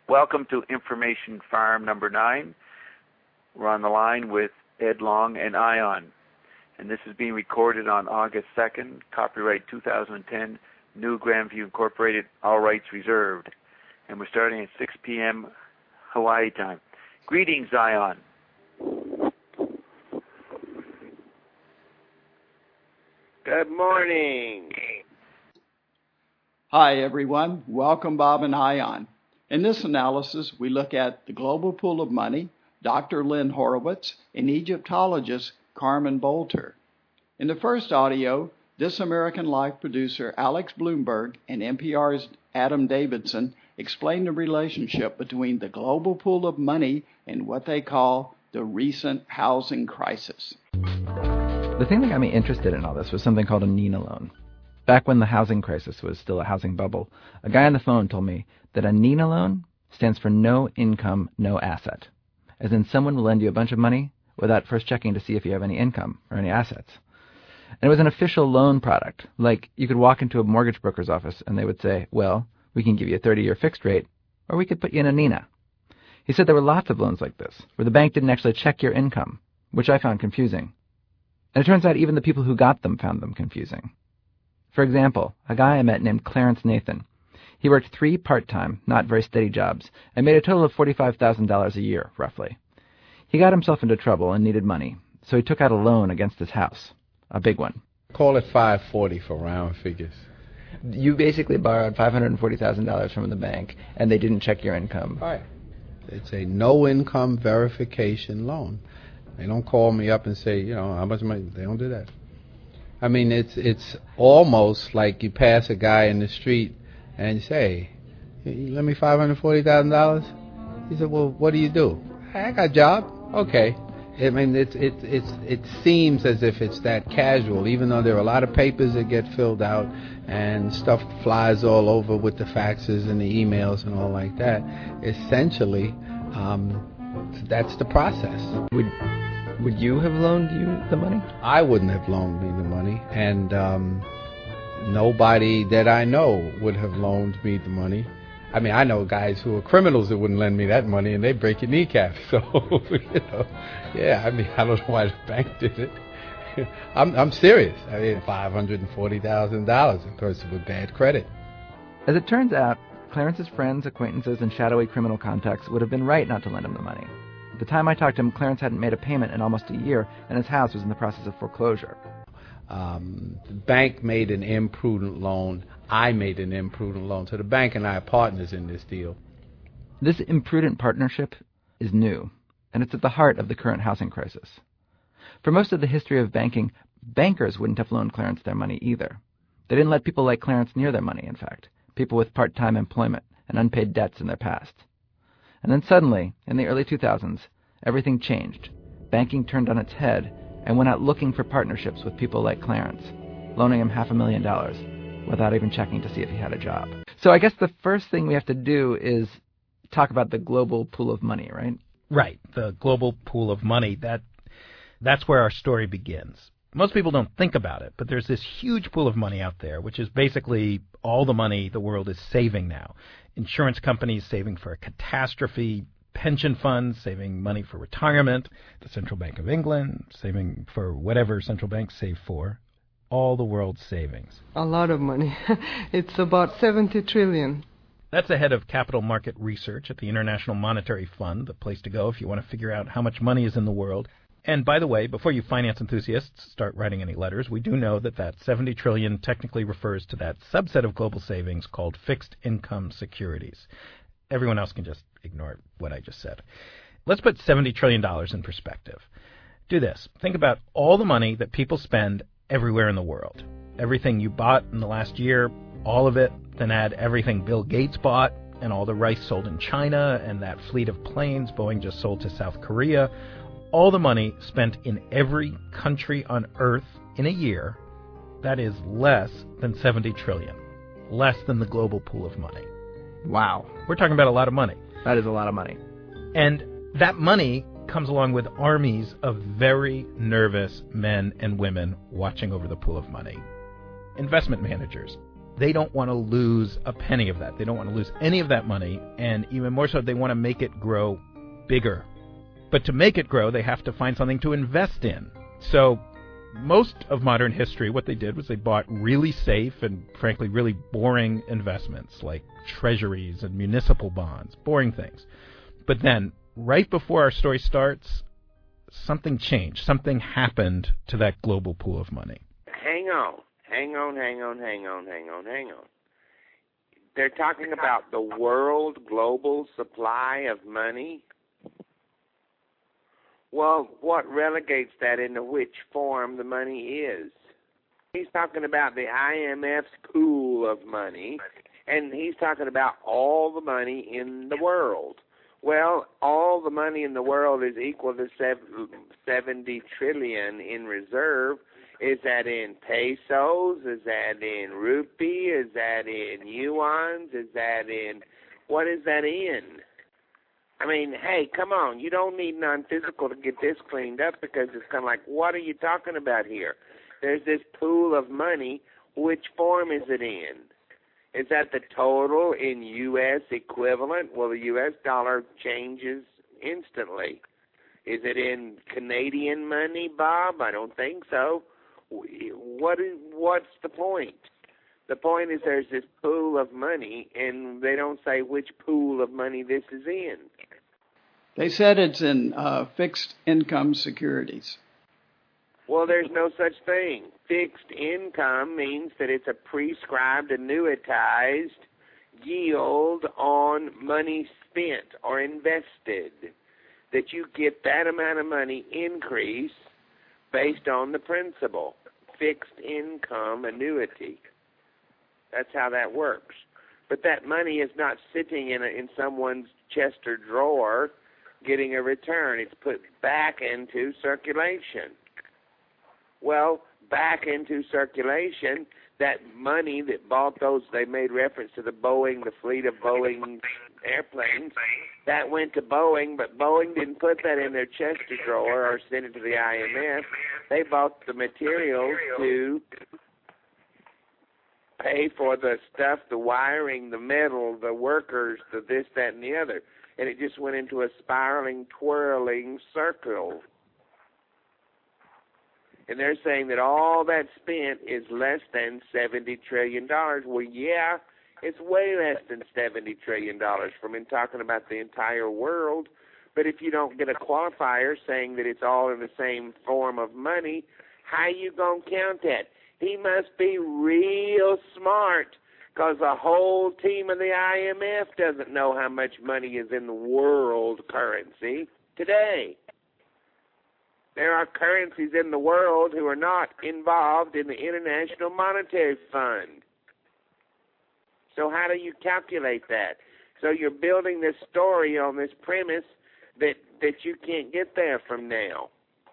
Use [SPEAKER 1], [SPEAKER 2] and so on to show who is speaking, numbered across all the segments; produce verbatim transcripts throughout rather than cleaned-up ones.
[SPEAKER 1] Welcome to Information Farm number nine. We're on the line with Ed Long and Ion. And this is being recorded on August second, copyright two thousand ten, New Grandview Incorporated, all rights reserved. And we're starting at six p.m. Hawaii time. Greetings, Ion.
[SPEAKER 2] Good morning.
[SPEAKER 3] Hi, everyone. Welcome, Bob and Ion. In this analysis, we look at the global pool of money, Doctor Lynn Horowitz, and Egyptologist Carmen Bolter. In the first audio, This American Life producer Alex Bloomberg and N P R's Adam Davidson explain the relationship between the global pool of money and what they call the recent housing crisis.
[SPEAKER 4] The thing that got me interested in all this was something called a Nina loan. Back when the housing crisis was still a housing bubble, a guy on the phone told me that a Nina loan stands for no income, no asset. As in, someone will lend you a bunch of money without first checking to see if you have any income or any assets. And it was an official loan product. Like, you could walk into a mortgage broker's office and they would say, well, we can give you a thirty-year fixed rate, or we could put you in a Nina. He said there were lots of loans like this, where the bank didn't actually check your income, which I found confusing. And it turns out even the people who got them found them confusing. For example, a guy I met named Clarence Nathan. He worked three part-time, not very steady jobs, and made a total of forty-five thousand dollars a year, roughly. He got himself into trouble and needed money, so he took out a loan against his house, a big one.
[SPEAKER 5] Call it five forty for round figures.
[SPEAKER 4] You basically borrowed five hundred forty thousand dollars from the bank, and they didn't check your income.
[SPEAKER 5] Right. It's a no-income verification loan. They don't call me up and say, you know, how much money. They don't do that. I mean, it's it's almost like you pass a guy in the street and you say, hey, you lend me five hundred forty thousand dollars? He said, well, what do you do? I got a job. Okay. I mean, it's it's it's it seems as if it's that casual, even though there are a lot of papers that get filled out and stuff flies all over with the faxes and the emails and all like that. Essentially, um, that's the process.
[SPEAKER 4] Would would you have loaned you the money?
[SPEAKER 5] I wouldn't have loaned me the money, and um, nobody that I know would have loaned me the money. I mean, I know guys who are criminals that wouldn't lend me that money, and they break your kneecap. So, you know, yeah, I mean, I don't know why the bank did it. I'm I'm serious. I mean, five hundred forty thousand dollars, a person with bad credit.
[SPEAKER 4] As it turns out, Clarence's friends, acquaintances, and shadowy criminal contacts would have been right not to lend him the money. At the time I talked to him, Clarence hadn't made a payment in almost a year, and his house was in the process of foreclosure.
[SPEAKER 5] Um, the bank made an imprudent loan. I made an imprudent loan. So the bank and I are partners in this deal.
[SPEAKER 4] This imprudent partnership is new, and it's at the heart of the current housing crisis. For most of the history of banking, bankers wouldn't have loaned Clarence their money either. They didn't let people like Clarence near their money, in fact, people with part-time employment and unpaid debts in their past. And then suddenly, in the early two thousands, everything changed. Banking turned on its head and went out looking for partnerships with people like Clarence, loaning him half a million dollars without even checking to see if he had a job. So I guess the first thing we have to do is talk about the global pool of money, right?
[SPEAKER 6] Right, the global pool of money. That that's where our story begins. Most people don't think about it, but there's this huge pool of money out there, which is basically all the money the world is saving now. Insurance companies saving for a catastrophe, pension funds saving money for retirement, the Central Bank of England saving for whatever central banks save for, all the world's savings.
[SPEAKER 7] A lot of money. It's about seventy trillion.
[SPEAKER 6] That's the head of capital market research at the International Monetary Fund, the place to go if you want to figure out how much money is in the world. And by the way, before you finance enthusiasts start writing any letters, we do know that that seventy trillion technically refers to that subset of global savings called fixed income securities. Everyone else can just ignore what I just said. Let's put seventy trillion dollars in perspective. Do this. Think about all the money that people spend everywhere in the world. Everything you bought in the last year, all of it, then add everything Bill Gates bought, and all the rice sold in China, and that fleet of planes Boeing just sold to South Korea. All the money spent in every country on Earth in a year, that is less than seventy trillion. Less than the global pool of money.
[SPEAKER 4] Wow.
[SPEAKER 6] We're talking about a lot of money.
[SPEAKER 4] That is a lot of money.
[SPEAKER 6] And that money comes along with armies of very nervous men and women watching over the pool of money. Investment managers. they don't want to lose a penny of that. They don't want to lose any of that money, and even more so, they want to make it grow bigger. But to make it grow, they have to find something to invest in. So most of modern history, what they did was they bought really safe and, frankly, really boring investments like treasuries and municipal bonds, boring things. But then, right before our story starts, something changed. Something happened to that global pool of money.
[SPEAKER 2] Hang on. Hang on, hang on, hang on, hang on, hang on. They're talking about the world global supply of money. Well, what relegates that into which form the money is? He's talking about the I M F's pool of money, and he's talking about all the money in the world. Well, all the money in the world is equal to seventy trillion in reserve. Is that in pesos? Is that in rupee? Is that in yuans? Is that in, what is that in? I mean, hey, come on. You don't need non-physical to get this cleaned up, because it's kind of like, what are you talking about here? There's this pool of money. Which form is it in? Is that the total in U S equivalent? Well, the U S dollar changes instantly. Is it in Canadian money, Bob? I don't think so. What is, what's the point? The point is there's this pool of money, and they don't say which pool of money this is in.
[SPEAKER 3] They said it's in uh, fixed income securities.
[SPEAKER 2] Well, there's no such thing. Fixed income means that it's a prescribed, annuitized yield on money spent or invested, that you get that amount of money increase based on the principal. Fixed income annuity. That's how that works. But that money is not sitting in a, in someone's chest or drawer getting a return. It's put back into circulation. Well, back into circulation, that money that bought those, they made reference to the Boeing, the fleet of Boeing airplanes, that went to Boeing, but Boeing didn't put that in their chest or drawer or send it to the I M F. They bought the materials to pay for the stuff, the wiring, the metal, the workers, the this, that, and the other. And it just went into a spiraling, twirling circle. And they're saying that all that spent is less than seventy trillion dollars. Well, yeah, it's way less than seventy trillion dollars from in talking about the entire world. But if you don't get a qualifier saying that it's all in the same form of money, how you going to count that? He must be real smart, because the whole team of the I M F doesn't know how much money is in the world currency today. There are currencies in the world who are not involved in the International Monetary Fund. So how do you calculate that? So you're building this story on this premise that, that you can't get there from now.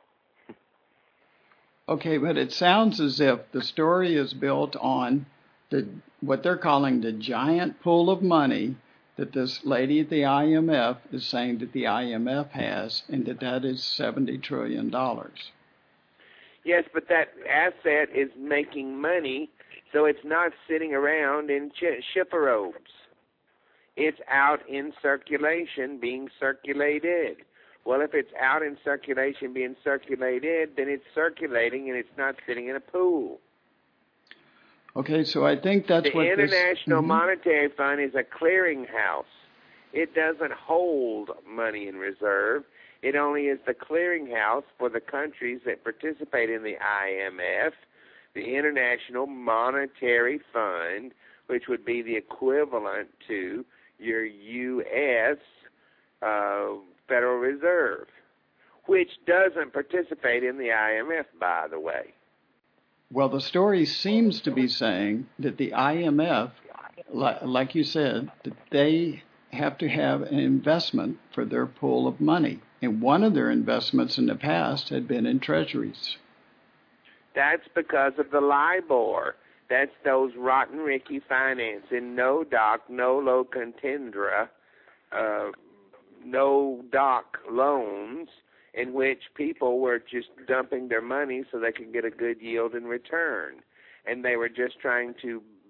[SPEAKER 3] Okay, but it sounds as if the story is built on the what they're calling the giant pool of money that this lady at the I M F is saying that the I M F has, and that that is seventy trillion dollars.
[SPEAKER 2] Yes, but that asset is making money, so it's not sitting around in ch- chipperobes. It's out in circulation, being circulated. Well, if it's out in circulation, being circulated, then it's circulating and it's not sitting in a pool.
[SPEAKER 3] Okay, so I think that's
[SPEAKER 2] the
[SPEAKER 3] what
[SPEAKER 2] The International
[SPEAKER 3] this,
[SPEAKER 2] Monetary mm-hmm. Fund is a clearinghouse. It doesn't hold money in reserve. It only is the clearinghouse for the countries that participate in the I M F, the International Monetary Fund, which would be the equivalent to your U S uh, Federal Reserve, which doesn't participate in the I M F, by the way.
[SPEAKER 3] Well, the story seems to be saying that the I M F, like you said, that they have to have an investment for their pool of money. And one of their investments in the past had been in treasuries.
[SPEAKER 2] That's because of the LIBOR. That's those rotten Ricky financing, no doc, no low contendra, uh, no doc loans, in which people were just dumping their money so they could get a good yield in return. And they were just trying to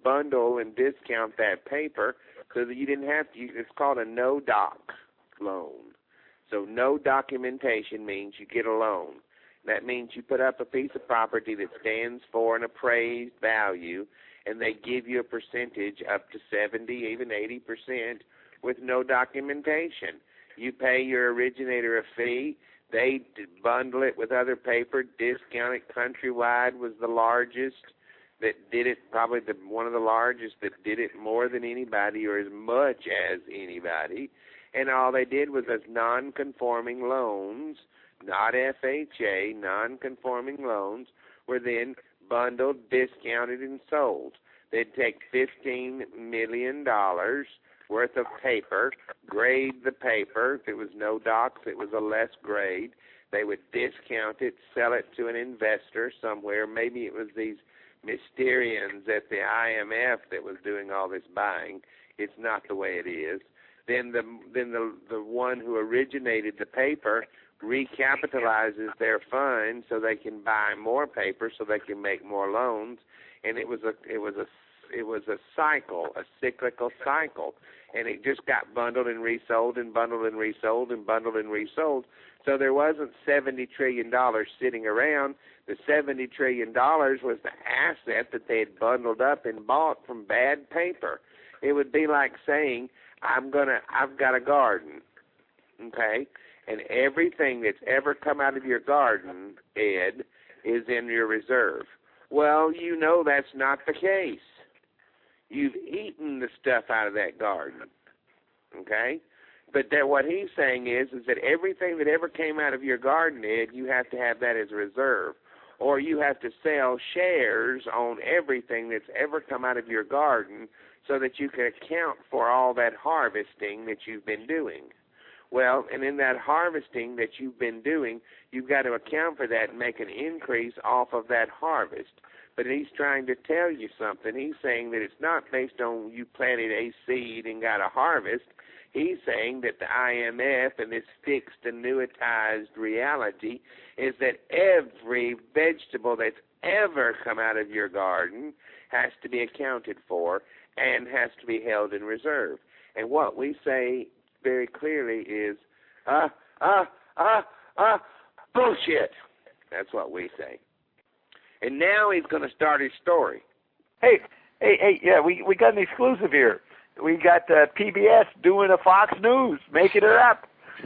[SPEAKER 2] bundle and discount that paper so that you didn't have to. It's called a no-doc loan. So no documentation means you get a loan. That means you put up a piece of property that stands for an appraised value, and they give you a percentage up to seventy, even eighty percent with no documentation. You pay your originator a fee. They bundle it with other paper, discount it. Countrywide was the largest that did it, probably the one of the largest that did it more than anybody or as much as anybody. And all they did was as non-conforming loans, not F H A, non-conforming loans, were then bundled, discounted, and sold. They'd take fifteen million dollars worth of paper, grade the paper. If it was no docs, it was a less grade. They would discount it, sell it to an investor somewhere. Maybe it was these Mysterians at the I M F that was doing all this buying. It's not the way it is. Then the then the the one who originated the paper recapitalizes their fund so they can buy more paper, so they can make more loans. And it was a it was a it was a cycle, a cyclical cycle, and it just got bundled and resold and bundled and resold and bundled and resold. So there wasn't seventy trillion dollars sitting around. The seventy trillion dollars was the asset that they had bundled up and bought from bad paper. It would be like saying, I'm gonna, I've got a garden, okay, and everything that's ever come out of your garden, Ed, is in your reserve. Well, you know that's not the case. You've eaten the stuff out of that garden, okay? But that what he's saying is, is that everything that ever came out of your garden, Ed, you have to have that as a reserve. Or you have to sell shares on everything that's ever come out of your garden so that you can account for all that harvesting that you've been doing. Well, and in that harvesting that you've been doing, you've got to account for that and make an increase off of that harvest. But he's trying to tell you something. He's saying that it's not based on you planted a seed and got a harvest. He's saying that the I M F and this fixed annuitized reality is that every vegetable that's ever come out of your garden has to be accounted for and has to be held in reserve. And what we say very clearly is, uh, uh, uh, uh, bullshit. That's what we say. And now he's going to start his story.
[SPEAKER 1] Hey, hey, hey, yeah, we, we got an exclusive here. We got uh, P B S doing a Fox News, making it up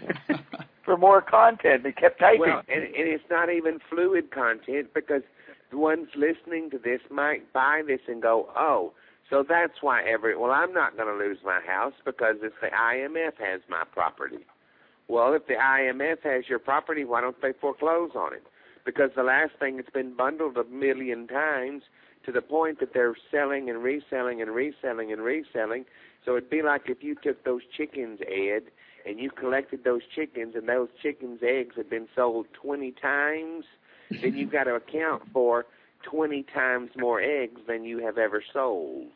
[SPEAKER 1] for more content. They kept typing.
[SPEAKER 2] Well, and, and it's not even fluid content because the ones listening to this might buy this and go, oh, so that's why every, well, I'm not going to lose my house because if the I M F has my property. Well, if the I M F has your property, why don't they foreclose on it? Because the last thing, it's been bundled a million times to the point that they're selling and reselling and reselling and reselling. So it'd be like if you took those chickens, Ed, and you collected those chickens and those chickens' eggs had been sold twenty times, then you've got to account for twenty times more eggs than you have ever sold.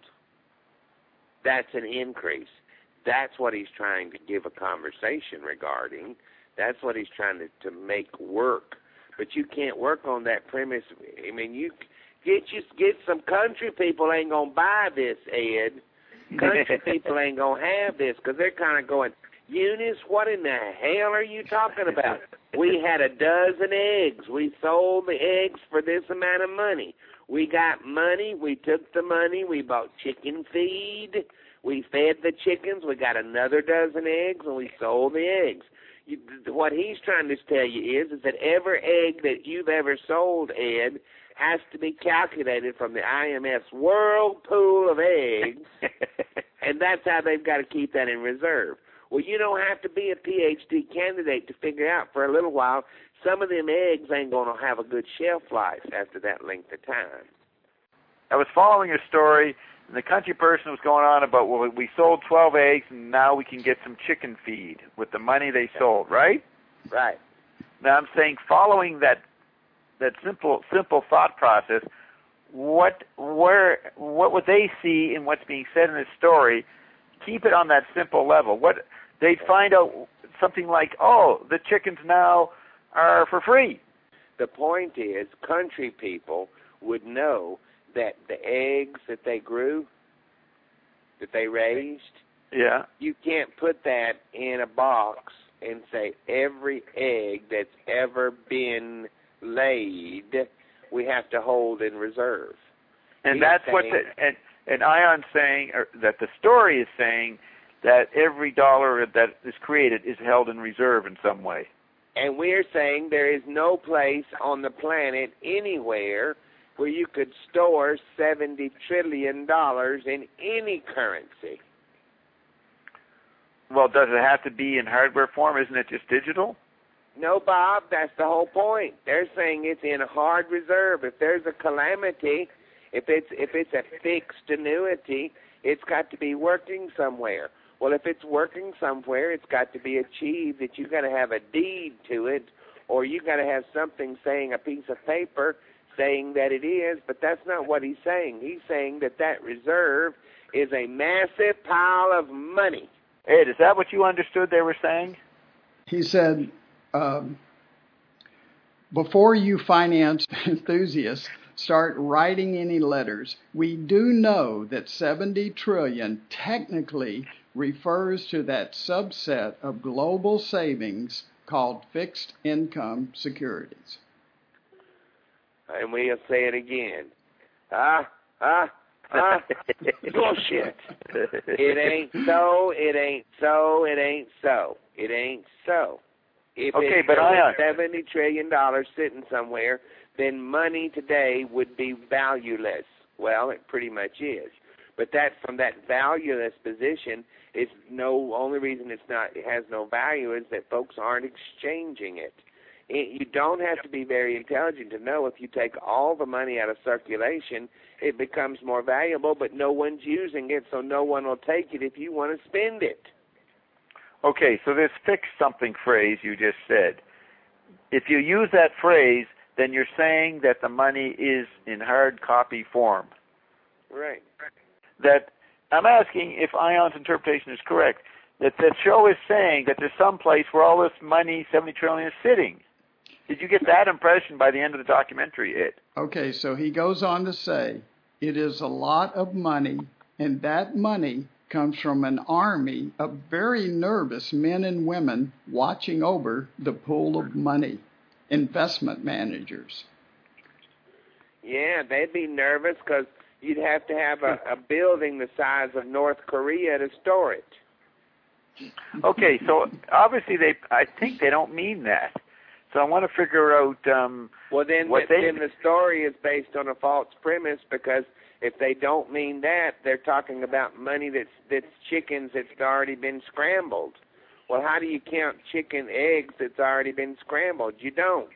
[SPEAKER 2] That's an increase. That's what he's trying to give a conversation regarding. That's what he's trying to, to make work. But you can't work on that premise. I mean, you get you get some country people ain't gonna buy this, Ed. Country people ain't gonna have this because they're kind of going, Eunice, what in the hell are you talking about? We had a dozen eggs. We sold the eggs for this amount of money. We got money. We took the money. We bought chicken feed. We fed the chickens. We got another dozen eggs, and we sold the eggs. You, what he's trying to tell you is, is that every egg that you've ever sold, Ed, has to be calculated from the I M F's world pool of eggs, and that's how they've got to keep that in reserve. Well, you don't have to be a P H D candidate to figure out for a little while some of them eggs ain't going to have a good shelf life after that length of time.
[SPEAKER 1] I was following a story, and the country person was going on about, well, we sold twelve eggs, and now we can get some chicken feed with the money they sold, right?
[SPEAKER 2] Right.
[SPEAKER 1] Now I'm saying, following that that simple simple thought process, what where what would they see in what's being said in this story? Keep it on that simple level. What they'd find out something like, oh, the chickens now are for free.
[SPEAKER 2] The point is, country people would know that the eggs that they grew, that they raised,
[SPEAKER 1] Yeah.
[SPEAKER 2] you can't put that in a box and say every egg that's ever been laid we have to hold in reserve.
[SPEAKER 1] And
[SPEAKER 2] He's
[SPEAKER 1] that's what
[SPEAKER 2] saying-
[SPEAKER 1] the, and and Ion's saying, or that the story is saying, that every dollar that is created is held in reserve in some way.
[SPEAKER 2] And we're saying there is no place on the planet anywhere where you could store seventy trillion dollars in any currency.
[SPEAKER 1] Well, does it have to be in hardware form? Isn't it just digital?
[SPEAKER 2] No, Bob, that's the whole point. They're saying it's in hard reserve. If there's a calamity, if it's if it's a fixed annuity, it's got to be working somewhere. Well, if it's working somewhere, it's got to be achieved that you got to have a deed to it, or you got to have something saying, a piece of paper saying that it is, but that's not what he's saying. He's saying that that reserve is a massive pile of money.
[SPEAKER 1] Ed, is that what you understood they were saying?
[SPEAKER 3] He said, um, before you finance enthusiasts start writing any letters, we do know that seventy trillion technically refers to that subset of global savings called fixed income securities.
[SPEAKER 2] And we'll say it again. Ah, ah, ah, bullshit. It ain't so, it ain't so, it ain't so. It ain't so. If
[SPEAKER 1] Okay,
[SPEAKER 2] it's
[SPEAKER 1] but I
[SPEAKER 2] seventy trillion dollars sitting somewhere, then money today would be valueless. Well, it pretty much is. But that from that valueless position, it's no only reason it's not it has no value is that folks aren't exchanging it. it. You don't have to be very intelligent to know if you take all the money out of circulation, it becomes more valuable, but no one's using it, so no one will take it if you want to spend it.
[SPEAKER 1] Okay, so this fix something phrase you just said. If you use that phrase, then you're saying that the money is in hard copy form.
[SPEAKER 2] Right.
[SPEAKER 1] That I'm asking if Ion's interpretation is correct, that the show is saying that there's some place where all this money, seventy trillion, is sitting. Did you get that impression by the end of the documentary, Ed?
[SPEAKER 3] Okay, so he goes on to say, it is a lot of money, and that money comes from an army of very nervous men and women watching over the pool of money, investment managers.
[SPEAKER 2] Yeah, they'd be nervous because you'd have to have a, a building the size of North Korea to store it.
[SPEAKER 1] Okay, so obviously they, I think they don't mean that. So I want to figure out um,
[SPEAKER 2] well, then,
[SPEAKER 1] what
[SPEAKER 2] the,
[SPEAKER 1] they...
[SPEAKER 2] then the story is based on a false premise, because if they don't mean that, they're talking about money that's that's chickens that's already been scrambled. Well, how do you count chicken eggs that's already been scrambled? You don't.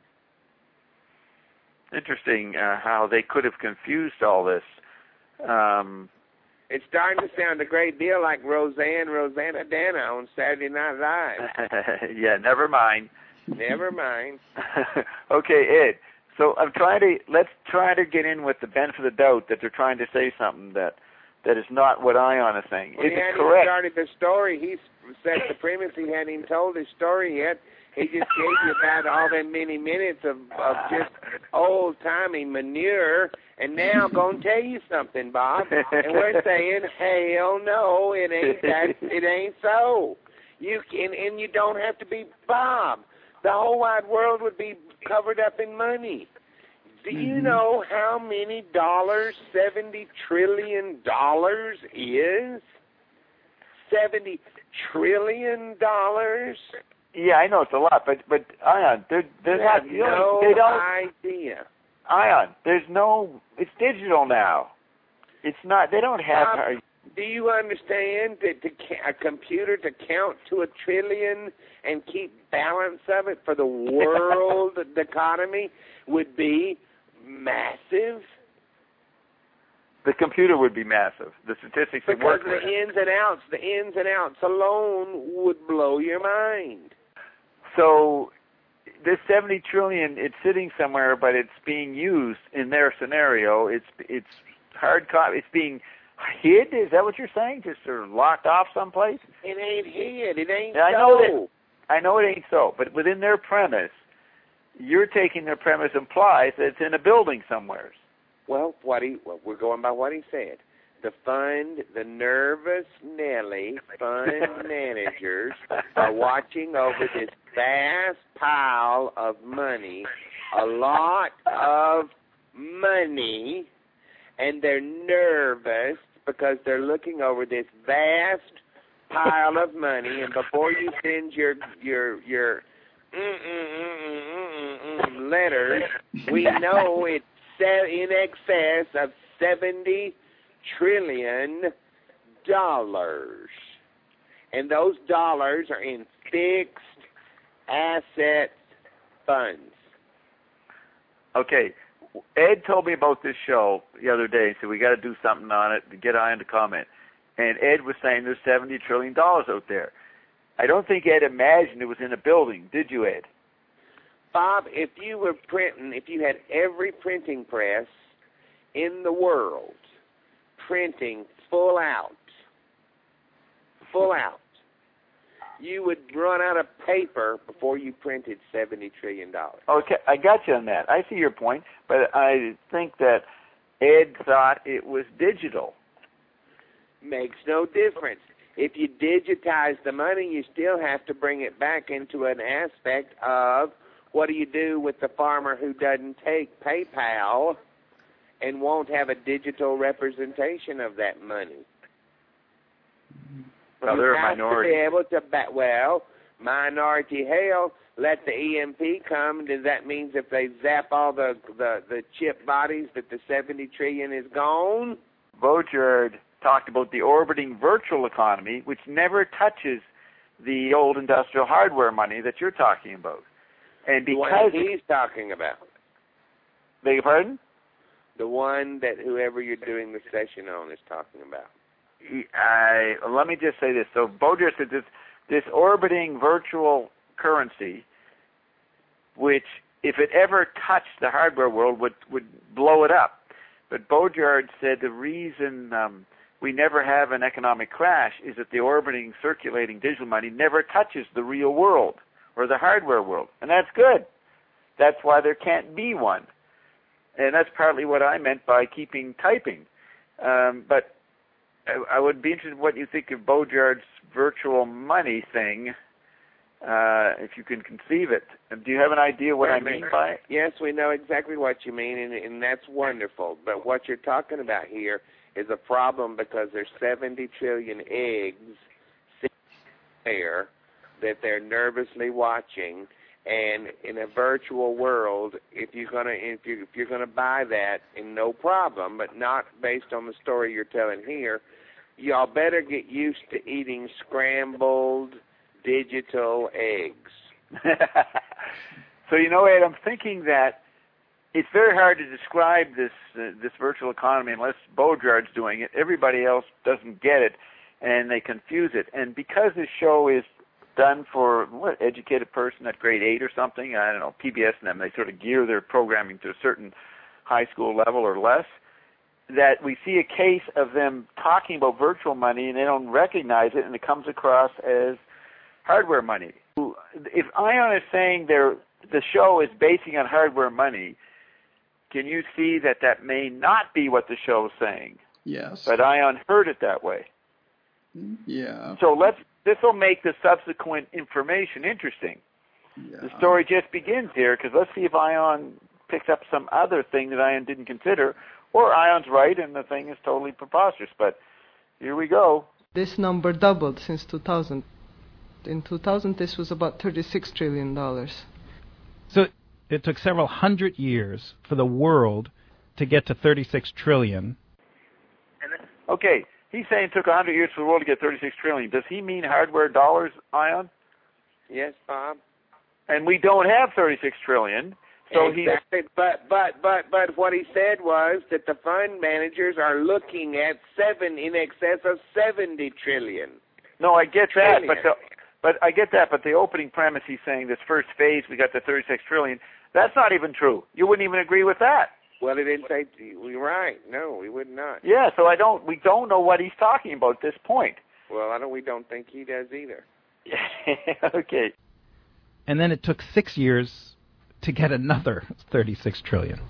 [SPEAKER 1] Interesting uh, how they could have confused all this. Um,
[SPEAKER 2] it's starting to sound a great deal like Roseanne, Rosanna Dana on Saturday Night Live.
[SPEAKER 1] yeah, never mind.
[SPEAKER 2] Never mind.
[SPEAKER 1] Okay, Ed. So I'm trying to let's try to get in with the benefit of the doubt that they're trying to say something that that is not what Ion is saying.
[SPEAKER 2] Well,
[SPEAKER 1] is
[SPEAKER 2] he
[SPEAKER 1] it
[SPEAKER 2] hadn't
[SPEAKER 1] correct?
[SPEAKER 2] even started the story. He set the premise. He hadn't even told his story yet. He just gave you about all them many minutes of, of just old-timey manure, and now I'm going to tell you something, Bob. And we're saying, hell no, it ain't that. It ain't so. You can, and you don't have to be Bob. The whole wide world would be covered up in money. Do you mm-hmm. know how many dollars seventy trillion dollars is? seventy trillion dollars?
[SPEAKER 1] Yeah, I know it's a lot, but but Ion, they're, they're
[SPEAKER 2] have
[SPEAKER 1] not. You
[SPEAKER 2] no
[SPEAKER 1] know, they don't,
[SPEAKER 2] idea.
[SPEAKER 1] Ion, there's no. It's digital now. It's not. They don't have.
[SPEAKER 2] Bob, do you understand that to ca- a computer to count to a trillion and keep balance of it for the world economy would be massive?
[SPEAKER 1] The computer would be massive. The statistics
[SPEAKER 2] because
[SPEAKER 1] would work.
[SPEAKER 2] the ins and outs, the ins and outs alone would blow your mind.
[SPEAKER 1] So this seventy trillion, it's sitting somewhere, but it's being used in their scenario. It's it's hard copy. It's being hid. Is that what you're saying? Just sort of locked off someplace?
[SPEAKER 2] It ain't hid. It ain't
[SPEAKER 1] yeah, I
[SPEAKER 2] so.
[SPEAKER 1] know that. I know it ain't so. But within their premise, you're taking their premise implies that it's in a building somewhere.
[SPEAKER 2] Well, what he well, we're going by what he said. The fund, the nervous Nelly fund managers are watching over this vast pile of money, a lot of money, and they're nervous because they're looking over this vast pile of money, and before you send your your your mm, mm, mm, mm, mm, mm, letters, we know it's in excess of seventy trillion dollars, and those dollars are in fixed asset funds.
[SPEAKER 1] Okay, Ed told me about this show the other day. He said we got to do something on it to get Ian to comment. And Ed was saying there's seventy trillion dollars out there. I don't think Ed imagined it was in a building. Did you, Ed?
[SPEAKER 2] Bob, if you were printing, if you had every printing press in the world printing full out, full out, you would run out of paper before you printed seventy trillion dollars.
[SPEAKER 1] Okay, I got you on that. I see your point, but I think that Ed thought it was digital.
[SPEAKER 2] Makes no difference. If you digitize the money, you still have to bring it back into an aspect of what do you do with the farmer who doesn't take PayPal and won't have a digital representation of that money?
[SPEAKER 1] Well,
[SPEAKER 2] you
[SPEAKER 1] they're a
[SPEAKER 2] have
[SPEAKER 1] minority.
[SPEAKER 2] To be able to ba- well, minority hell, let the E M P come. Does that mean if they zap all the, the, the chip bodies that the seventy trillion is gone?
[SPEAKER 1] Baudrillard talked about the orbiting virtual economy, which never touches the old industrial hardware money that you're talking about. And
[SPEAKER 2] the
[SPEAKER 1] because
[SPEAKER 2] one he's talking about.
[SPEAKER 1] Beg your pardon?
[SPEAKER 2] The one that whoever you're doing the session on is talking about.
[SPEAKER 1] He, I, let me just say this. So Baudrillard said this, this orbiting virtual currency, which if it ever touched the hardware world, would, would blow it up. But Baudrillard said the reason um, we never have an economic crash is that the orbiting, circulating digital money never touches the real world or the hardware world. And that's good. That's why there can't be one. And that's partly what I meant by keeping typing. Um, but I, I would be interested in what you think of Baudrillard's virtual money thing, uh, if you can conceive it. Do you have an idea what I mean by it?
[SPEAKER 2] Yes, we know exactly what you mean, and, and that's wonderful. But what you're talking about here is a problem because there's seventy trillion eggs sitting there that they're nervously watching. And in a virtual world, if you're gonna if you if you're gonna buy that, and no problem, but not based on the story you're telling here, y'all better get used to eating scrambled digital eggs.
[SPEAKER 1] So you know, Ed, I'm thinking that it's very hard to describe this uh, this virtual economy unless Baudrillard's doing it. Everybody else doesn't get it, and they confuse it. And because this show is done for what educated person at grade eight or something, I don't know, P B S and them, they sort of gear their programming to a certain high school level or less, that we see a case of them talking about virtual money and they don't recognize it and it comes across as hardware money. If Ion is saying they're, the show is basing on hardware money, can you see that that may not be what the show is saying?
[SPEAKER 3] Yes.
[SPEAKER 1] But Ion heard it that way.
[SPEAKER 3] Yeah.
[SPEAKER 1] So let's this will make the subsequent information interesting.
[SPEAKER 3] Yeah.
[SPEAKER 1] The story just begins here, because let's see if Ion picks up some other thing that Ion didn't consider, or Ion's right and the thing is totally preposterous. But here we go.
[SPEAKER 7] This number doubled since two thousand. In two thousand, this was about thirty-six trillion dollars.
[SPEAKER 6] So it took several hundred years for the world to get to thirty-six trillion.
[SPEAKER 1] Okay. He's saying it took one hundred years for the world to get thirty-six trillion. Does he mean hardware dollars, Ion?
[SPEAKER 2] Yes, Bob.
[SPEAKER 1] And we don't have thirty-six trillion. So
[SPEAKER 2] exactly.
[SPEAKER 1] he.
[SPEAKER 2] But but but but what he said was that the fund managers are looking at seven in excess of seventy trillion.
[SPEAKER 1] No, I get that,
[SPEAKER 2] Trillion.
[SPEAKER 1] but the, but I get that. But the opening premise, he's saying this first phase we got to thirty-six trillion. That's not even true. You wouldn't even agree with that.
[SPEAKER 2] Well, he didn't say you're right. No, we would not.
[SPEAKER 1] Yeah, so I don't. We don't know what he's talking about at this point.
[SPEAKER 2] Well, I don't. We don't think he does either.
[SPEAKER 1] Okay.
[SPEAKER 6] And then it took six years to get another thirty-six trillion.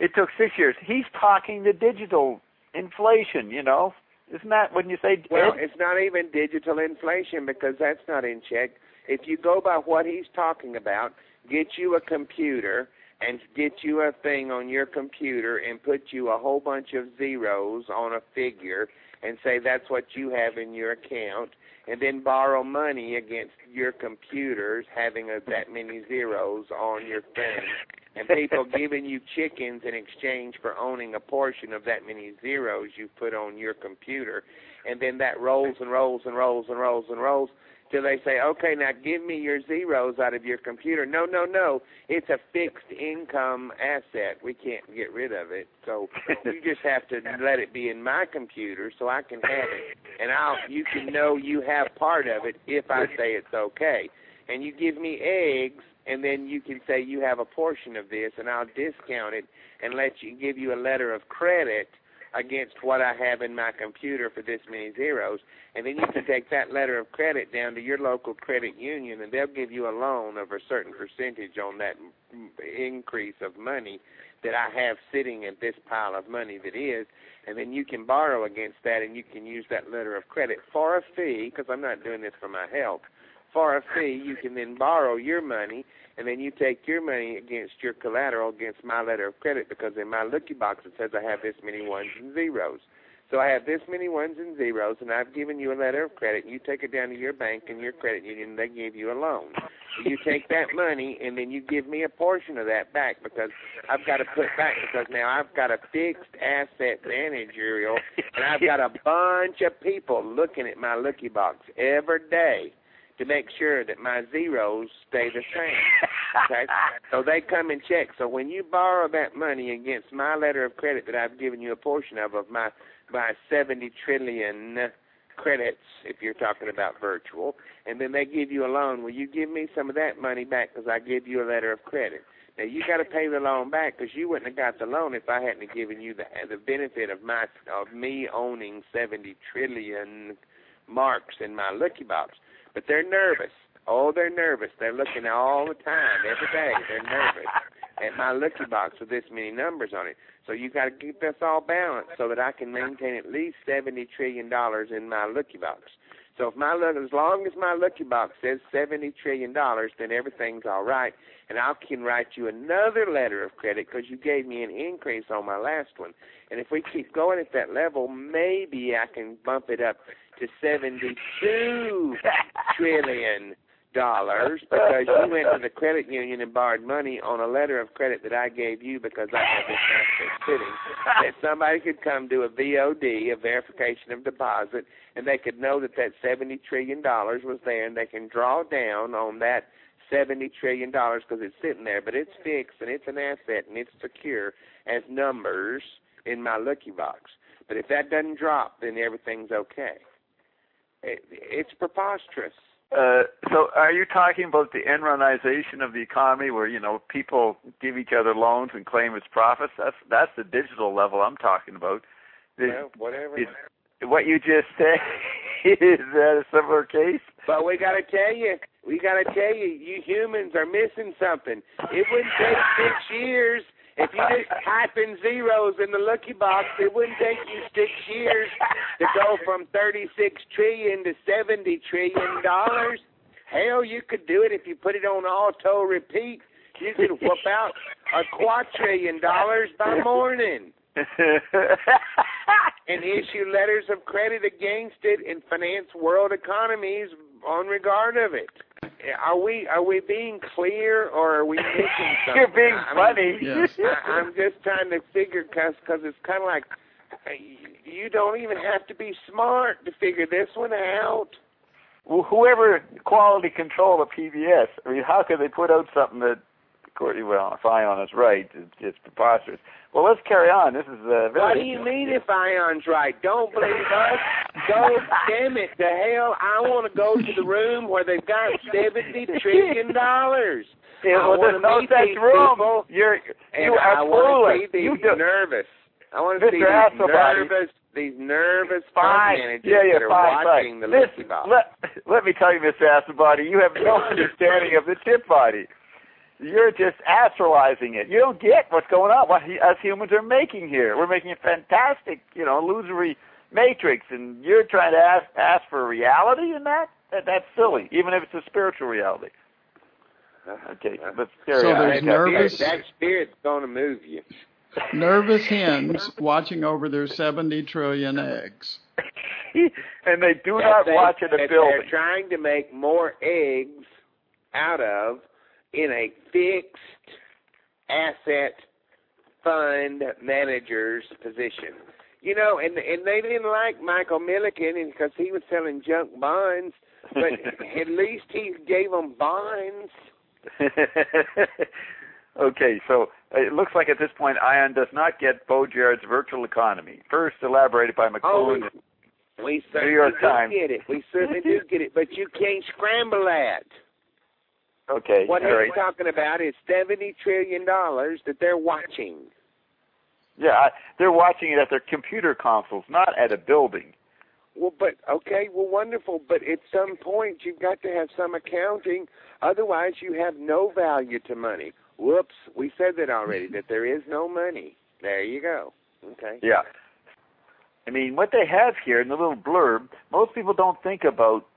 [SPEAKER 1] It took six years. He's talking the digital inflation, you know. Isn't that when you say...
[SPEAKER 2] Well, it's not even digital inflation because that's not in check. If you go by what he's talking about, get you a computer and get you a thing on your computer and put you a whole bunch of zeros on a figure and say that's what you have in your account, and then borrow money against your computers having a, that many zeros on your thing, and people giving you chickens in exchange for owning a portion of that many zeros you put on your computer, and then that rolls and rolls and rolls and rolls and rolls till they say, okay, now give me your zeros out of your computer. No, no, no. It's a fixed income asset. We can't get rid of it. So you just have to let it be in my computer so I can have it. And I'll you can know you have part of it if I say it's okay. And you give me eggs, and then you can say you have a portion of this, and I'll discount it and let you give you a letter of credit against what I have in my computer for this many zeros, and then you can take that letter of credit down to your local credit union, and they'll give you a loan of a certain percentage on that increase of money that I have sitting in this pile of money that is, and then you can borrow against that, and you can use that letter of credit for a fee, because I'm not doing this for my health. For a fee, you can then borrow your money, and then you take your money against your collateral against my letter of credit, because in my looky box it says I have this many ones and zeros. So I have this many ones and zeros, and I've given you a letter of credit, and you take it down to your bank and your credit union, and they give you a loan. So you take that money, and then you give me a portion of that back, because I've got to put back, because now I've got a fixed asset managerial, and I've got a bunch of people looking at my looky box every day to make sure that my zeros stay the same. Okay? So they come and check. So when you borrow that money against my letter of credit that I've given you a portion of, of my, my seventy trillion credits, if you're talking about virtual, and then they give you a loan, will you give me some of that money back because I give you a letter of credit? Now, you got to pay the loan back because you wouldn't have got the loan if I hadn't given you the, the benefit of my of me owning seventy trillion marks in my looky box. But they're nervous. Oh, they're nervous. They're looking all the time, every day. They're nervous at my looky box with this many numbers on it. So you got to keep this all balanced so that I can maintain at least seventy trillion dollars in my looky box. So if my look, as long as my looky box says seventy trillion dollars, then everything's all right, and I can write you another letter of credit because you gave me an increase on my last one. And if we keep going at that level, maybe I can bump it up to seventy-two trillion dollars because you went to the credit union and borrowed money on a letter of credit that I gave you because I had this asset sitting, that somebody could come do a V O D, a verification of deposit, and they could know that that seventy trillion dollars was there, and they can draw down on that seventy trillion dollars because it's sitting there, but it's fixed, and it's an asset, and it's secure as numbers in my looky box. But if that doesn't drop, then everything's okay. It, it's preposterous.
[SPEAKER 1] Uh, so are you talking about the Enronization of the economy where, you know, people give each other loans and claim it's profits? That's that's the digital level I'm talking about. The,
[SPEAKER 2] well, whatever.
[SPEAKER 1] It, what you just said, is that a similar case?
[SPEAKER 2] But we got to tell you, we got to tell you, you humans are missing something. It wouldn't take six years. If you just type in zeros in the looky box, it wouldn't take you six years to go from thirty-six trillion dollars to seventy trillion dollars. Hell, you could do it if you put it on auto repeat. You could whoop out a quadrillion dollars by morning. And issue letters of credit against it and finance world economies on regard of it. Are we are we being clear or are we missing something?
[SPEAKER 1] You're being
[SPEAKER 2] I
[SPEAKER 1] funny.
[SPEAKER 2] Mean, yes. I, I'm just trying to figure because it's kind of like you don't even have to be smart to figure this one out.
[SPEAKER 1] Well, whoever quality control of P B S, I mean, how could they put out something that, well, if Ion is right, it's, it's preposterous. Well, let's carry on. This is uh, very.
[SPEAKER 2] What do you mean if Ion's right? Don't believe us. Go, damn it, to hell. I want to go to the room where they've got seventy trillion dollars.
[SPEAKER 1] Yeah, well, there's no such room. You're, you
[SPEAKER 2] and
[SPEAKER 1] are
[SPEAKER 2] I want
[SPEAKER 1] foolish.
[SPEAKER 2] to see these
[SPEAKER 1] You do.
[SPEAKER 2] nervous. I want to see
[SPEAKER 1] Mister
[SPEAKER 2] these
[SPEAKER 1] Hasselbody.
[SPEAKER 2] nervous, these nervous
[SPEAKER 1] Fine.
[SPEAKER 2] fund managers
[SPEAKER 1] yeah, yeah,
[SPEAKER 2] that are
[SPEAKER 1] fine,
[SPEAKER 2] watching
[SPEAKER 1] fine.
[SPEAKER 2] the
[SPEAKER 1] Listen,
[SPEAKER 2] looky box.
[SPEAKER 1] let, let me tell you, Mister Hasselbody, you have no understanding of the tip body. You're just astralizing it. You don't get what's going on, what us humans are making here. We're making a fantastic, you know, illusory matrix, and you're trying to ask, ask for reality in that? that? That's silly, even if it's a spiritual reality. Okay, but
[SPEAKER 3] so there's nervous.
[SPEAKER 2] That spirit's going to move you.
[SPEAKER 3] Nervous hens watching over their seventy trillion eggs.
[SPEAKER 1] And they do
[SPEAKER 2] that
[SPEAKER 1] not
[SPEAKER 2] they,
[SPEAKER 1] watch in a
[SPEAKER 2] that
[SPEAKER 1] building.
[SPEAKER 2] They're trying to make more eggs out of in a fixed asset fund manager's position. You know, and and they didn't like Michael Milliken because he was selling junk bonds, but at least he gave them bonds.
[SPEAKER 1] Okay, so it looks like at this point Ion does not get Baudrillard's virtual economy, first elaborated by McLuhan.
[SPEAKER 2] Oh, we, we certainly do
[SPEAKER 1] Times.
[SPEAKER 2] get it. We certainly do get it, but you can't scramble that.
[SPEAKER 1] Okay,
[SPEAKER 2] what he's
[SPEAKER 1] right.
[SPEAKER 2] talking about is seventy trillion dollars that they're watching.
[SPEAKER 1] Yeah, they're watching it at their computer consoles, not at a building.
[SPEAKER 2] Well, but, okay, well, wonderful, but at some point you've got to have some accounting. Otherwise, you have no value to money. Whoops, we said that already, that there is no money. There you go. Okay.
[SPEAKER 1] Yeah. I mean, what they have here in the little blurb, most people don't think about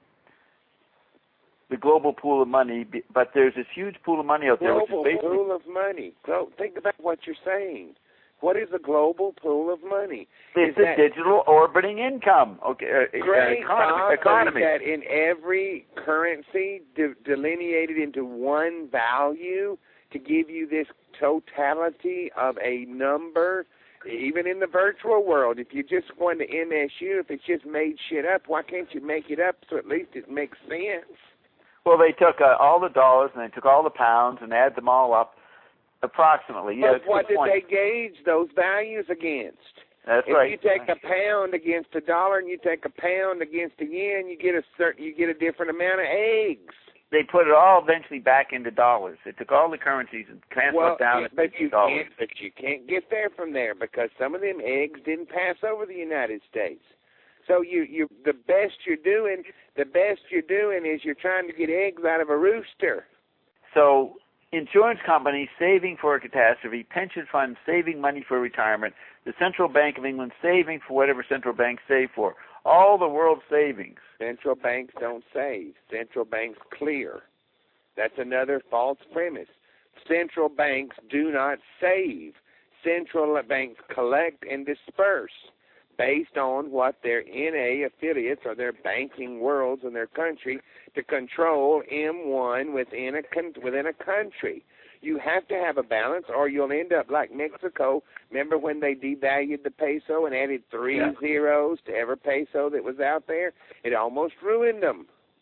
[SPEAKER 1] the global pool of money, but there's this huge pool of money out there.
[SPEAKER 2] Global
[SPEAKER 1] which is basically
[SPEAKER 2] pool of money. So think about what you're saying. What is a global pool of money?
[SPEAKER 1] It's
[SPEAKER 2] is
[SPEAKER 1] a digital orbiting income. Okay, uh,
[SPEAKER 2] great,
[SPEAKER 1] economy. economy.
[SPEAKER 2] That in every currency de- delineated into one value to give you this totality of a number. Even in the virtual world, if you're just going to M S U, if it's just made shit up, why can't you make it up so at least it makes sense?
[SPEAKER 1] Well, they took uh, all the dollars and they took all the pounds and add them all up approximately.
[SPEAKER 2] But
[SPEAKER 1] yeah,
[SPEAKER 2] what did
[SPEAKER 1] point.
[SPEAKER 2] they gauge those values against?
[SPEAKER 1] That's
[SPEAKER 2] if
[SPEAKER 1] right.
[SPEAKER 2] you take a pound against a dollar and you take a pound against a yen, you get a certain, you get a different amount of eggs.
[SPEAKER 1] They put it all eventually back into dollars. They took all the currencies and transferred
[SPEAKER 2] well,
[SPEAKER 1] it down
[SPEAKER 2] but
[SPEAKER 1] into
[SPEAKER 2] you
[SPEAKER 1] dollars.
[SPEAKER 2] Can't, but you can't get there from there because some of them eggs didn't pass over the United States. So you, you, the best you're doing, the best you're doing is you're trying to get eggs out of a rooster.
[SPEAKER 1] So insurance companies saving for a catastrophe, pension funds saving money for retirement, the Central Bank of England saving for whatever central banks save for. All the world's savings.
[SPEAKER 2] Central banks don't save. Central banks clear. That's another false premise. Central banks do not save. Central banks collect and disperse based on what their N A affiliates or their banking worlds in their country to control M one within a con- within a country. You have to have a balance or you'll end up like Mexico. Remember when they devalued the peso and added three
[SPEAKER 1] yeah.
[SPEAKER 2] zeros to every peso that was out there? It almost ruined them.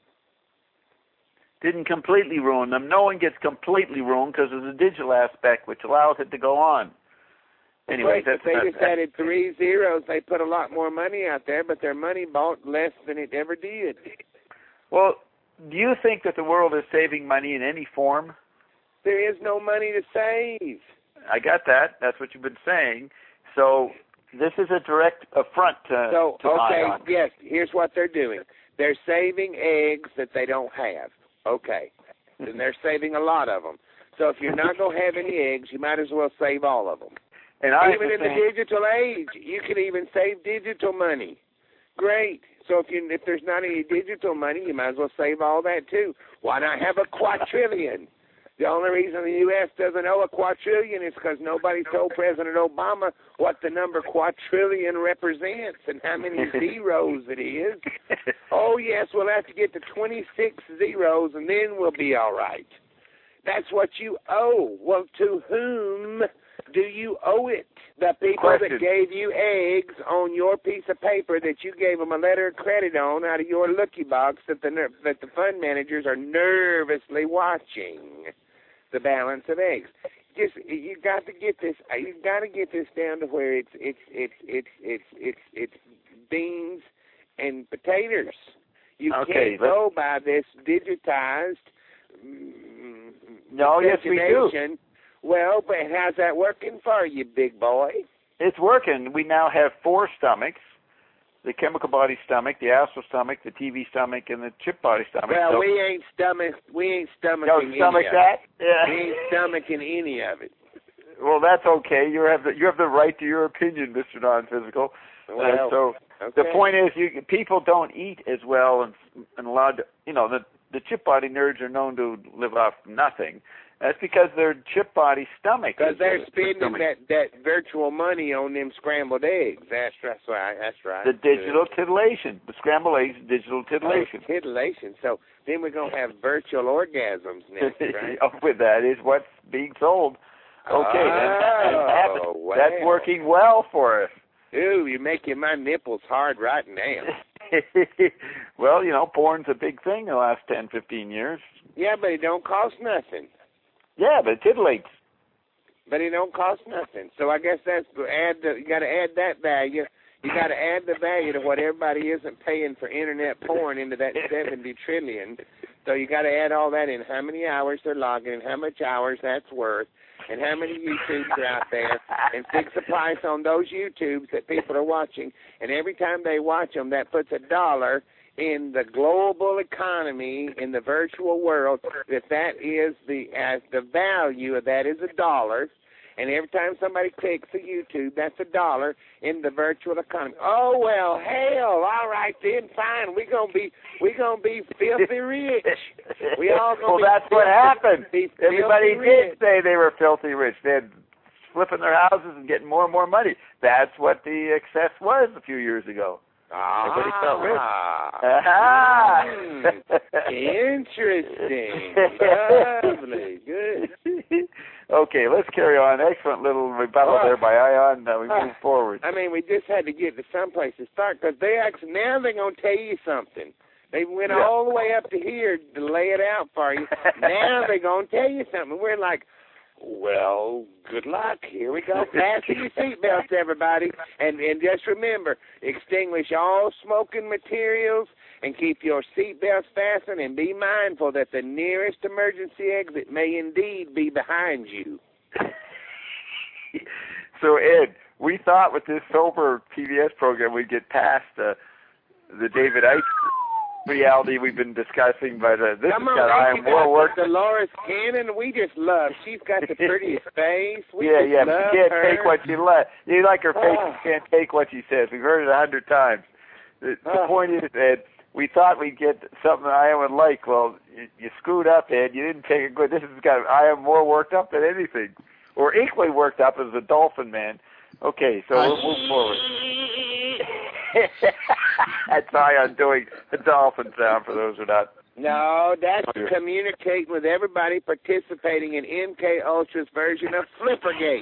[SPEAKER 1] Didn't completely ruin them. No one gets completely ruined because there's a digital aspect which allows it to go on. Anyway,
[SPEAKER 2] right,
[SPEAKER 1] that's,
[SPEAKER 2] if they
[SPEAKER 1] that's,
[SPEAKER 2] just added three zeros, they put a lot more money out there, but their money bought less than it ever did.
[SPEAKER 1] Well, do you think that the world is saving money in any form?
[SPEAKER 2] There is no money to save.
[SPEAKER 1] I got that. That's what you've been saying. So this is a direct affront to,
[SPEAKER 2] so,
[SPEAKER 1] to
[SPEAKER 2] okay,
[SPEAKER 1] Ion.
[SPEAKER 2] yes, here's what they're doing. They're saving eggs that they don't have. Okay. And they're saving a lot of them. So if you're not going to have any eggs, you might as well save all of them.
[SPEAKER 1] And I
[SPEAKER 2] even in the digital age, you can even save digital money. Great. So if you if there's not any digital money, you might as well save all that too. Why not have a quadrillion? The only reason the U S doesn't owe a quadrillion is because nobody told President Obama what the number quadrillion represents and how many zeros it is. Oh, yes, we'll have to get to twenty-six zeros, and then we'll be all right. That's what you owe. Well, to whom do you owe it? The people
[SPEAKER 1] Question.
[SPEAKER 2] that gave you eggs on your piece of paper that you gave them a letter of credit on out of your looky box that the that the fund managers are nervously watching the balance of eggs. Just you got to get this. You got to get this down to where it's it's it's it's it's it's it's beans and potatoes. You
[SPEAKER 1] okay,
[SPEAKER 2] can't go by this digitized. Mm,
[SPEAKER 1] no, yes, we do.
[SPEAKER 2] Well, but how's that working for you, big boy?
[SPEAKER 1] It's working. We now have four stomachs. the chemical body stomach, the astral stomach, the T V stomach, and the chip body stomach.
[SPEAKER 2] Well,
[SPEAKER 1] so,
[SPEAKER 2] we ain't stomach. We ain't stomaching
[SPEAKER 1] no,
[SPEAKER 2] any
[SPEAKER 1] stomach
[SPEAKER 2] of
[SPEAKER 1] that?
[SPEAKER 2] it.
[SPEAKER 1] Yeah.
[SPEAKER 2] We ain't stomaching any of it.
[SPEAKER 1] Well, that's okay. You have the you have the right to your opinion, Mister Non-Physical.
[SPEAKER 2] Well,
[SPEAKER 1] uh, so
[SPEAKER 2] okay.
[SPEAKER 1] the point is, you people don't eat as well, and and allowed to, you know, the the chip body nerds are known to live off nothing. That's because their chip body stomach.
[SPEAKER 2] Because they're
[SPEAKER 1] the,
[SPEAKER 2] spending
[SPEAKER 1] stomach.
[SPEAKER 2] that, that virtual money on them scrambled eggs. That's, that's right. That's right.
[SPEAKER 1] The digital titillation. The scrambled eggs, digital titillation.
[SPEAKER 2] Oh, titillation. So then we're going to have virtual orgasms next, right?
[SPEAKER 1] Oh, with that is what's being sold. Okay,
[SPEAKER 2] oh,
[SPEAKER 1] and, and that's,
[SPEAKER 2] wow.
[SPEAKER 1] that's working well for us.
[SPEAKER 2] Ooh, you're making my nipples hard right now.
[SPEAKER 1] Well, you know, porn's a big thing in the last ten, fifteen years.
[SPEAKER 2] Yeah, but it don't cost nothing.
[SPEAKER 1] Yeah, but it titillates.
[SPEAKER 2] But it don't cost nothing. So I guess that's add the, you got to add that value. You got to add the value to what everybody isn't paying for internet porn into that seventy trillion. So you got to add all that in. How many hours they're logging, and how much hours that's worth, and how many YouTubes are out there, and fix the price on those YouTubes that people are watching. And every time they watch them, that puts a dollar in the global economy, in the virtual world, that that is the as the value of that is a dollar. And every time somebody clicks a YouTube, that's a dollar in the virtual economy. Oh well, hell, all right then, fine. We're gonna be we're gonna be filthy rich. We all gonna
[SPEAKER 1] well,
[SPEAKER 2] be
[SPEAKER 1] that's
[SPEAKER 2] filthy,
[SPEAKER 1] what happened.
[SPEAKER 2] be
[SPEAKER 1] Everybody did
[SPEAKER 2] rich.
[SPEAKER 1] say they were filthy rich. They're flipping their houses and getting more and more money. That's what the excess was a few years ago. Everybody felt rich.
[SPEAKER 2] Ah,
[SPEAKER 1] Aha!
[SPEAKER 2] mm, interesting. Lovely. Good.
[SPEAKER 1] Okay, let's carry on. Excellent little rebuttal there by Ion. Now we move forward.
[SPEAKER 2] I mean, we just had to get to someplace to start because they actually, now they're going to tell you something. They went
[SPEAKER 1] Yeah.
[SPEAKER 2] all the way up to here to lay it out for you. Now they're going to tell you something. We're like, well, good luck. Here we go. Fasten your seatbelts, everybody. And and just remember, extinguish all smoking materials and keep your seatbelts fastened, and be mindful that the nearest emergency exit may indeed be behind you.
[SPEAKER 1] So, Ed, we thought with this sober P B S program we'd get past uh, the David Icke reality we've been discussing, but uh, this
[SPEAKER 2] Come
[SPEAKER 1] has
[SPEAKER 2] on,
[SPEAKER 1] got I
[SPEAKER 2] you
[SPEAKER 1] am more work.
[SPEAKER 2] got Dolores Cannon, we just love. She's got the prettiest face. We
[SPEAKER 1] yeah,
[SPEAKER 2] just
[SPEAKER 1] yeah,
[SPEAKER 2] love
[SPEAKER 1] but you can't
[SPEAKER 2] her.
[SPEAKER 1] take what you let. You like her face,
[SPEAKER 2] Oh.
[SPEAKER 1] you can't take what she says. We've heard it a hundred times. The, the
[SPEAKER 2] Oh.
[SPEAKER 1] point is, Ed, we thought we'd get something I would like. Well, you, you screwed up, Ed. You didn't take a good. This has got I am more worked up than anything, or equally worked up as a dolphin man. Okay, so we'll move forward. That's Ion doing a dolphin sound for those who are not.
[SPEAKER 2] No, that's communicating with everybody participating in M K Ultra's version of Flippergate.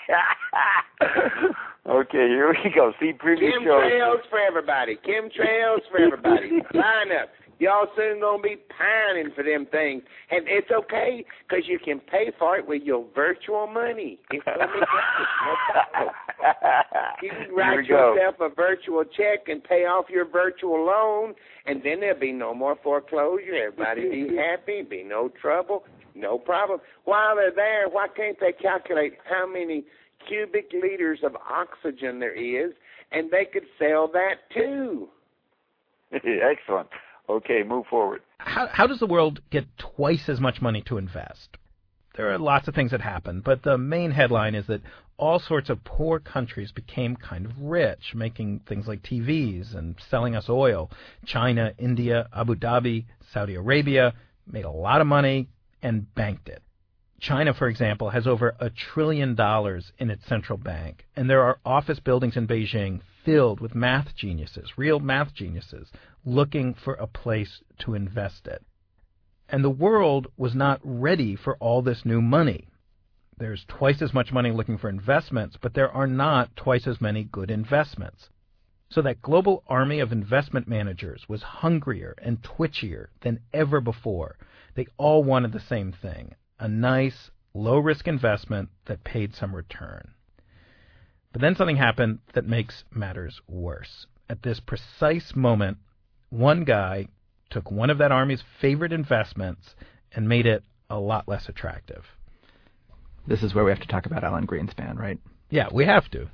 [SPEAKER 1] Okay, here we go. See previous shows.
[SPEAKER 2] Chemtrails for everybody. Chemtrails for everybody. Line up. Y'all soon going to be pining for them things. And it's okay, because you can pay for it with your virtual money. It's going to be no problem. You can write yourself a virtual check and pay off your virtual loan, and then there'll be no more foreclosure. Everybody be happy, be no trouble, no problem. While they're there, why can't they calculate how many cubic liters of oxygen there is, and they could sell that too?
[SPEAKER 1] Excellent. Okay, move forward.
[SPEAKER 6] How, how does the world get twice as much money to invest? There are lots of things that happen, but the main headline is that all sorts of poor countries became kind of rich, making things like T Vs and selling us oil. China, India, Abu Dhabi, Saudi Arabia made a lot of money and banked it. China, for example, has over a trillion dollars in its central bank, and there are office buildings in Beijing filled with math geniuses, real math geniuses, looking for a place to invest it. And the world was not ready for all this new money. There's twice as much money looking for investments, but there are not twice as many good investments. So that global army of investment managers was hungrier and twitchier than ever before. They all wanted the same thing, a nice, low-risk investment that paid some return. But then something happened that makes matters worse. At this precise moment, one guy took one of that army's favorite investments and made it a lot less attractive.
[SPEAKER 4] This is where we have to talk about Alan Greenspan, right?
[SPEAKER 6] Yeah, we have to.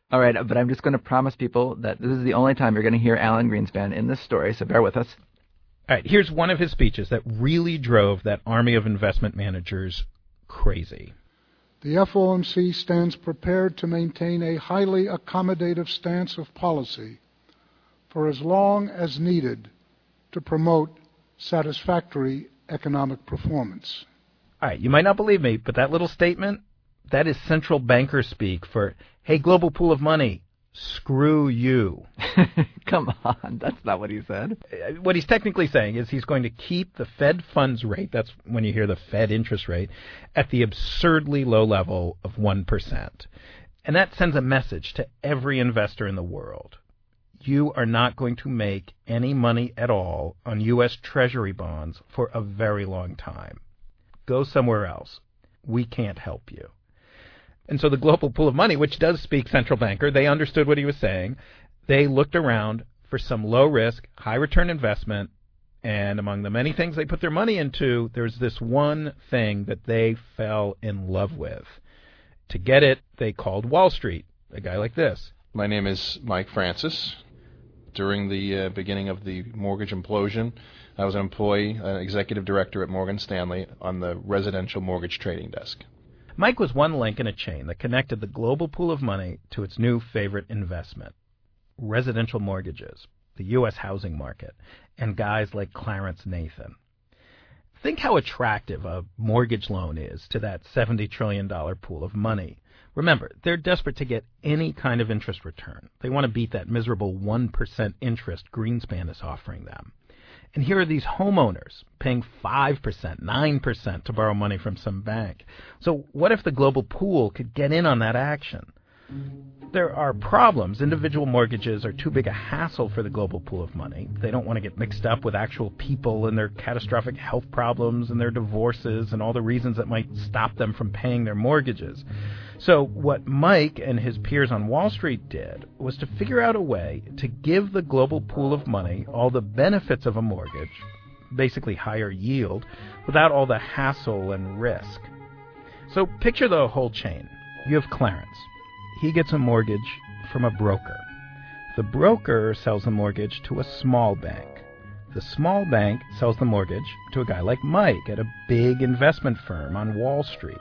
[SPEAKER 4] All right, but I'm just going to promise people that this is the only time you're going to hear Alan Greenspan in this story, so bear with us.
[SPEAKER 6] All right, here's one of his speeches that really drove that army of investment managers crazy.
[SPEAKER 8] The F O M C stands prepared to maintain a highly accommodative stance of policy for as long as needed to promote satisfactory economic performance.
[SPEAKER 6] All right, you might not believe me, but that little statement, that is central banker speak for, hey, global pool of money, screw you.
[SPEAKER 4] Come on, that's not what he said.
[SPEAKER 6] What he's technically saying is he's going to keep the Fed funds rate, that's when you hear the Fed interest rate, at the absurdly low level of one percent. And that sends a message to every investor in the world. You are not going to make any money at all on U S Treasury bonds for a very long time. Go somewhere else. We can't help you. And so the global pool of money, which does speak central banker, they understood what he was saying. They looked around for some low-risk, high-return investment, and among the many things they put their money into, there's this one thing that they fell in love with. To get it, they called Wall Street, a guy like this.
[SPEAKER 9] My name is Mike Francis. During the uh, beginning of the mortgage implosion, I was an employee, uh, executive director at Morgan Stanley on the residential mortgage trading desk.
[SPEAKER 6] Mike was one link in a chain that connected the global pool of money to its new favorite investment, residential mortgages, the U S housing market, and guys like Clarence Nathan. Think how attractive a mortgage loan is to that seventy trillion dollars pool of money. Remember, they're desperate to get any kind of interest return. They want to beat that miserable one percent interest Greenspan is offering them. And here are these homeowners paying five percent, nine percent to borrow money from some bank. So what if the global pool could get in on that action? There are problems. Individual mortgages are too big a hassle for the global pool of money. They don't want to get mixed up with actual people and their catastrophic health problems and their divorces and all the reasons that might stop them from paying their mortgages. So what Mike and his peers on Wall Street did was to figure out a way to give the global pool of money all the benefits of a mortgage, basically higher yield, without all the hassle and risk. So picture the whole chain. You have Clarence. He gets a mortgage from a broker. The broker sells the mortgage to a small bank. The small bank sells the mortgage to a guy like Mike at a big investment firm on Wall Street.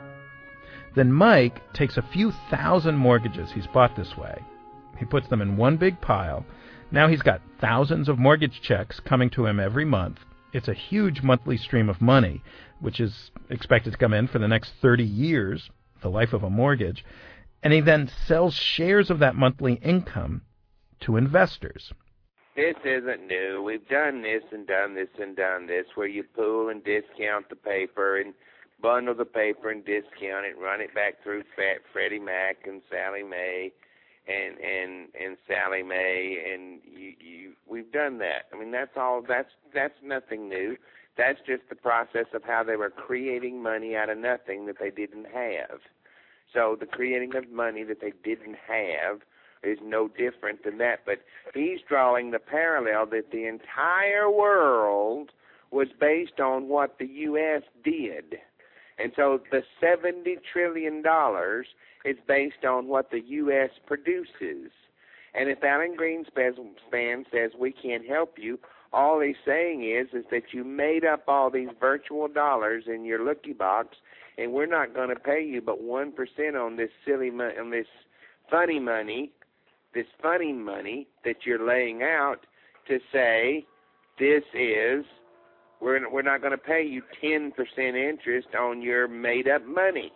[SPEAKER 6] Then Mike takes a few thousand mortgages he's bought this way. He puts them in one big pile. Now he's got thousands of mortgage checks coming to him every month. It's a huge monthly stream of money, which is expected to come in for the next thirty years, the life of a mortgage. And he then sells shares of that monthly income to investors.
[SPEAKER 2] This isn't new. We've done this and done this and done this, where you pool and discount the paper and bundle the paper and discount it, run it back through Fat Freddie Mac and Sally Mae and and and Sally Mae, and you you we've done that. I mean, that's all. That's that's nothing new. That's just the process of how they were creating money out of nothing that they didn't have. So the creating of money that they didn't have is no different than that. But he's drawing the parallel that the entire world was based on what the U S did. And so the seventy trillion dollars is based on what the U S produces. And if Alan Greenspan says we can't help you, all he's saying is is that you made up all these virtual dollars in your looky box, and we're not going to pay you but one percent on this silly money, on this funny money, this funny money that you're laying out to say this is, we're, we're not going to pay you ten percent interest on your made-up money.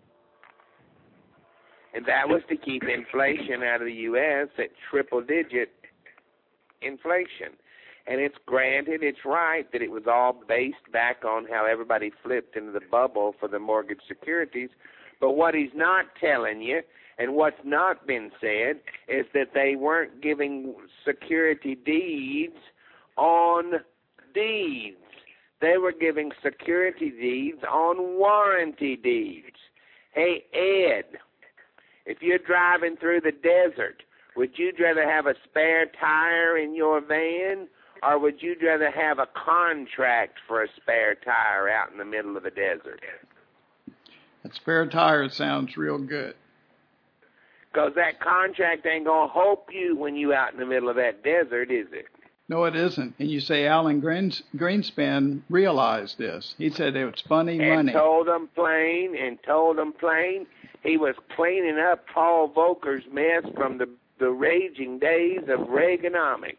[SPEAKER 2] And that was to keep inflation out of the U S at triple-digit inflation. And it's granted, it's right that it was all based back on how everybody flipped into the bubble for the mortgage securities. But what he's not telling you, and what's not been said, is that they weren't giving security deeds on deeds. They were giving security deeds on warranty deeds. Hey, Ed, if you're driving through the desert, would you rather have a spare tire in your van, or would you rather have a contract for a spare tire out in the middle of the desert?
[SPEAKER 3] That spare tire sounds real good.
[SPEAKER 2] Because that contract ain't going to help you when you out in the middle of that desert, is it?
[SPEAKER 3] No, it isn't. And you say Alan Greens, Greenspan realized this. He said it was funny
[SPEAKER 2] and
[SPEAKER 3] money.
[SPEAKER 2] And told them plain, and told them plain, he was cleaning up Paul Volcker's mess from the, the raging days of Reaganomics.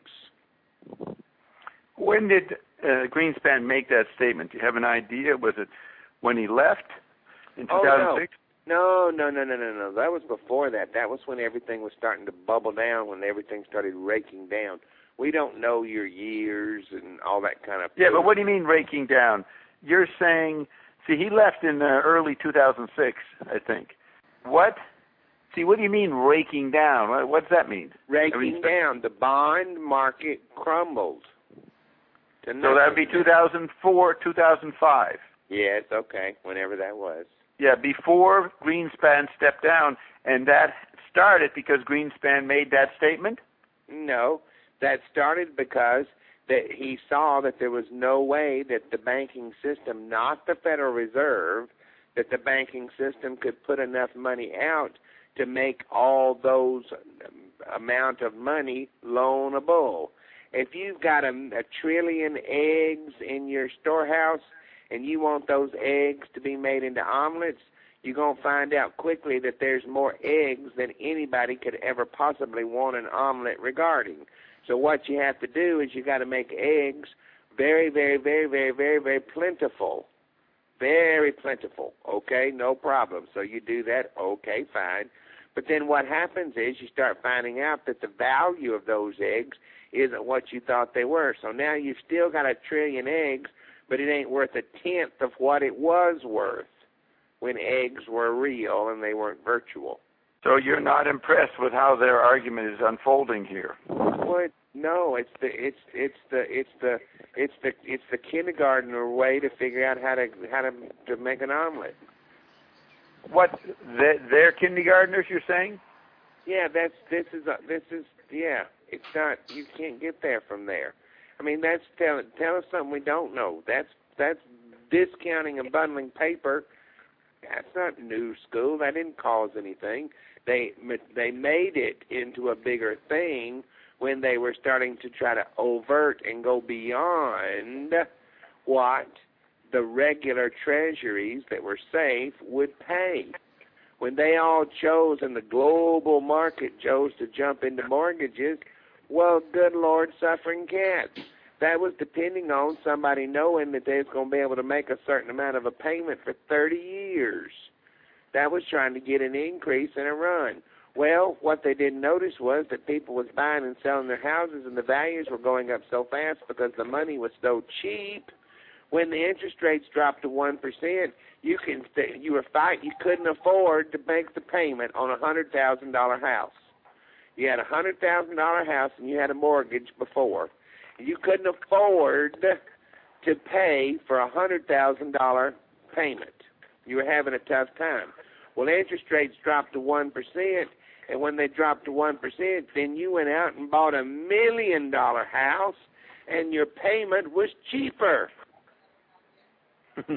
[SPEAKER 1] When did uh, Greenspan make that statement? Do you have an idea? Was it when he left in two thousand six?
[SPEAKER 2] Oh, no. No, no, no, no, no, no. That was before that. That was when everything was starting to bubble down, when everything started raking down. We don't know your years and all that kind of.
[SPEAKER 1] Yeah, but what do you mean raking down? You're saying, see, he left in uh, early two thousand six, I think. What? See, what do you mean raking down? What, what does that mean?
[SPEAKER 2] Raking
[SPEAKER 1] I mean,
[SPEAKER 2] down. The bond market crumbled.
[SPEAKER 1] So that would be two thousand four, two thousand five.
[SPEAKER 2] Yes, okay, whenever that was.
[SPEAKER 1] Yeah, before Greenspan stepped down, and that started because Greenspan made that statement?
[SPEAKER 2] No. That started because that he saw that there was no way that the banking system, not the Federal Reserve, that the banking system could put enough money out to make all those amount of money loanable. If you've got a, a trillion eggs in your storehouse and you want those eggs to be made into omelets, you're going to find out quickly that there's more eggs than anybody could ever possibly want an omelet regarding. So what you have to do is you got to make eggs very, very, very, very, very, very plentiful. Very plentiful. Okay, no problem. So you do that, okay, fine. But then what happens is you start finding out that the value of those eggs isn't what you thought they were. So now you've still got a trillion eggs, but it ain't worth a tenth of what it was worth when eggs were real and they weren't virtual.
[SPEAKER 1] So you're not impressed with how their argument is unfolding here?
[SPEAKER 2] Well, no, it's the it's it's the it's the it's the it's the kindergartner way to figure out how to how to to make an omelet.
[SPEAKER 1] What? They're kindergartners, you're saying?
[SPEAKER 2] Yeah, that's this is a, this is yeah. It's not. You can't get there from there. I mean, that's tell tell us something we don't know. That's that's discounting and bundling paper. That's not new school. That didn't cause anything. They they made it into a bigger thing when they were starting to try to overt and go beyond what the regular treasuries that were safe would pay. When they all chose and the global market chose to jump into mortgages, well, good Lord, suffering cats. That was depending on somebody knowing that they was going to be able to make a certain amount of a payment for thirty years. That was trying to get an increase in a run. Well, what they didn't notice was that people was buying and selling their houses and the values were going up so fast because the money was so cheap. When the interest rates dropped to one percent, you can st- you were fight you couldn't afford to make the payment on a one hundred thousand dollars house. You had a one hundred thousand dollars house and you had a mortgage before. You couldn't afford to pay for a one hundred thousand dollars payment. You were having a tough time. Well, interest rates dropped to one percent, and when they dropped to one percent, then you went out and bought a million dollar house, and your payment was cheaper.
[SPEAKER 1] uh,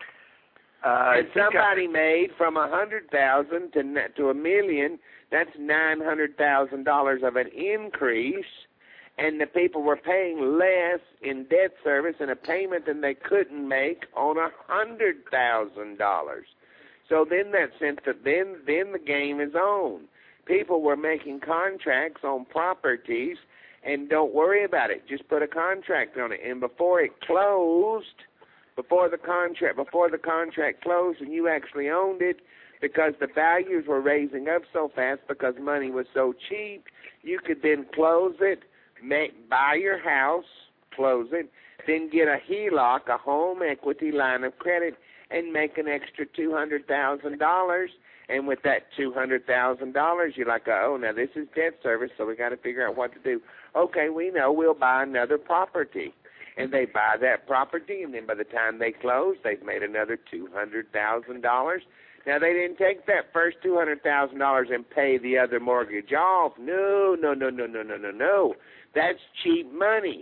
[SPEAKER 2] and somebody I... made from a hundred thousand to to a million. That's nine hundred thousand dollars of an increase, and the people were paying less in debt service and a payment than they couldn't make on a hundred thousand dollars. So then that sense that then then the game is on. People were making contracts on properties, and don't worry about it. Just put a contract on it, and before it closed. Before the contract, before the contract closed, and you actually owned it, because the values were raising up so fast because money was so cheap, you could then close it, make buy your house, close it, then get a H E L O C, a home equity line of credit, and make an extra two hundred thousand dollars. And with that two hundred thousand dollars, you're like, oh, now this is debt service, so we got to figure out what to do. Okay, we know we'll buy another property. And they buy that property, and then by the time they close, they've made another two hundred thousand dollars. Now, they didn't take that first two hundred thousand dollars and pay the other mortgage off. No, no, no, no, no, no, no, no. That's cheap money.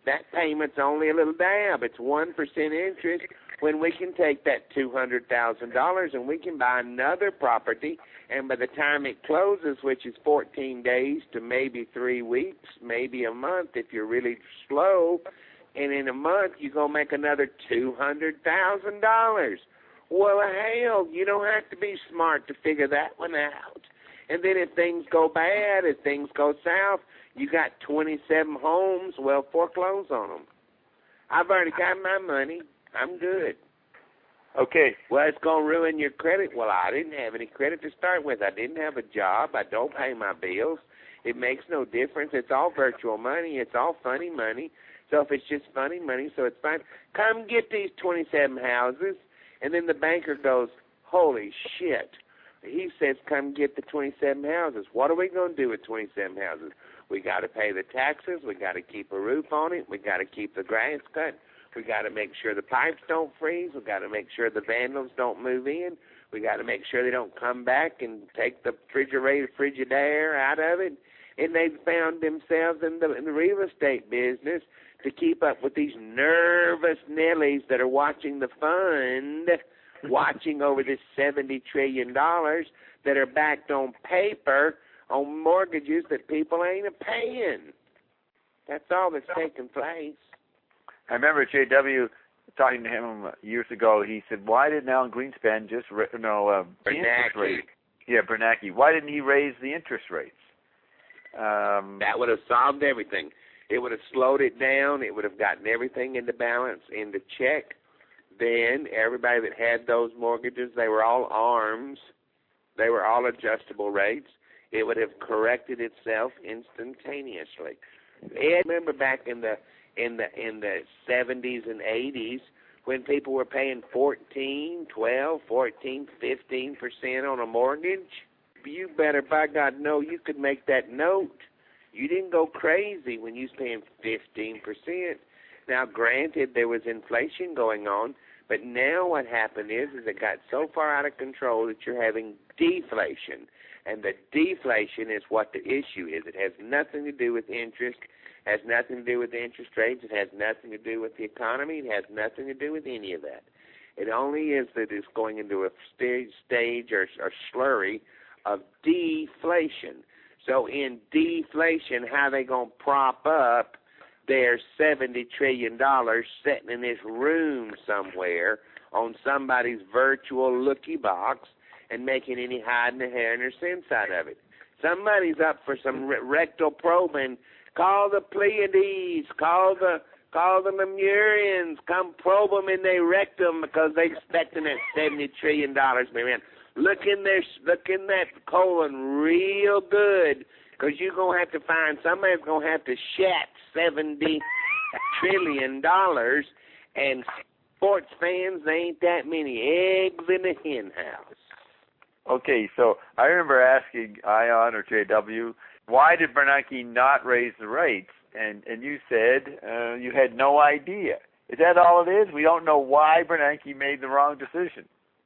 [SPEAKER 2] that payment's only a little dab. It's one percent interest when we can take that two hundred thousand dollars and we can buy another property, and by the time it closes, which is fourteen days to maybe three weeks, maybe a month if you're really slow, and in a month you're going to make another two hundred thousand dollars. Well, hell, you don't have to be smart to figure that one out. And then if things go bad, if things go south, you got twenty-seven homes, well, foreclose on them. I've already got my money. I'm good.
[SPEAKER 1] Okay.
[SPEAKER 2] Well, it's going to ruin your credit. Well, I didn't have any credit to start with. I didn't have a job. I don't pay my bills. It makes no difference. It's all virtual money. It's all funny money. So if it's just funny money, so it's fine. Come get these twenty-seven houses. And then the banker goes, holy shit. He says, come get the twenty-seven houses. What are we going to do with twenty-seven houses? We got to pay the taxes. We got to keep a roof on it. We got to keep the grass cut. We got to make sure the pipes don't freeze. We got to make sure the vandals don't move in. We got to make sure they don't come back and take the refrigerator, Frigidaire out of it. And they've found themselves in the, in the real estate business to keep up with these nervous Nellies that are watching the fund, watching over this seventy trillion dollars that are backed on paper on mortgages that people ain't paying. That's all that's taking place.
[SPEAKER 1] I remember J W talking to him years ago. He said, why didn't Alan Greenspan just, you know, uh, the interest rate? Yeah, Bernanke. Why didn't he raise the interest rates? Um,
[SPEAKER 2] that would have solved everything. It would have slowed it down. It would have gotten everything into balance, into check. Then everybody that had those mortgages, they were all ARMs. They were all adjustable rates. It would have corrected itself instantaneously. I remember back in the in the in the seventies and eighties when people were paying fourteen, twelve, fourteen, fifteen percent on a mortgage. You better, by God, know you could make that note. You didn't go crazy when you was paying fifteen percent. Now, granted, there was inflation going on, but now what happened is, is it got so far out of control that you're having deflation. And the deflation is what the issue is. It has nothing to do with interest. It has nothing to do with interest rates. It has nothing to do with the economy. It has nothing to do with any of that. It only is that it's going into a stage, stage or, or slurry of deflation. So in deflation, how are they going to prop up their seventy trillion dollars sitting in this room somewhere on somebody's virtual looky box and making any hide in the hair and their sense out of it? Somebody's up for some re- rectal probing. Call the Pleiades, call the call the Lemurians, come probe them in their rectum because they're expecting that seventy trillion dollars, man. Look in there, look in that colon real good, because you're going to have to find, somebody's going to have to shat seventy trillion dollars, and sports fans, there ain't that many eggs in the hen house.
[SPEAKER 1] Okay, so I remember asking Ion or J W, why did Bernanke not raise the rates? And and you said uh, you had no idea. Is that all it is? We don't know why Bernanke made the wrong decision.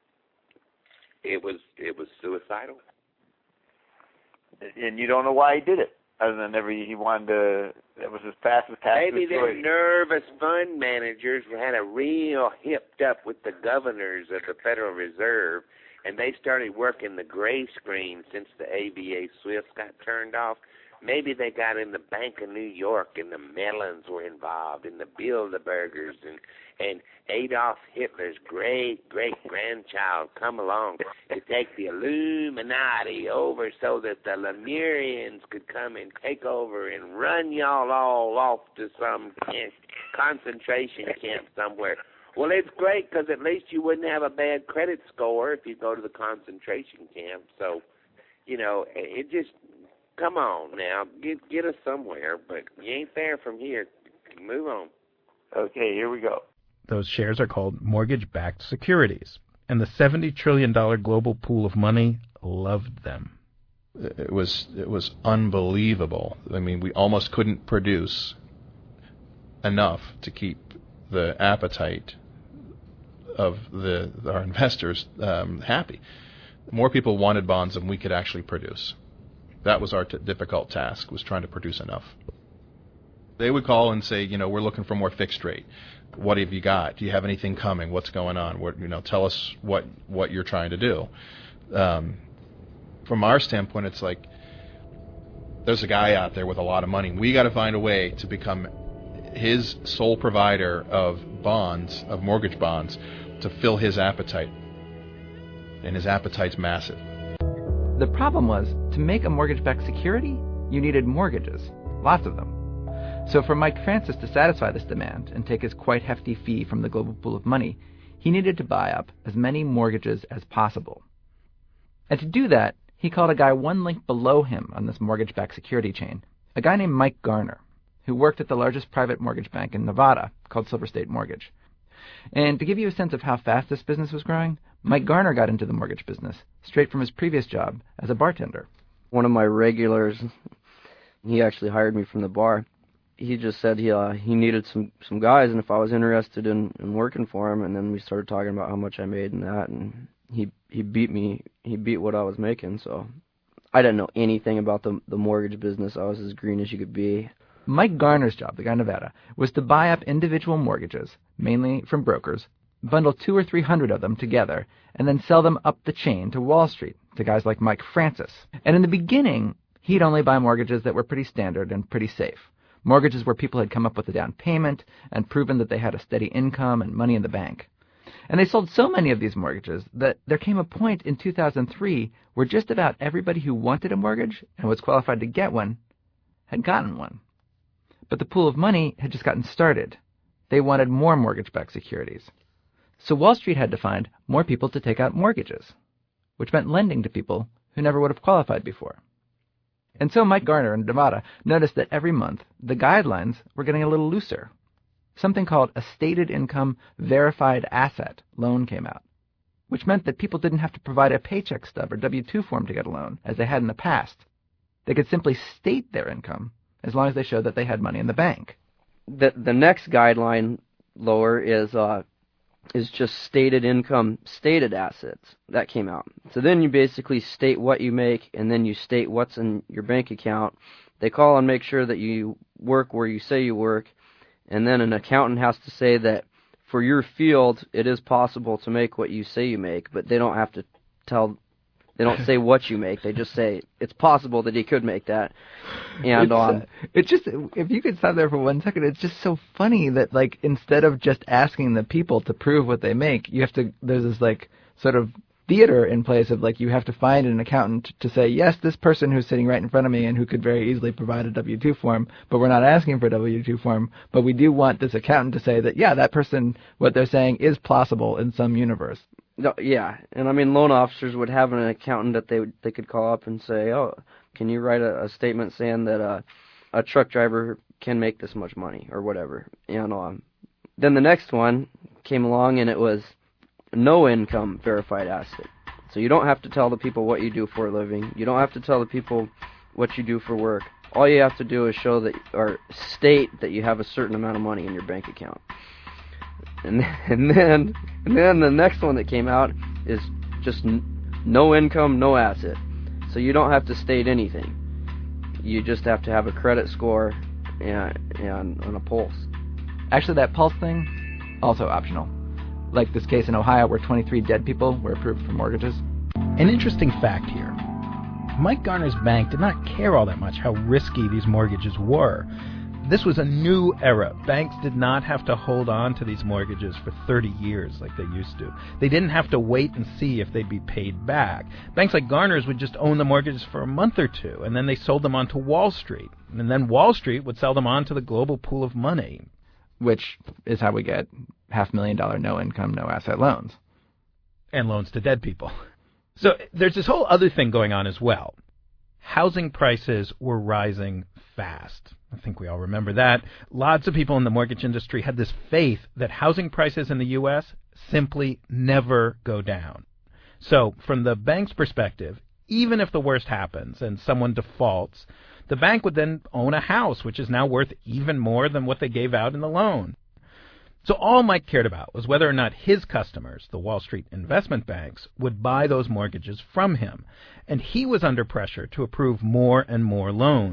[SPEAKER 2] It was it was suicidal.
[SPEAKER 1] And you don't know why he did it, other than every he wanted to. That was his fastest path.
[SPEAKER 2] Maybe the nervous fund managers had a real hipped up with the governors of the Federal Reserve, and they started working the gray screen since the A B A Swifts got turned off. Maybe they got in the Bank of New York, and the Mellons were involved, and the Bilderbergers, and and Adolf Hitler's great-great-grandchild come along to take the Illuminati over so that the Lemurians could come and take over and run y'all all off to some concentration camp somewhere. Well, it's great because at least you wouldn't have a bad credit score if you go to the concentration camp. So, you know, it just, come on now, get get us somewhere, but you ain't there from here. Move on.
[SPEAKER 1] Okay, here we go.
[SPEAKER 6] Those shares are called mortgage-backed securities, and the seventy trillion dollars global pool of money loved them.
[SPEAKER 9] It was it was unbelievable. I mean, we almost couldn't produce enough to keep the appetite of the our investors um, happy. More people wanted bonds than we could actually produce. That was our t- difficult task, was trying to produce enough. They would call and say, you know, we're looking for more fixed rate. What have you got? Do you have anything coming? What's going on? What, you know, tell us what what you're trying to do. Um, from our standpoint, it's like there's a guy out there with a lot of money. We got to find a way to become his sole provider of bonds, of mortgage bonds, to fill his appetite. And his appetite's massive.
[SPEAKER 4] The problem was, to make a mortgage-backed security, you needed mortgages, lots of them. So for Mike Francis to satisfy this demand and take his quite hefty fee from the global pool of money, he needed to buy up as many mortgages as possible. And to do that, he called a guy one link below him on this mortgage-backed security chain, a guy named Mike Garner, who worked at the largest private mortgage bank in Nevada, called Silver State Mortgage. And to give you a sense of how fast this business was growing, Mike Garner got into the mortgage business straight from his previous job as a bartender.
[SPEAKER 10] One of my regulars, he actually hired me from the bar. He just said he uh, he needed some, some guys, and if I was interested in, in working for him, and then we started talking about how much I made in that, and he he beat me, he beat what I was making, so I didn't know anything about the the mortgage business. I was as green as you could be.
[SPEAKER 4] Mike Garner's job, the guy in Nevada, was to buy up individual mortgages, mainly from brokers, bundle two or three hundred of them together, and then sell them up the chain to Wall Street, to guys like Mike Francis. And in the beginning, he'd only buy mortgages that were pretty standard and pretty safe. Mortgages where people had come up with a down payment and proven that they had a steady income and money in the bank. And they sold so many of these mortgages that there came a point in two thousand three where just about everybody who wanted a mortgage and was qualified to get one had gotten one. But the pool of money had just gotten started. They wanted more mortgage-backed securities. So Wall Street had to find more people to take out mortgages, which meant lending to people who never would have qualified before. And so Mike Garner in Nevada noticed that every month the guidelines were getting a little looser. Something called a stated income verified asset loan came out, which meant that people didn't have to provide a paycheck stub or W two form to get a loan, as they had in the past. They could simply state their income as long as they showed that they had money in the bank.
[SPEAKER 10] The the next guideline lower is uh is just stated income, stated assets. That came out. So then you basically state what you make, and then you state what's in your bank account. They call and make sure that you work where you say you work, and then an accountant has to say that for your field, it is possible to make what you say you make, but they don't have to tell, they don't say what you make. They just say it's possible that he could make that. And
[SPEAKER 4] it's,
[SPEAKER 10] um,
[SPEAKER 4] uh, it's just, if you could stop there for one second, it's just so funny that, like, instead of just asking the people to prove what they make, you have to, there's this, like, sort of theater in place of, like, you have to find an accountant to say, yes, this person who's sitting right in front of me and who could very easily provide a W two form, but we're not asking for a W two form, but we do want this accountant to say that, yeah, that person, what they're saying is plausible in some universe.
[SPEAKER 10] No, yeah, and I mean, loan officers would have an accountant that they would, they could call up and say, oh, can you write a, a statement saying that uh, a truck driver can make this much money or whatever. And um, then the next one came along, and it was no income verified asset. So you don't have to tell the people what you do for a living. You don't have to tell the people what you do for work. All you have to do is show that, or state that you have a certain amount of money in your bank account. And, and then and then the next one that came out is just n- no income, no asset. So you don't have to state anything. You just have to have a credit score and, and, and a pulse.
[SPEAKER 4] Actually, that pulse thing, also optional. Like this case in Ohio where twenty-three dead people were approved for mortgages.
[SPEAKER 6] An interesting fact here. Mike Garner's bank did not care all that much how risky these mortgages were. This was a new era. Banks did not have to hold on to these mortgages for thirty years like they used to. They didn't have to wait and see if they'd be paid back. Banks like Garner's would just own the mortgages for a month or two, and then they sold them on to Wall Street. And then Wall Street would sell them on to the global pool of money.
[SPEAKER 4] Which is how we get half million dollar no income, no asset loans.
[SPEAKER 6] And loans to dead people. So there's this whole other thing going on as well. Housing prices were rising fast. I think we all remember that. Lots of people in the mortgage industry had this faith that housing prices in the U S simply never go down. So from the bank's perspective, even if the worst happens and someone defaults, the bank would then own a house, which is now worth even more than what they gave out in the loan. So all Mike cared about was whether or not his customers, the Wall Street investment banks, would buy those mortgages from him. And he was under pressure to approve more and more loans.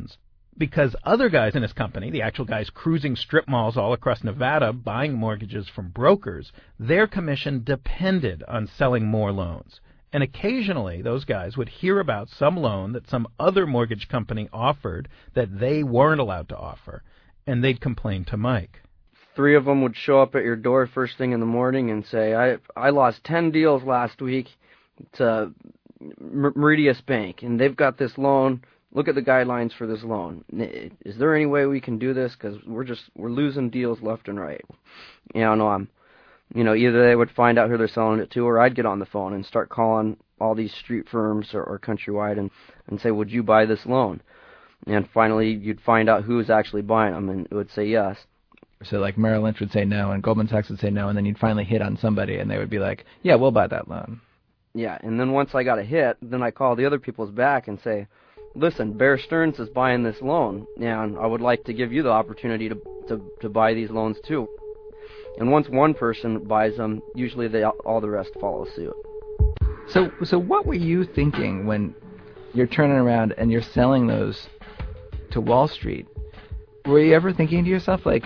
[SPEAKER 6] because other guys in his company, the actual guys cruising strip malls all across Nevada buying mortgages from brokers, their commission depended on selling more loans. And occasionally those guys would hear about some loan that some other mortgage company offered that they weren't allowed to offer, and they'd complain to Mike.
[SPEAKER 10] Three of them would show up at your door first thing in the morning and say, I I lost ten deals last week to Meridius Bank, and they've got this loan. Look at the guidelines for this loan. Is there any way we can do this? Because we're just, we're losing deals left and right. You know, um, you know, either they would find out who they're selling it to, or I'd get on the phone and start calling all these street firms or, or countrywide and, and say, would you buy this loan? And finally, you'd find out who was actually buying them, and it would say yes.
[SPEAKER 4] So like Merrill Lynch would say no, and Goldman Sachs would say no, and then you'd finally hit on somebody, and they would be like, yeah, we'll buy that loan.
[SPEAKER 10] Yeah, and then once I got a hit, then I call the other people's back and say, listen, Bear Stearns is buying this loan, and I would like to give you the opportunity to, to, to buy these loans too. And once one person buys them, usually they, all the rest follow suit.
[SPEAKER 4] So, so what were you thinking when you're turning around and you're selling those to Wall Street? Were you ever thinking to yourself, like,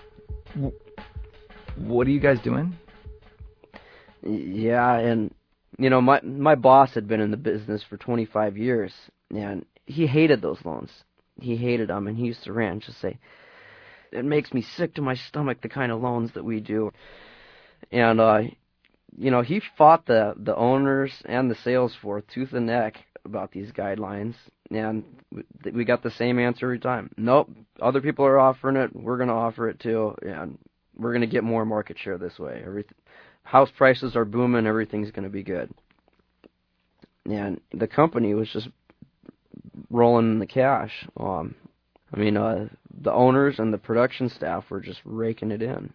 [SPEAKER 4] what are you guys doing?
[SPEAKER 10] Yeah, and, you know, my my boss had been in the business for twenty-five years, and he hated those loans. He hated them, and he used to rant and just say, it makes me sick to my stomach, the kind of loans that we do. And, uh, you know, he fought the, the owners and the sales force tooth and neck about these guidelines, and we got the same answer every time. Nope, other people are offering it, we're going to offer it too, and we're going to get more market share this way. Everything, house prices are booming, everything's going to be good. And the company was just rolling in the cash. Um, I mean, uh, the owners and the production staff were just raking it in.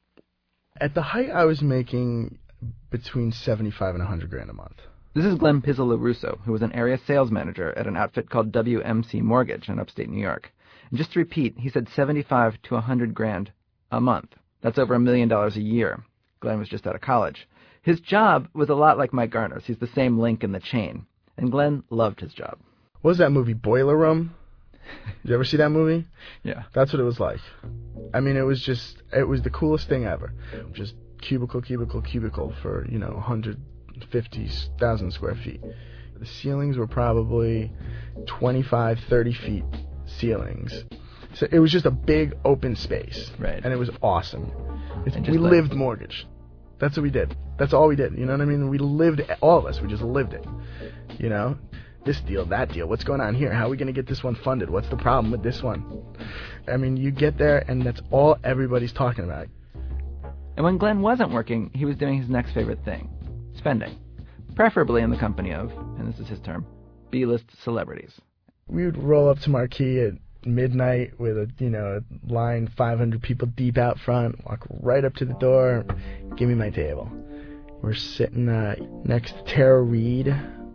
[SPEAKER 11] At the height, I was making between seventy-five and a hundred grand a month.
[SPEAKER 4] This is Glenn Pizzola-Russo, who was an area sales manager at an outfit called W M C Mortgage in upstate New York. And just to repeat, he said seventy-five to a hundred grand a month. That's over a million dollars a year. Glenn was just out of college. His job was a lot like Mike Garner's. He's the same link in the chain. And Glenn loved his job.
[SPEAKER 11] What was that movie, Boiler Room? Did you ever see that movie?
[SPEAKER 4] Yeah.
[SPEAKER 11] That's what it was like. I mean, it was just, it was the coolest thing ever. Just cubicle, cubicle, cubicle for, you know, one hundred fifty thousand square feet. The ceilings were probably twenty-five, thirty feet ceilings. So it was just a big open space.
[SPEAKER 4] Right.
[SPEAKER 11] And it was awesome. It's, we
[SPEAKER 4] like,
[SPEAKER 11] lived mortgage. That's what we did. That's all we did. You know what I mean? We lived, all of us, we just lived it. You know? This deal, that deal, what's going on here? How are we going to get this one funded? What's the problem with this one? I mean, you get there, and that's all everybody's talking about.
[SPEAKER 4] And when Glenn wasn't working, he was doing his next favorite thing, spending. Preferably in the company of, and this is his term, B-list celebrities.
[SPEAKER 11] We would roll up to Marquee at midnight with a, you know, a line five hundred people deep out front, walk right up to the door, give me my table. We're sitting uh, next to Tara Reid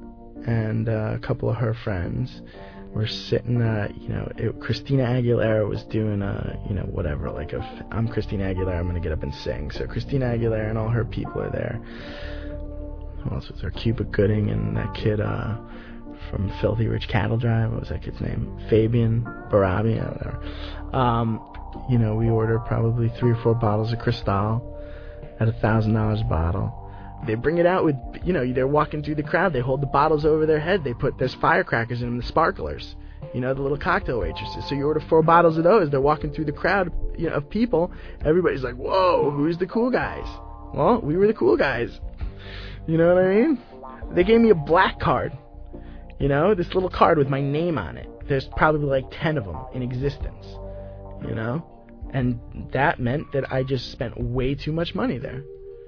[SPEAKER 11] and uh, a couple of her friends. We're sitting, uh, you know, it, Christina Aguilera was doing, uh, you know, whatever, like, if I'm Christina Aguilera, I'm going to get up and sing. So Christina Aguilera and all her people are there. Who else was there? Cuba Gooding and that kid uh, from Filthy Rich Cattle Drive. What was that kid's name? Fabian Barabi, or whatever. Um, you know, we order probably three or four bottles of Cristal at a thousand dollars a bottle. They bring it out with, you know, they're walking through the crowd. They hold the bottles over their head. They put, there's firecrackers in them, the sparklers, you know, the little cocktail waitresses. So you order four bottles of those. They're walking through the crowd, you know, of people. Everybody's like, whoa, who's the cool guys? Well, we were the cool guys. You know what I mean? They gave me a black card, you know, this little card with my name on it. There's probably like ten of them in existence, you know? And that meant that I just spent way too much money there.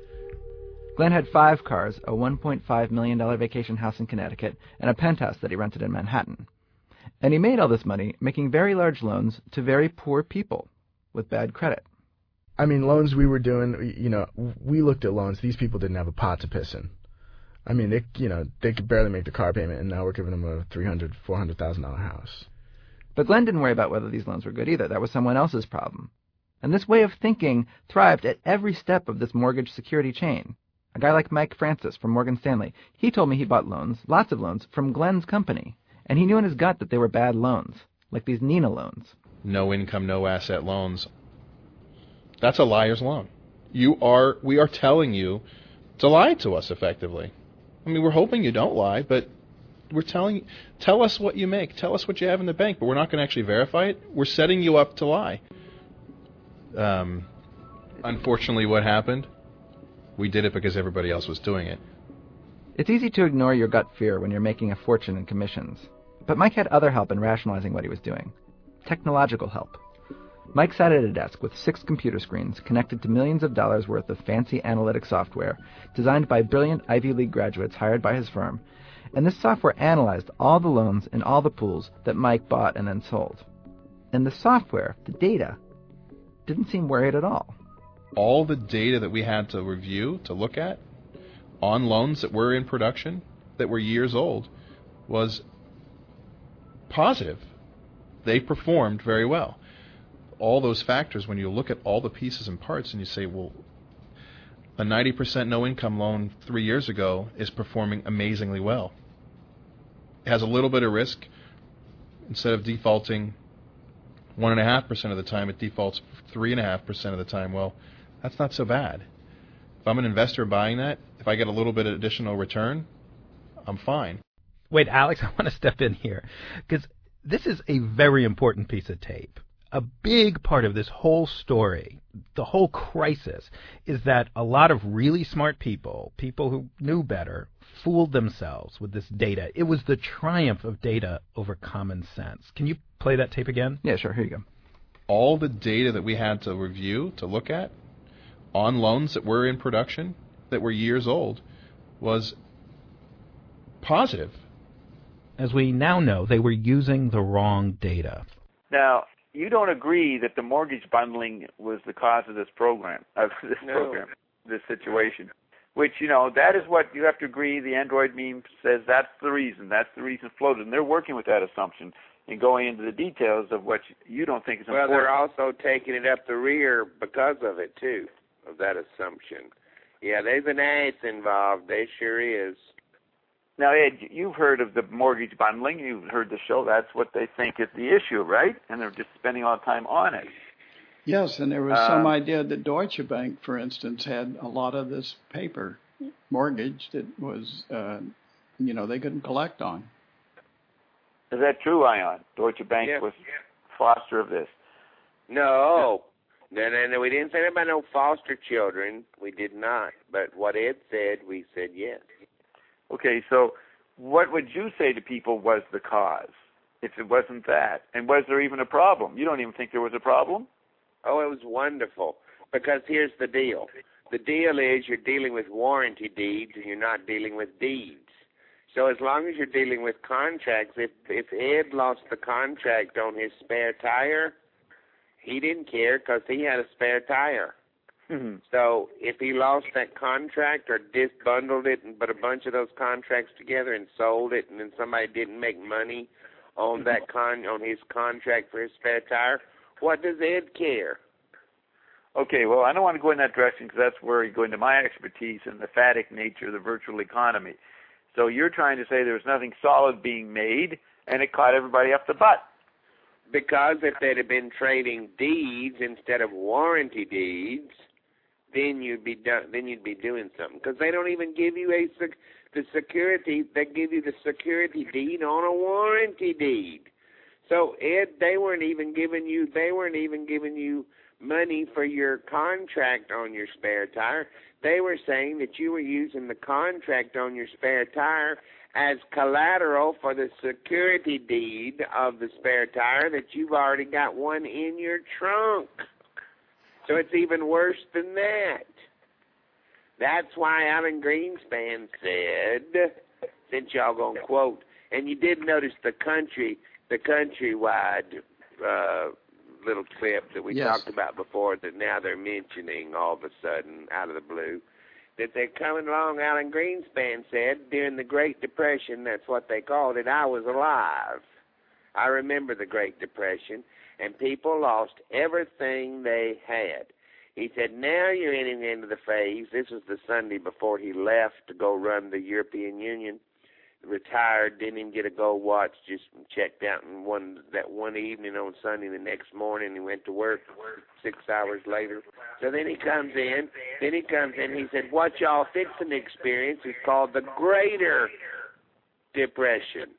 [SPEAKER 4] Glenn had five cars, a one point five million dollars vacation house in Connecticut, and a penthouse that he rented in Manhattan. And he made all this money making very large loans to very poor people with bad credit.
[SPEAKER 11] I mean, loans we were doing, you know, we looked at loans. These people didn't have a pot to piss in. I mean, they, you know, they could barely make the car payment, and now we're giving them a three hundred thousand dollars, four hundred thousand dollars house.
[SPEAKER 4] But Glenn didn't worry about whether these loans were good either. That was someone else's problem. And this way of thinking thrived at every step of this mortgage security chain. A guy like Mike Francis from Morgan Stanley, he told me he bought loans, lots of loans, from Glenn's company. And he knew in his gut that they were bad loans, like these Nina loans.
[SPEAKER 9] No income, no asset loans. That's a liar's loan. You are, we are telling you to lie to us effectively. I mean, we're hoping you don't lie, but we're telling you, tell us what you make, tell us what you have in the bank, but we're not going to actually verify it. We're setting you up to lie. Um, unfortunately, what happened? We did it because everybody else was doing it.
[SPEAKER 4] It's easy to ignore your gut fear when you're making a fortune in commissions. But Mike had other help in rationalizing what he was doing. Technological help. Mike sat at a desk with six computer screens connected to millions of dollars worth of fancy analytic software designed by brilliant Ivy League graduates hired by his firm, and this software analyzed all the loans in all the pools that Mike bought and then sold. And the software, the data, didn't seem worried at all.
[SPEAKER 9] All the data that we had to review, to look at, on loans that were in production, that were years old, was positive. They performed very well. All those factors, when you look at all the pieces and parts and you say, well, a ninety percent no-income loan three years ago is performing amazingly well. It has a little bit of risk. Instead of defaulting one point five percent of the time, it defaults three point five percent of the time. Well, that's not so bad. If I'm an investor buying that, if I get a little bit of additional return, I'm fine.
[SPEAKER 6] Wait, Alex, I want to step in here, because this is a very important piece of tape. A big part of this whole story, the whole crisis, is that a lot of really smart people, people who knew better, fooled themselves with this data. It was the triumph of data over common sense. Can you play that tape again?
[SPEAKER 4] Yeah, sure. Here you go.
[SPEAKER 9] All the data that we had to review, to look at, on loans that were in production, that were years old, was positive.
[SPEAKER 6] As we now know, they were using the wrong data.
[SPEAKER 1] Now, you don't agree that the mortgage bundling was the cause of this program, of this
[SPEAKER 2] No.
[SPEAKER 1] program, this situation, which, you know, that is what you have to agree. The Android meme says that's the reason. That's the reason floated. And they're working with that assumption and going into the details of what you don't think is
[SPEAKER 2] well,
[SPEAKER 1] important.
[SPEAKER 2] Well, they're also taking it up the rear because of it, too, of that assumption. Yeah, there's an ass involved. There sure is.
[SPEAKER 1] Now, Ed, you've heard of the mortgage bundling. You've heard the show. That's what they think is the issue, right? And they're just spending all the time on it.
[SPEAKER 3] Yes, and there was
[SPEAKER 1] Um,
[SPEAKER 3] some idea that Deutsche Bank, for instance, had a lot of this paper mortgage that was, uh, you know, they couldn't collect on.
[SPEAKER 1] Is that true, Ion? Deutsche Bank
[SPEAKER 2] Yeah.
[SPEAKER 1] was foster of this.
[SPEAKER 2] No. No, no, no. We didn't say about no foster children. We did not. But what Ed said, we said yes.
[SPEAKER 1] Okay, so what would you say to people was the cause if it wasn't that? And was there even a problem? You don't even think there was a problem?
[SPEAKER 2] Oh, it was wonderful. Because here's the deal. The deal is you're dealing with warranty deeds and you're not dealing with deeds. So as long as you're dealing with contracts, if if Ed lost the contract on his spare tire, he didn't care because he had a spare tire.
[SPEAKER 1] Mm-hmm.
[SPEAKER 2] So if he lost that contract or disbundled it and put a bunch of those contracts together and sold it, and then somebody didn't make money on that con on his contract for his spare tire, what does Ed care?
[SPEAKER 1] Okay, well, I don't want to go in that direction because that's where you go into my expertise in the phatic nature of the virtual economy. So you're trying to say there was nothing solid being made, and it caught everybody up the butt.
[SPEAKER 2] Because if they'd have been trading deeds instead of warranty deeds, then you'd be done. Then you'd be doing something. Because they don't even give you a sec- the security. They give you the security deed on a warranty deed. So Ed, they weren't even giving you. They weren't even giving you money for your contract on your spare tire. They were saying that you were using the contract on your spare tire as collateral for the security deed of the spare tire that you've already got one in your trunk. So it's even worse than that. That's why Alan Greenspan said, since y'all gonna quote, and you did notice the country, the countrywide uh, little clip that we
[SPEAKER 3] Yes.
[SPEAKER 2] talked about before that now they're mentioning all of a sudden out of the blue, that they're coming along. Alan Greenspan said during the Great Depression, that's what they called it, I was alive. I remember the Great Depression, and people lost everything they had. He said, now you're entering into the phase. This was the Sunday before he left to go run the European Union. retired, didn't even get a gold watch, just checked out in one that one evening on Sunday. The next morning he went to work six hours later. So then he comes in, then he comes in, he said, what y'all fixing to experience is called the Greater Depression.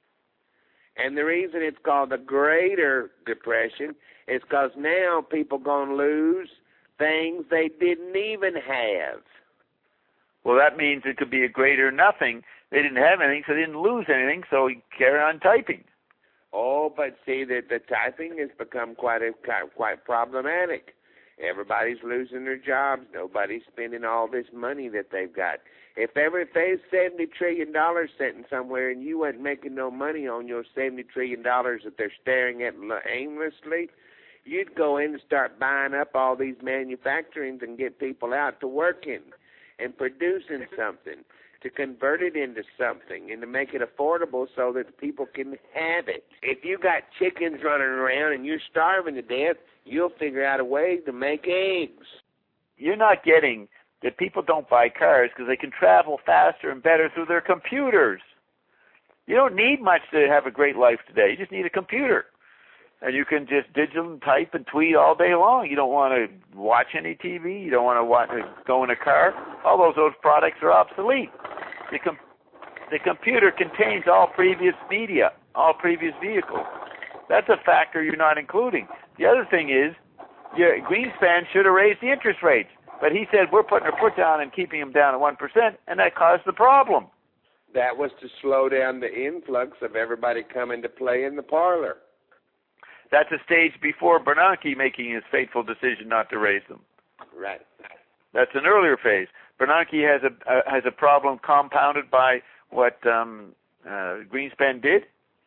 [SPEAKER 2] And the reason it's called the Greater Depression is because now people going to lose things they didn't even have.
[SPEAKER 1] Well, that means it could be a greater nothing. They didn't have anything, so they didn't lose anything, so he carry on typing.
[SPEAKER 2] Oh, but see, that the typing has become quite a, quite problematic. Everybody's losing their jobs. Nobody's spending all this money that they've got. If ever if there's seventy trillion dollars sitting somewhere and you wasn't making no money on your seventy trillion dollars that they're staring at aimlessly, you'd go in and start buying up all these manufacturings and get people out to working and producing something, to convert it into something and to make it affordable so that people can have it. If you got chickens running around and you're starving to death, you'll figure out a way to make eggs.
[SPEAKER 1] You're not getting that people don't buy cars because they can travel faster and better through their computers. You don't need much to have a great life today. You just need a computer. And you can just digital and type and tweet all day long. You don't want to watch any T V. You don't want to watch, go in a car. All those those products are obsolete. The, com- the computer contains all previous media, all previous vehicles. That's a factor you're not including. The other thing is, yeah, Greenspan should have raised the interest rates. But he said we're putting our foot down and keeping them down at one percent, and that caused the problem.
[SPEAKER 2] That was to slow down the influx of everybody coming to play in the parlor.
[SPEAKER 1] That's a stage before Bernanke making his fateful decision not to raise them.
[SPEAKER 2] Right.
[SPEAKER 1] That's an earlier phase. Bernanke has a uh, has a problem compounded by what um, uh, Greenspan did.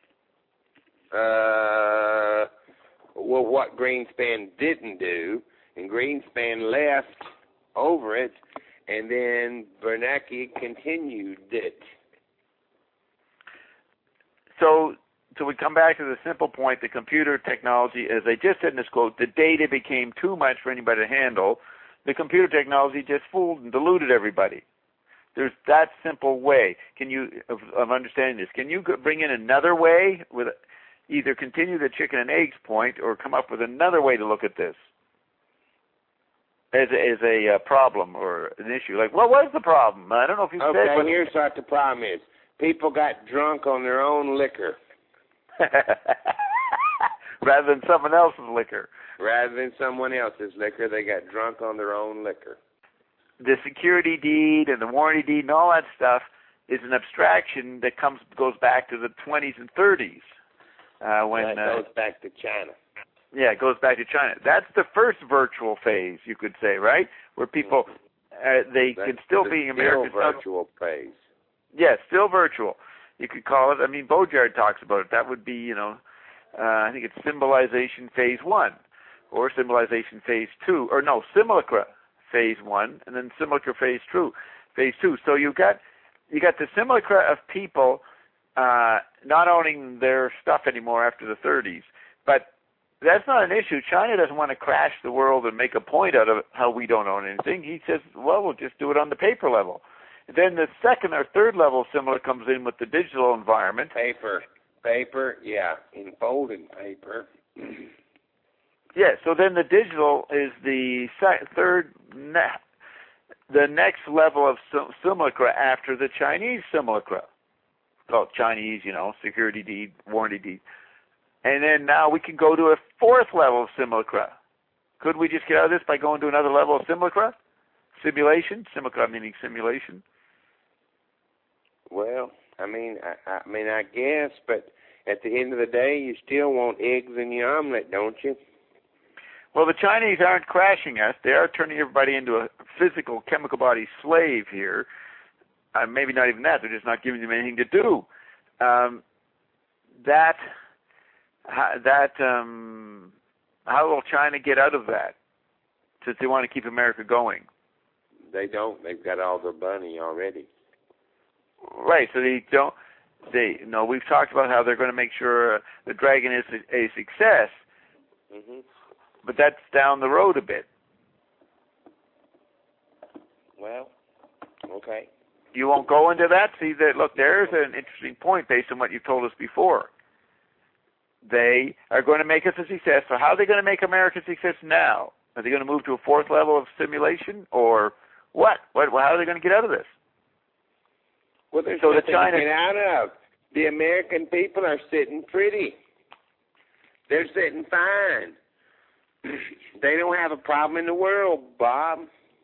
[SPEAKER 2] Uh, well, what Greenspan didn't do, and Greenspan left over it, and then Bernanke continued it.
[SPEAKER 1] So. So we come back to the simple point, the computer technology, as I just said in this quote, the data became too much for anybody to handle. The computer technology just fooled and diluted everybody. There's that simple way can you of, of understanding this. Can you bring in another way, with either continue the chicken and eggs point or come up with another way to look at this as a, as a uh, problem or an issue? Like, what was the problem? I don't know if you
[SPEAKER 2] okay,
[SPEAKER 1] said. Okay,
[SPEAKER 2] here's what the problem is. People got drunk on their own liquor.
[SPEAKER 1] Rather than someone else's liquor.
[SPEAKER 2] Rather than someone else's liquor, they got drunk on their own liquor.
[SPEAKER 1] The security deed and the warranty deed and all that stuff is an abstraction that comes goes back to the twenties and thirties. Uh, when
[SPEAKER 2] that
[SPEAKER 1] uh,
[SPEAKER 2] goes back to China.
[SPEAKER 1] Yeah, it goes back to China. That's the first virtual phase, you could say, right? Where people uh, they
[SPEAKER 2] That's
[SPEAKER 1] can still
[SPEAKER 2] the
[SPEAKER 1] be
[SPEAKER 2] still
[SPEAKER 1] American.
[SPEAKER 2] virtual phase.
[SPEAKER 1] Yes, yeah, still virtual. You could call it, I mean, Bodyard talks about it. That would be, you know, uh, I think it's symbolization phase one or symbolization phase two, or no, simulacra phase one and then simulacra phase two. Phase two. So you got you got the simulacra of people uh, not owning their stuff anymore after the thirties. But that's not an issue. China doesn't want to crash the world and make a point out of how we don't own anything. He says, well, we'll just do it on the paper level. Then the second or third level similar comes in with the digital environment.
[SPEAKER 2] Paper. Paper, yeah, in folded paper.
[SPEAKER 1] Yeah, so then the digital is the se- third, ne- the next level of sim- simulacra after the Chinese simulacra. Called Chinese, you know, security deed, warranty deed. And then now we can go to a fourth level of simulacra. Could we just get out of this by going to another level of simulacra? Simulation, simulacra meaning simulation.
[SPEAKER 2] Well, I mean, I, I mean, I guess, but at the end of the day, you still want eggs in your omelet, don't you?
[SPEAKER 1] Well, the Chinese aren't crashing us. They are turning everybody into a physical, chemical body slave here. Uh, maybe not even that. They're just not giving them anything to do. Um, that, that, um, how will China get out of that? Since they want to keep America going.
[SPEAKER 2] They don't. They've got all their money already.
[SPEAKER 1] Right. So they don't. They no. We've talked about how they're going to make sure uh, the Dragon is a, a success.
[SPEAKER 2] Mm-hmm.
[SPEAKER 1] But that's down the road a bit.
[SPEAKER 2] Well, okay.
[SPEAKER 1] You won't go into that? See, that look, there's an interesting point based on what you told us before. They are going to make us a success. So how are they going to make America a success now? Are they going to move to a fourth level of simulation, or what? What? How are they going to get out of this?
[SPEAKER 2] Well, there's
[SPEAKER 1] so
[SPEAKER 2] nothing
[SPEAKER 1] the China...
[SPEAKER 2] to get out of. The American people are sitting pretty. They're sitting fine. They don't have a problem in the world, Bob.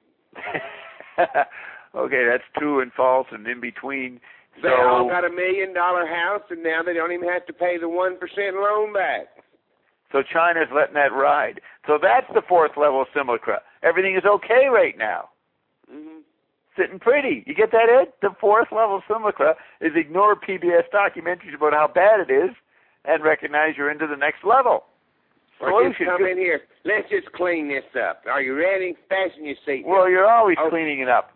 [SPEAKER 1] Okay, that's true and false and in between.
[SPEAKER 2] They
[SPEAKER 1] so,
[SPEAKER 2] all got a million dollar house, and now they don't even have to pay the one percent loan back.
[SPEAKER 1] So China's letting that ride. So that's the fourth level simulacra. Everything is okay right now.
[SPEAKER 2] Mm-hmm.
[SPEAKER 1] Sitting pretty. You get that, Ed? The fourth level simulacra is ignore P B S documentaries about how bad it is and recognize you're into the next level.
[SPEAKER 2] Or just come in here. Let's just clean this up. Are you ready? Fasten your seat.
[SPEAKER 1] Well, you're always
[SPEAKER 2] okay.
[SPEAKER 1] cleaning it up.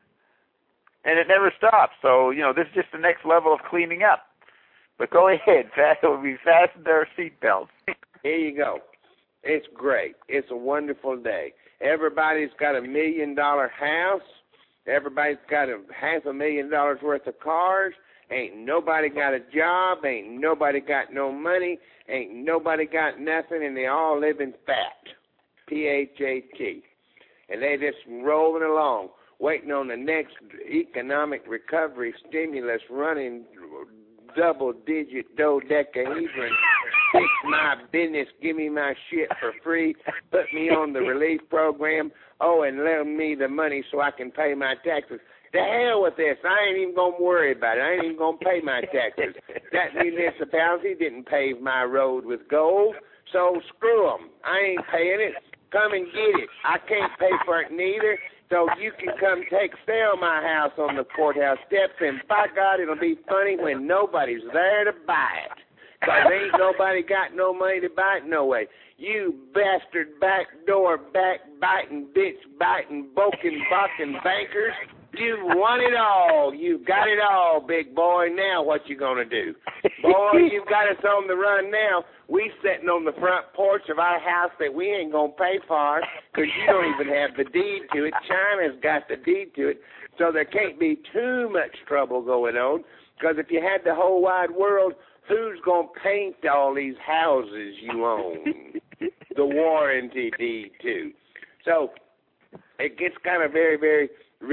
[SPEAKER 1] And it never stops. So, you know, this is just the next level of cleaning up. But go ahead. We fastened our seat belts.
[SPEAKER 2] Here you go. It's great. It's a wonderful day. Everybody's got a million dollar house. Everybody's got a half a million dollars worth of cars. Ain't nobody got a job. Ain't nobody got no money. Ain't nobody got nothing. And they all living fat. P H A T. And they just rolling along, waiting on the next economic recovery stimulus running double-digit dodecahedron. Fix my business, give me my shit for free, put me on the relief program, oh, and lend me the money so I can pay my taxes. To hell with this. I ain't even going to worry about it. I ain't even going to pay my taxes. That municipality didn't pave my road with gold, so screw them. I ain't paying it. Come and get it. I can't pay for it neither. So you can come take sell my house on the courthouse steps, and by God, it'll be funny when nobody's there to buy it. Because ain't nobody got no money to buy it no way. You bastard backdoor backbiting, bitch-biting, boken-bocking bankers, you want it all. You got it all, big boy. Now what you going to do? Boy, you've got us on the run now. We sitting on the front porch of our house that we ain't going to pay for because you don't even have the deed to it. China's got the deed to it. So there can't be too much trouble going on because if you had the whole wide world, who's going to paint all these houses you own? The warranty deed to. So it gets kind of very, very,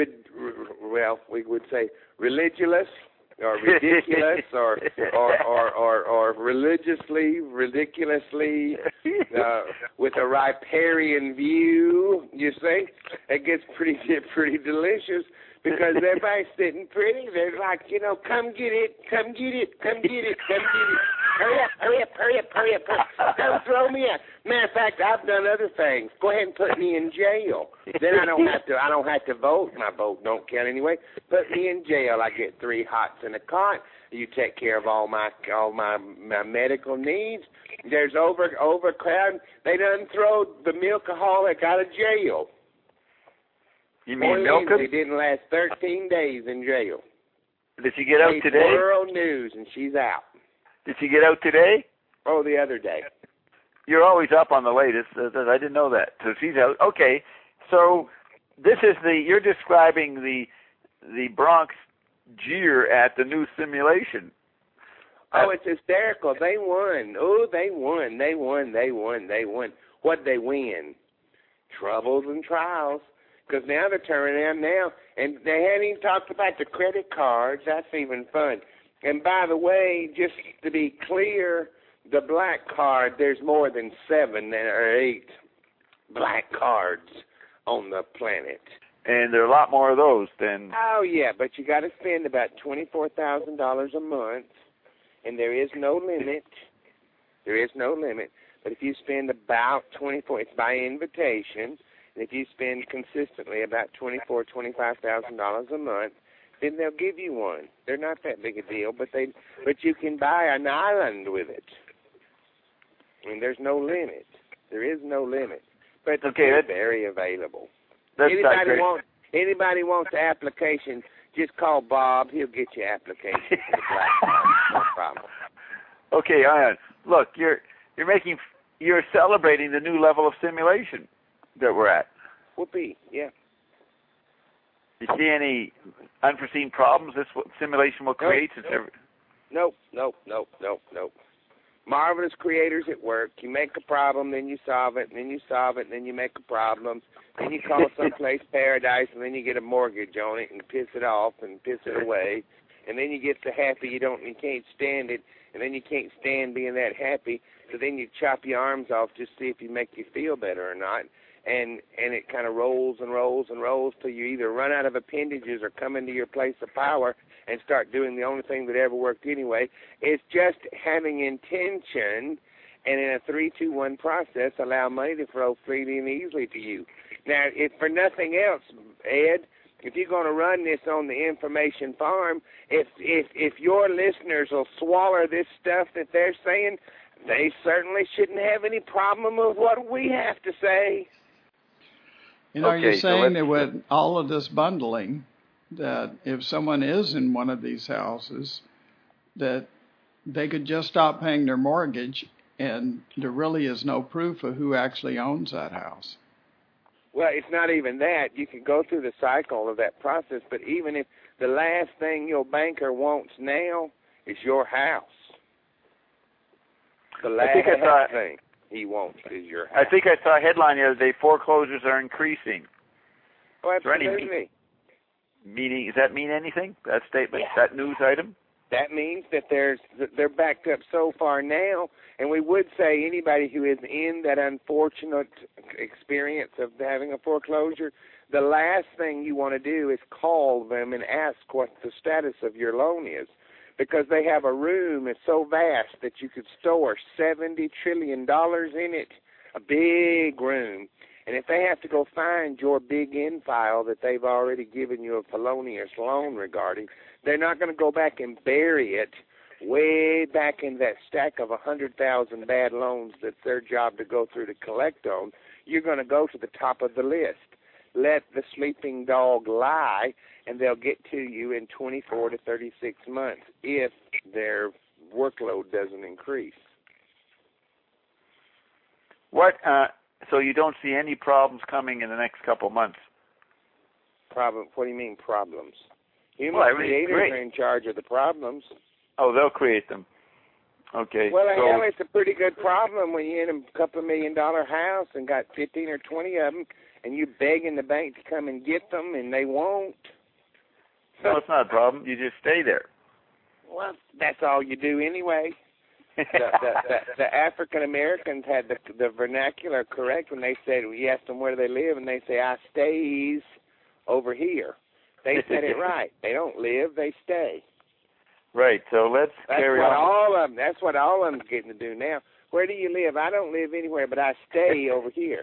[SPEAKER 2] well, we would say religious or ridiculous or, or, or, or, or religiously, ridiculously, uh, with a riparian view, you see. It gets pretty, pretty delicious. Because everybody's sitting pretty. They're like, you know, come get it, come get it, come get it, come get it. Hurry up, hurry up, hurry up, hurry up. Hurry up. Don't throw me out. Matter of fact, I've done other things. Go ahead and put me in jail. Then I don't have to. I don't have to vote. My vote don't count anyway. Put me in jail. I get three hots and a cot. You take care of all my all my my medical needs. There's over overcrowding. They done throw the milkaholic out of jail.
[SPEAKER 1] You mean milk?
[SPEAKER 2] They didn't last thirteen days in jail.
[SPEAKER 1] Did she get out
[SPEAKER 2] She's
[SPEAKER 1] today?
[SPEAKER 2] World News, and she's out.
[SPEAKER 1] Did she get out today?
[SPEAKER 2] Oh, the other day.
[SPEAKER 1] You're always up on the latest. Uh, I didn't know that. So she's out. Okay. So this is the you're describing the the Bronx jeer at the new simulation.
[SPEAKER 2] Oh, it's hysterical. They won. Oh, they won. They won. They won. They won. What'd they win? Troubles and trials. Because now they're turning around now, and they hadn't even talked about the credit cards. That's even fun. And by the way, just to be clear, the black card, there's more than seven or eight black cards on the planet.
[SPEAKER 1] And there are a lot more of those than...
[SPEAKER 2] Oh, yeah, but you got to spend about twenty-four thousand dollars a month, and there is no limit. There is no limit. But if you spend about twenty-four, it's by invitation. And if you spend consistently about twenty-four, twenty-five thousand dollars a month, then they'll give you one. They're not that big a deal, but they, but you can buy an island with it. I mean, there's no limit. There is no limit. But
[SPEAKER 1] okay,
[SPEAKER 2] they're very available.
[SPEAKER 1] That's
[SPEAKER 2] anybody wants anybody wants the application, just call Bob. He'll get you application for the black card. No problem.
[SPEAKER 1] Okay, Ian. Look, you're you're making you're celebrating the new level of simulation that we're at.
[SPEAKER 2] Whoopee, yeah.
[SPEAKER 1] You see any unforeseen problems this simulation will create?
[SPEAKER 2] Nope,
[SPEAKER 1] Since every...
[SPEAKER 2] nope, nope, nope, nope, nope. Marvelous creators at work. You make a problem, then you solve it, and then you solve it, and then you make a problem. Then you call someplace paradise, and then you get a mortgage on it and piss it off and piss it away. And then you get so happy you don't, you can't stand it, and then you can't stand being that happy. So then you chop your arms off just to see if you make you feel better or not. And and it kind of rolls and rolls and rolls till you either run out of appendages or come into your place of power and start doing the only thing that ever worked anyway. It's just having intention, and in a three two one process, allow money to flow freely and easily to you. Now, if for nothing else, Ed, if you're going to run this on the information farm, if if if your listeners will swallow this stuff that they're saying, they certainly shouldn't have any problem with what we have to say.
[SPEAKER 3] You know,
[SPEAKER 1] Okay,
[SPEAKER 3] you're
[SPEAKER 1] so
[SPEAKER 3] saying that
[SPEAKER 1] let's-
[SPEAKER 3] with all of this bundling, that if someone is in one of these houses, that they could just stop paying their mortgage, and there really is no proof of who actually owns that house.
[SPEAKER 2] Well, it's not even that. You can go through the cycle of that process, but even if the last thing your banker wants now is your house, the last
[SPEAKER 1] I think I saw,
[SPEAKER 2] thing he wants is your house.
[SPEAKER 1] I think I saw a headline the other day, foreclosures are increasing.
[SPEAKER 2] Oh,
[SPEAKER 1] Is there any
[SPEAKER 2] absolutely.
[SPEAKER 1] Meaning, does that mean anything, that statement,
[SPEAKER 2] Yeah.
[SPEAKER 1] that news item?
[SPEAKER 2] That means that there's that they're backed up so far now, and we would say anybody who is in that unfortunate experience of having a foreclosure, the last thing you want to do is call them and ask what the status of your loan is, because they have a room that's so vast that you could store seventy trillion dollars in it, a big room. And if they have to go find your big in file that they've already given you a felonious loan regarding, they're not going to go back and bury it way back in that stack of one hundred thousand bad loans that's their job to go through to collect on. You're going to go to the top of the list. Let the sleeping dog lie, and they'll get to you in twenty-four to thirty-six months if their workload doesn't increase.
[SPEAKER 1] What? Uh, so you don't see any problems coming in the next couple months?
[SPEAKER 2] Problem? What do you mean problems? Human
[SPEAKER 1] Well, I mean,
[SPEAKER 2] creators
[SPEAKER 1] great.
[SPEAKER 2] are in charge of the problems.
[SPEAKER 1] Oh, they'll create them. Okay.
[SPEAKER 2] Well,
[SPEAKER 1] so,
[SPEAKER 2] hell, it's a pretty good problem when you're in a couple of million dollar house and got fifteen or twenty of them, and you're begging the bank to come and get them, and they won't.
[SPEAKER 1] no, it's not a problem. You just stay there.
[SPEAKER 2] Well, that's all you do anyway. the, the, the, the African Americans had the, the vernacular correct when they said, we asked them where they live, and they say, I stays over here. They said it right. They don't live, they stay.
[SPEAKER 1] Right. So let's
[SPEAKER 2] That's
[SPEAKER 1] carry
[SPEAKER 2] what
[SPEAKER 1] on.
[SPEAKER 2] all of them. That's what all of them's getting to do now. Where do you live? I don't live anywhere, but I stay over here.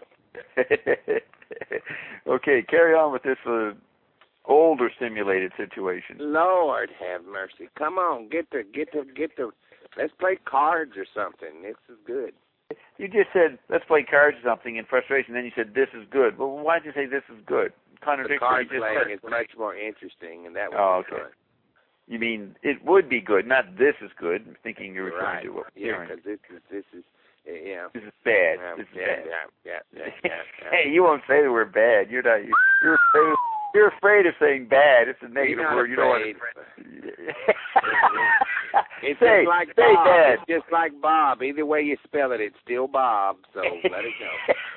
[SPEAKER 1] Okay, carry on with this uh, older simulated situation.
[SPEAKER 2] Lord have mercy! Come on, get the get the get the. Let's play cards or something. This is good.
[SPEAKER 1] You just said let's play cards or something in frustration. Then you said this is good. Well, why did you say this is good?
[SPEAKER 2] The
[SPEAKER 1] Contradicts what
[SPEAKER 2] card
[SPEAKER 1] you just
[SPEAKER 2] playing
[SPEAKER 1] said.
[SPEAKER 2] is much more interesting, and that would
[SPEAKER 1] Oh,
[SPEAKER 2] be
[SPEAKER 1] okay.
[SPEAKER 2] fun.
[SPEAKER 1] You mean it would be good, not this is good. I'm thinking you're referring
[SPEAKER 2] Right?
[SPEAKER 1] to what we're
[SPEAKER 2] Yeah,
[SPEAKER 1] hearing.
[SPEAKER 2] because this is this is uh, yeah.
[SPEAKER 1] This is bad.
[SPEAKER 2] Yeah,
[SPEAKER 1] This is
[SPEAKER 2] yeah,
[SPEAKER 1] bad.
[SPEAKER 2] yeah, yeah, yeah, yeah, yeah.
[SPEAKER 1] Hey, you won't say the word bad. You're not. You're, you're afraid. You're afraid of saying bad. It's a negative
[SPEAKER 2] You're not
[SPEAKER 1] word. You don't want
[SPEAKER 2] afraid.
[SPEAKER 1] to.
[SPEAKER 2] It's
[SPEAKER 1] say,
[SPEAKER 2] just like
[SPEAKER 1] say
[SPEAKER 2] Bob.
[SPEAKER 1] bad.
[SPEAKER 2] It's just like Bob. Either way you spell it, it's still Bob. So let it go.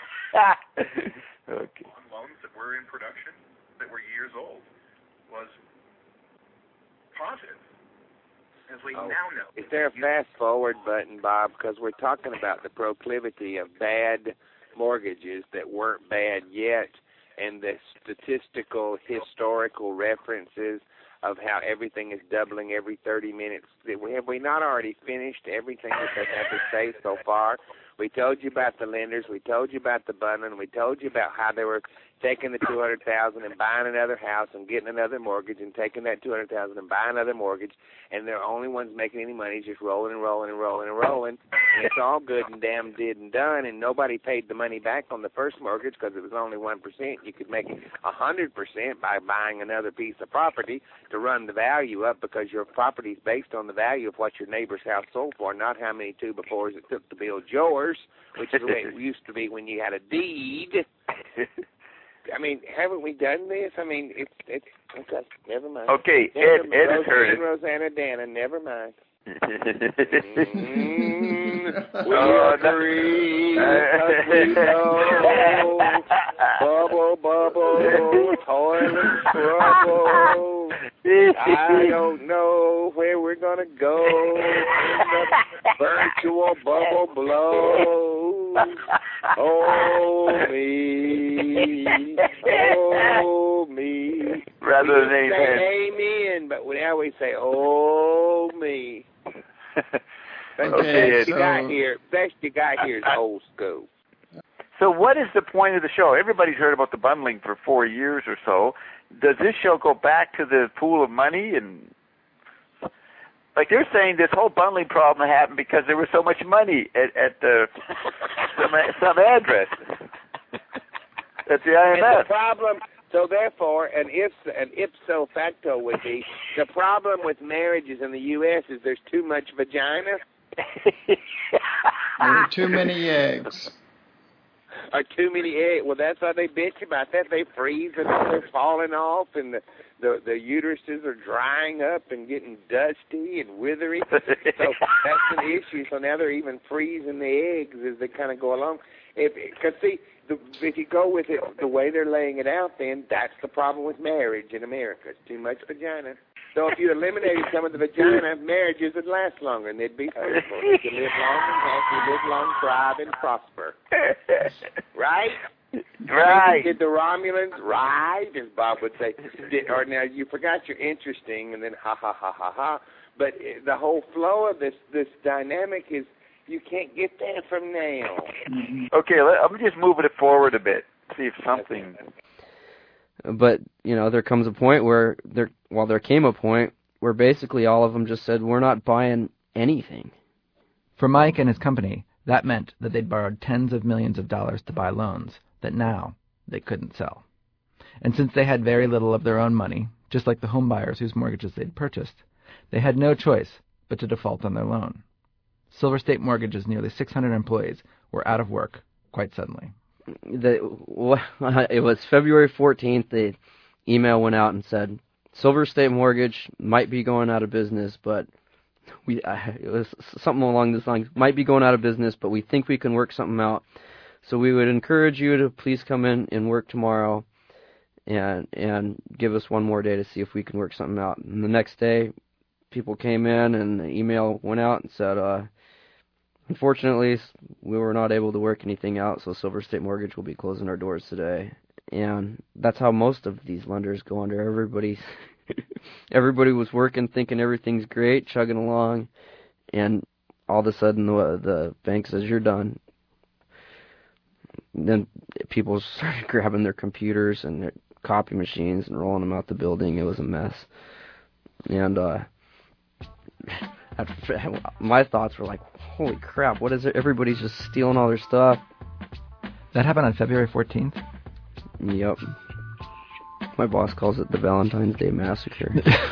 [SPEAKER 1] Okay.
[SPEAKER 12] Loans that were in production, that were years old, was positive, as we
[SPEAKER 2] Oh.
[SPEAKER 12] now know.
[SPEAKER 2] Is there a fast forward button, Bob? Because we're talking about the proclivity of bad mortgages that weren't bad yet, and the statistical, historical references of how everything is doubling every thirty minutes. Have we not already finished everything that they have to say so far? We told you about the lenders. We told you about the bundling. We told you about how they were taking the two hundred thousand dollars and buying another house and getting another mortgage and taking that two hundred thousand dollars and buying another mortgage, and they're the only ones making any money, just rolling and rolling and rolling and rolling. And it's all good and damn did and done, and nobody paid the money back on the first mortgage because it was only one percent. You could make it one hundred percent by buying another piece of property to run the value up, because your property is based on the value of what your neighbor's house sold for, not how many two befores it took to build yours, which is the way it used to be when you had a deed. I mean, haven't we done this? I mean, it's it's okay. Never mind.
[SPEAKER 1] Okay,
[SPEAKER 2] never,
[SPEAKER 1] Ed, Ed has heard it.
[SPEAKER 2] Rosanna Dana, never mind.
[SPEAKER 1] mm,
[SPEAKER 2] we
[SPEAKER 1] oh,
[SPEAKER 2] agree, because we know. Bubble, bubble, toilet trouble. I don't know where we're gonna go. The virtual bubble blows. Oh me, oh me.
[SPEAKER 1] Rather than
[SPEAKER 2] we
[SPEAKER 1] amen.
[SPEAKER 2] say amen, but now we say oh me. That's
[SPEAKER 1] Okay,
[SPEAKER 2] best you
[SPEAKER 3] so-
[SPEAKER 2] got here. Best you got here is old school.
[SPEAKER 1] So what is the point of the show? Everybody's heard about the bundling for four years or so. Does this show go back to the pool of money? And like they're saying, this whole bundling problem happened because there was so much money at, at the some, some address. That's the I M
[SPEAKER 2] And the
[SPEAKER 1] F.
[SPEAKER 2] problem, so therefore, an, if, an ipso facto would be, the problem with marriages in the U S is there's too much vagina.
[SPEAKER 3] There are too many eggs.
[SPEAKER 2] Or too many eggs. Well, that's why they bitch about that. They freeze and they're falling off, and the, the the uteruses are drying up and getting dusty and withery. So that's an issue. So now they're even freezing the eggs as they kind of go along. If because see, the, if you go with it the way they're laying it out, then that's the problem with marriage in America. It's too much vagina. So if you eliminated some of the vagina, marriages would last longer and they'd be fruitful. They could live long and happy, live long, thrive, and prosper. Right?
[SPEAKER 1] Right.
[SPEAKER 2] Did the Romulans, right, as Bob would say. Did, or now you forgot you're interesting, and then ha, ha, ha, ha, ha. But the whole flow of this, this dynamic is you can't get that from now.
[SPEAKER 1] Okay, let, I'm just moving it forward a bit. See if something...
[SPEAKER 10] But, you know, there comes a point where, there, well, there came a point where basically all of them just said, we're not buying anything.
[SPEAKER 4] For Mike and his company, that meant that they'd borrowed tens of millions of dollars to buy loans that now they couldn't sell. And since they had very little of their own money, just like the home buyers whose mortgages they'd purchased, they had no choice but to default on their loan. Silver State Mortgage's nearly six hundred employees were out of work quite suddenly.
[SPEAKER 10] The, it was February fourteenth, the email went out and said, Silver State Mortgage might be going out of business, but we uh, it was something along this line, might be going out of business, but we think we can work something out. So we would encourage you to please come in and work tomorrow and and give us one more day to see if we can work something out. And the next day, people came in and the email went out and said, uh, unfortunately, we were not able to work anything out, so Silver State Mortgage will be closing our doors today. And that's how most of these lenders go under. Everybody, everybody was working, thinking everything's great, chugging along, and all of a sudden the, the bank says, you're done. And then people started grabbing their computers and their copy machines and rolling them out the building. It was a mess. And uh, my thoughts were like, holy crap, what is it? Everybody's just stealing all their stuff.
[SPEAKER 4] That happened on February fourteenth?
[SPEAKER 10] Yep. My boss calls it the Valentine's Day Massacre.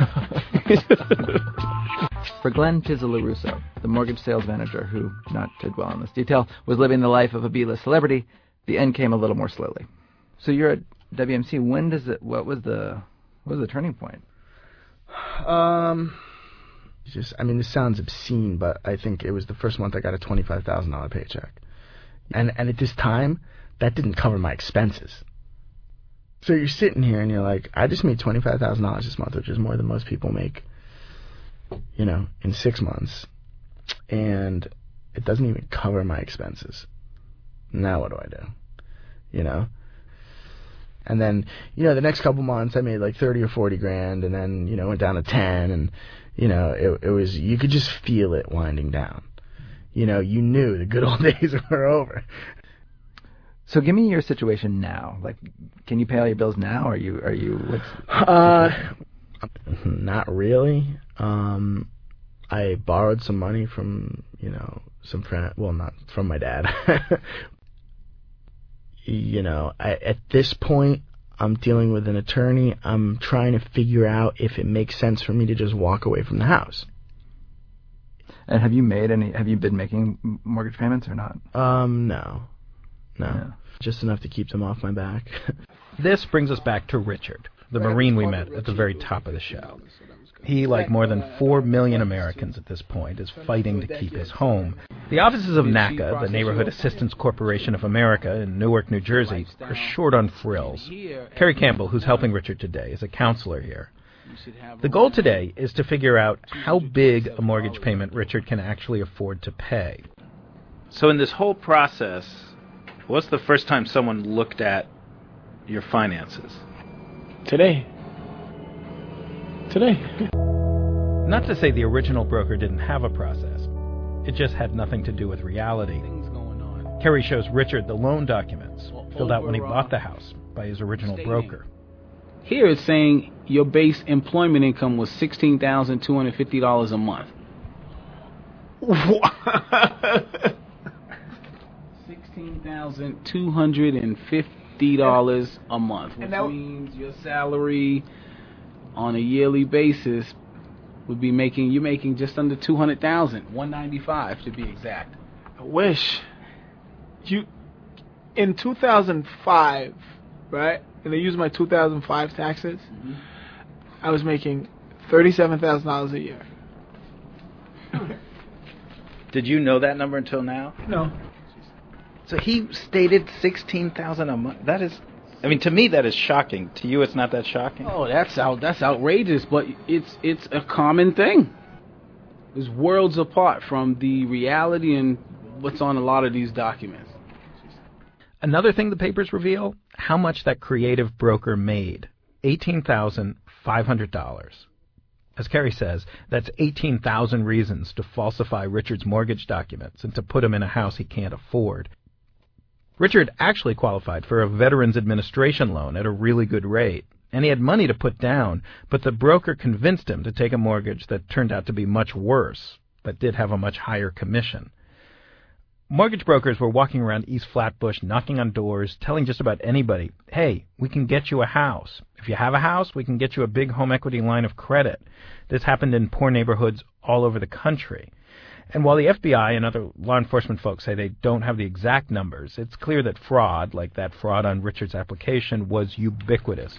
[SPEAKER 4] For Glenn Pizzolarusso, the mortgage sales manager who, not to dwell on this detail, was living the life of a B-list celebrity, the end came a little more slowly. So you're at W M C. When does it? What was the? What was the turning point?
[SPEAKER 11] Um, just I mean, this sounds obscene, but I think it was the first month I got a twenty-five thousand dollar paycheck, and and at this time, that didn't cover my expenses. So you're sitting here and you're like, I just made twenty-five thousand dollars this month, which is more than most people make, you know, in six months, and it doesn't even cover my expenses. Now what do I do? You know? And then, you know, the next couple months I made like thirty or forty grand, and then, you know, went down to ten, and, you know, it, it was, you could just feel it winding down. You know, you knew the good old days were over.
[SPEAKER 4] So give me your situation now. Like, can you pay all your bills now? Are you, are you, what's...
[SPEAKER 11] Uh, not really. Um, I borrowed some money from, you know, some friend, well, not from my dad. You know, I, at this point, I'm dealing with an attorney. I'm trying to figure out if it makes sense for me to just walk away from the house.
[SPEAKER 4] And have you made any, have you been making mortgage payments or not?
[SPEAKER 11] Um, no. No.
[SPEAKER 6] Yeah.
[SPEAKER 11] Just enough to keep them off my back.
[SPEAKER 6] This brings us back to Richard, the Marine we met at the very top of the show. He, like more than four million Americans at this point, is fighting to keep his home. The offices of NACA, the Neighborhood Assistance Corporation of America in Newark, New Jersey, are short on frills. Kerry Campbell, who's helping Richard today, is a counselor here. The goal today is to figure out how big a mortgage payment Richard can actually afford to pay. So in this whole process, what's the first time someone looked at your finances?
[SPEAKER 13] Today. Today.
[SPEAKER 6] Not to say the original broker didn't have a process. It just had nothing to do with reality. Kerry shows Richard the loan documents filled out when he bought the house by his original broker.
[SPEAKER 14] Here it's saying your base employment income was sixteen thousand two hundred fifty dollars a month. sixteen thousand two hundred fifty dollars a month, which means your salary on a yearly basis would be making, you're making just under two hundred thousand dollars, one ninety-five to be exact.
[SPEAKER 13] I wish. You, in two thousand five, right, and they used my two thousand five taxes, mm-hmm. I was making thirty-seven thousand dollars a year.
[SPEAKER 6] Did you know that number until now?
[SPEAKER 13] No.
[SPEAKER 6] So he stated sixteen thousand dollars a month. That is, I mean, to me that is shocking. To you, it's not that shocking?
[SPEAKER 14] Oh, that's out, that's outrageous, but it's it's a common thing. It's worlds apart from the reality and what's on a lot of these documents.
[SPEAKER 6] Another thing the papers reveal, how much that creative broker made, eighteen thousand five hundred dollars. As Kerry says, that's eighteen thousand reasons to falsify Richard's mortgage documents and to put him in a house he can't afford. Richard actually qualified for a Veterans Administration loan at a really good rate, and he had money to put down, but the broker convinced him to take a mortgage that turned out to be much worse, but did have a much higher commission. Mortgage brokers were walking around East Flatbush, knocking on doors, telling just about anybody, hey, we can get you a house. If you have a house, we can get you a big home equity line of credit. This happened in poor neighborhoods all over the country. And while the F B I and other law enforcement folks say they don't have the exact numbers, it's clear that fraud, like that fraud on Richard's application, was ubiquitous.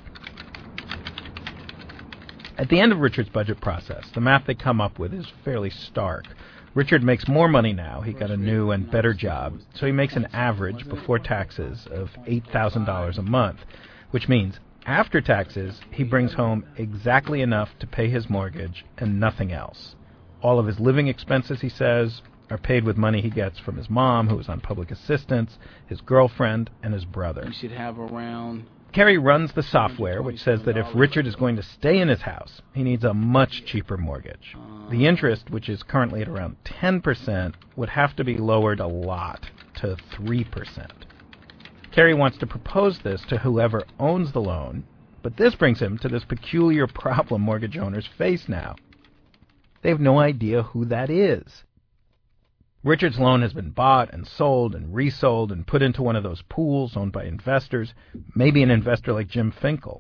[SPEAKER 6] At the end of Richard's budget process, the math they come up with is fairly stark. Richard makes more money now. He got a new and better job, so he makes an average before taxes of eight thousand dollars a month, which means after taxes, he brings home exactly enough to pay his mortgage and nothing else. All of his living expenses, he says, are paid with money he gets from his mom, who is on public assistance, his girlfriend, and his brother.
[SPEAKER 14] You should have around...
[SPEAKER 6] Kerry runs the software, which says that if Richard is going to stay in his house, he needs a much cheaper mortgage. The interest, which is currently at around ten percent, would have to be lowered a lot, to three percent. Kerry wants to propose this to whoever owns the loan, but this brings him to this peculiar problem mortgage owners face now. They have no idea who that is. Richard's loan has been bought and sold and resold and put into one of those pools owned by investors, maybe an investor like Jim Finkel.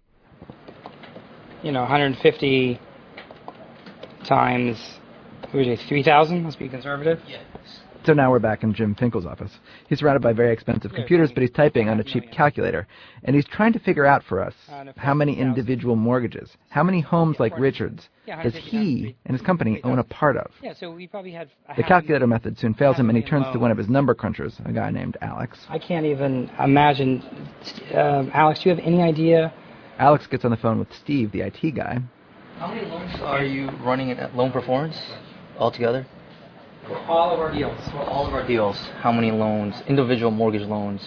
[SPEAKER 15] You know, one hundred fifty times, what would you say, three thousand? Let's be conservative.
[SPEAKER 4] Yes. So now we're back in Jim Finkel's office. He's surrounded by very expensive computers, but he's typing on a cheap calculator. And he's trying to figure out for us how many individual mortgages, how many homes like Richard's does he and his company own a part of.
[SPEAKER 15] Yeah, so we probably had...
[SPEAKER 4] The calculator method soon fails him, and he turns to one of his number crunchers, a guy named Alex.
[SPEAKER 15] I can't even imagine... Um, Alex, do you have any idea?
[SPEAKER 4] Alex gets on the phone with Steve, the I T guy.
[SPEAKER 16] How many loans are you running at Loan Performance altogether?
[SPEAKER 15] For all of our deals.
[SPEAKER 16] For all of our deals, how many loans, individual mortgage loans?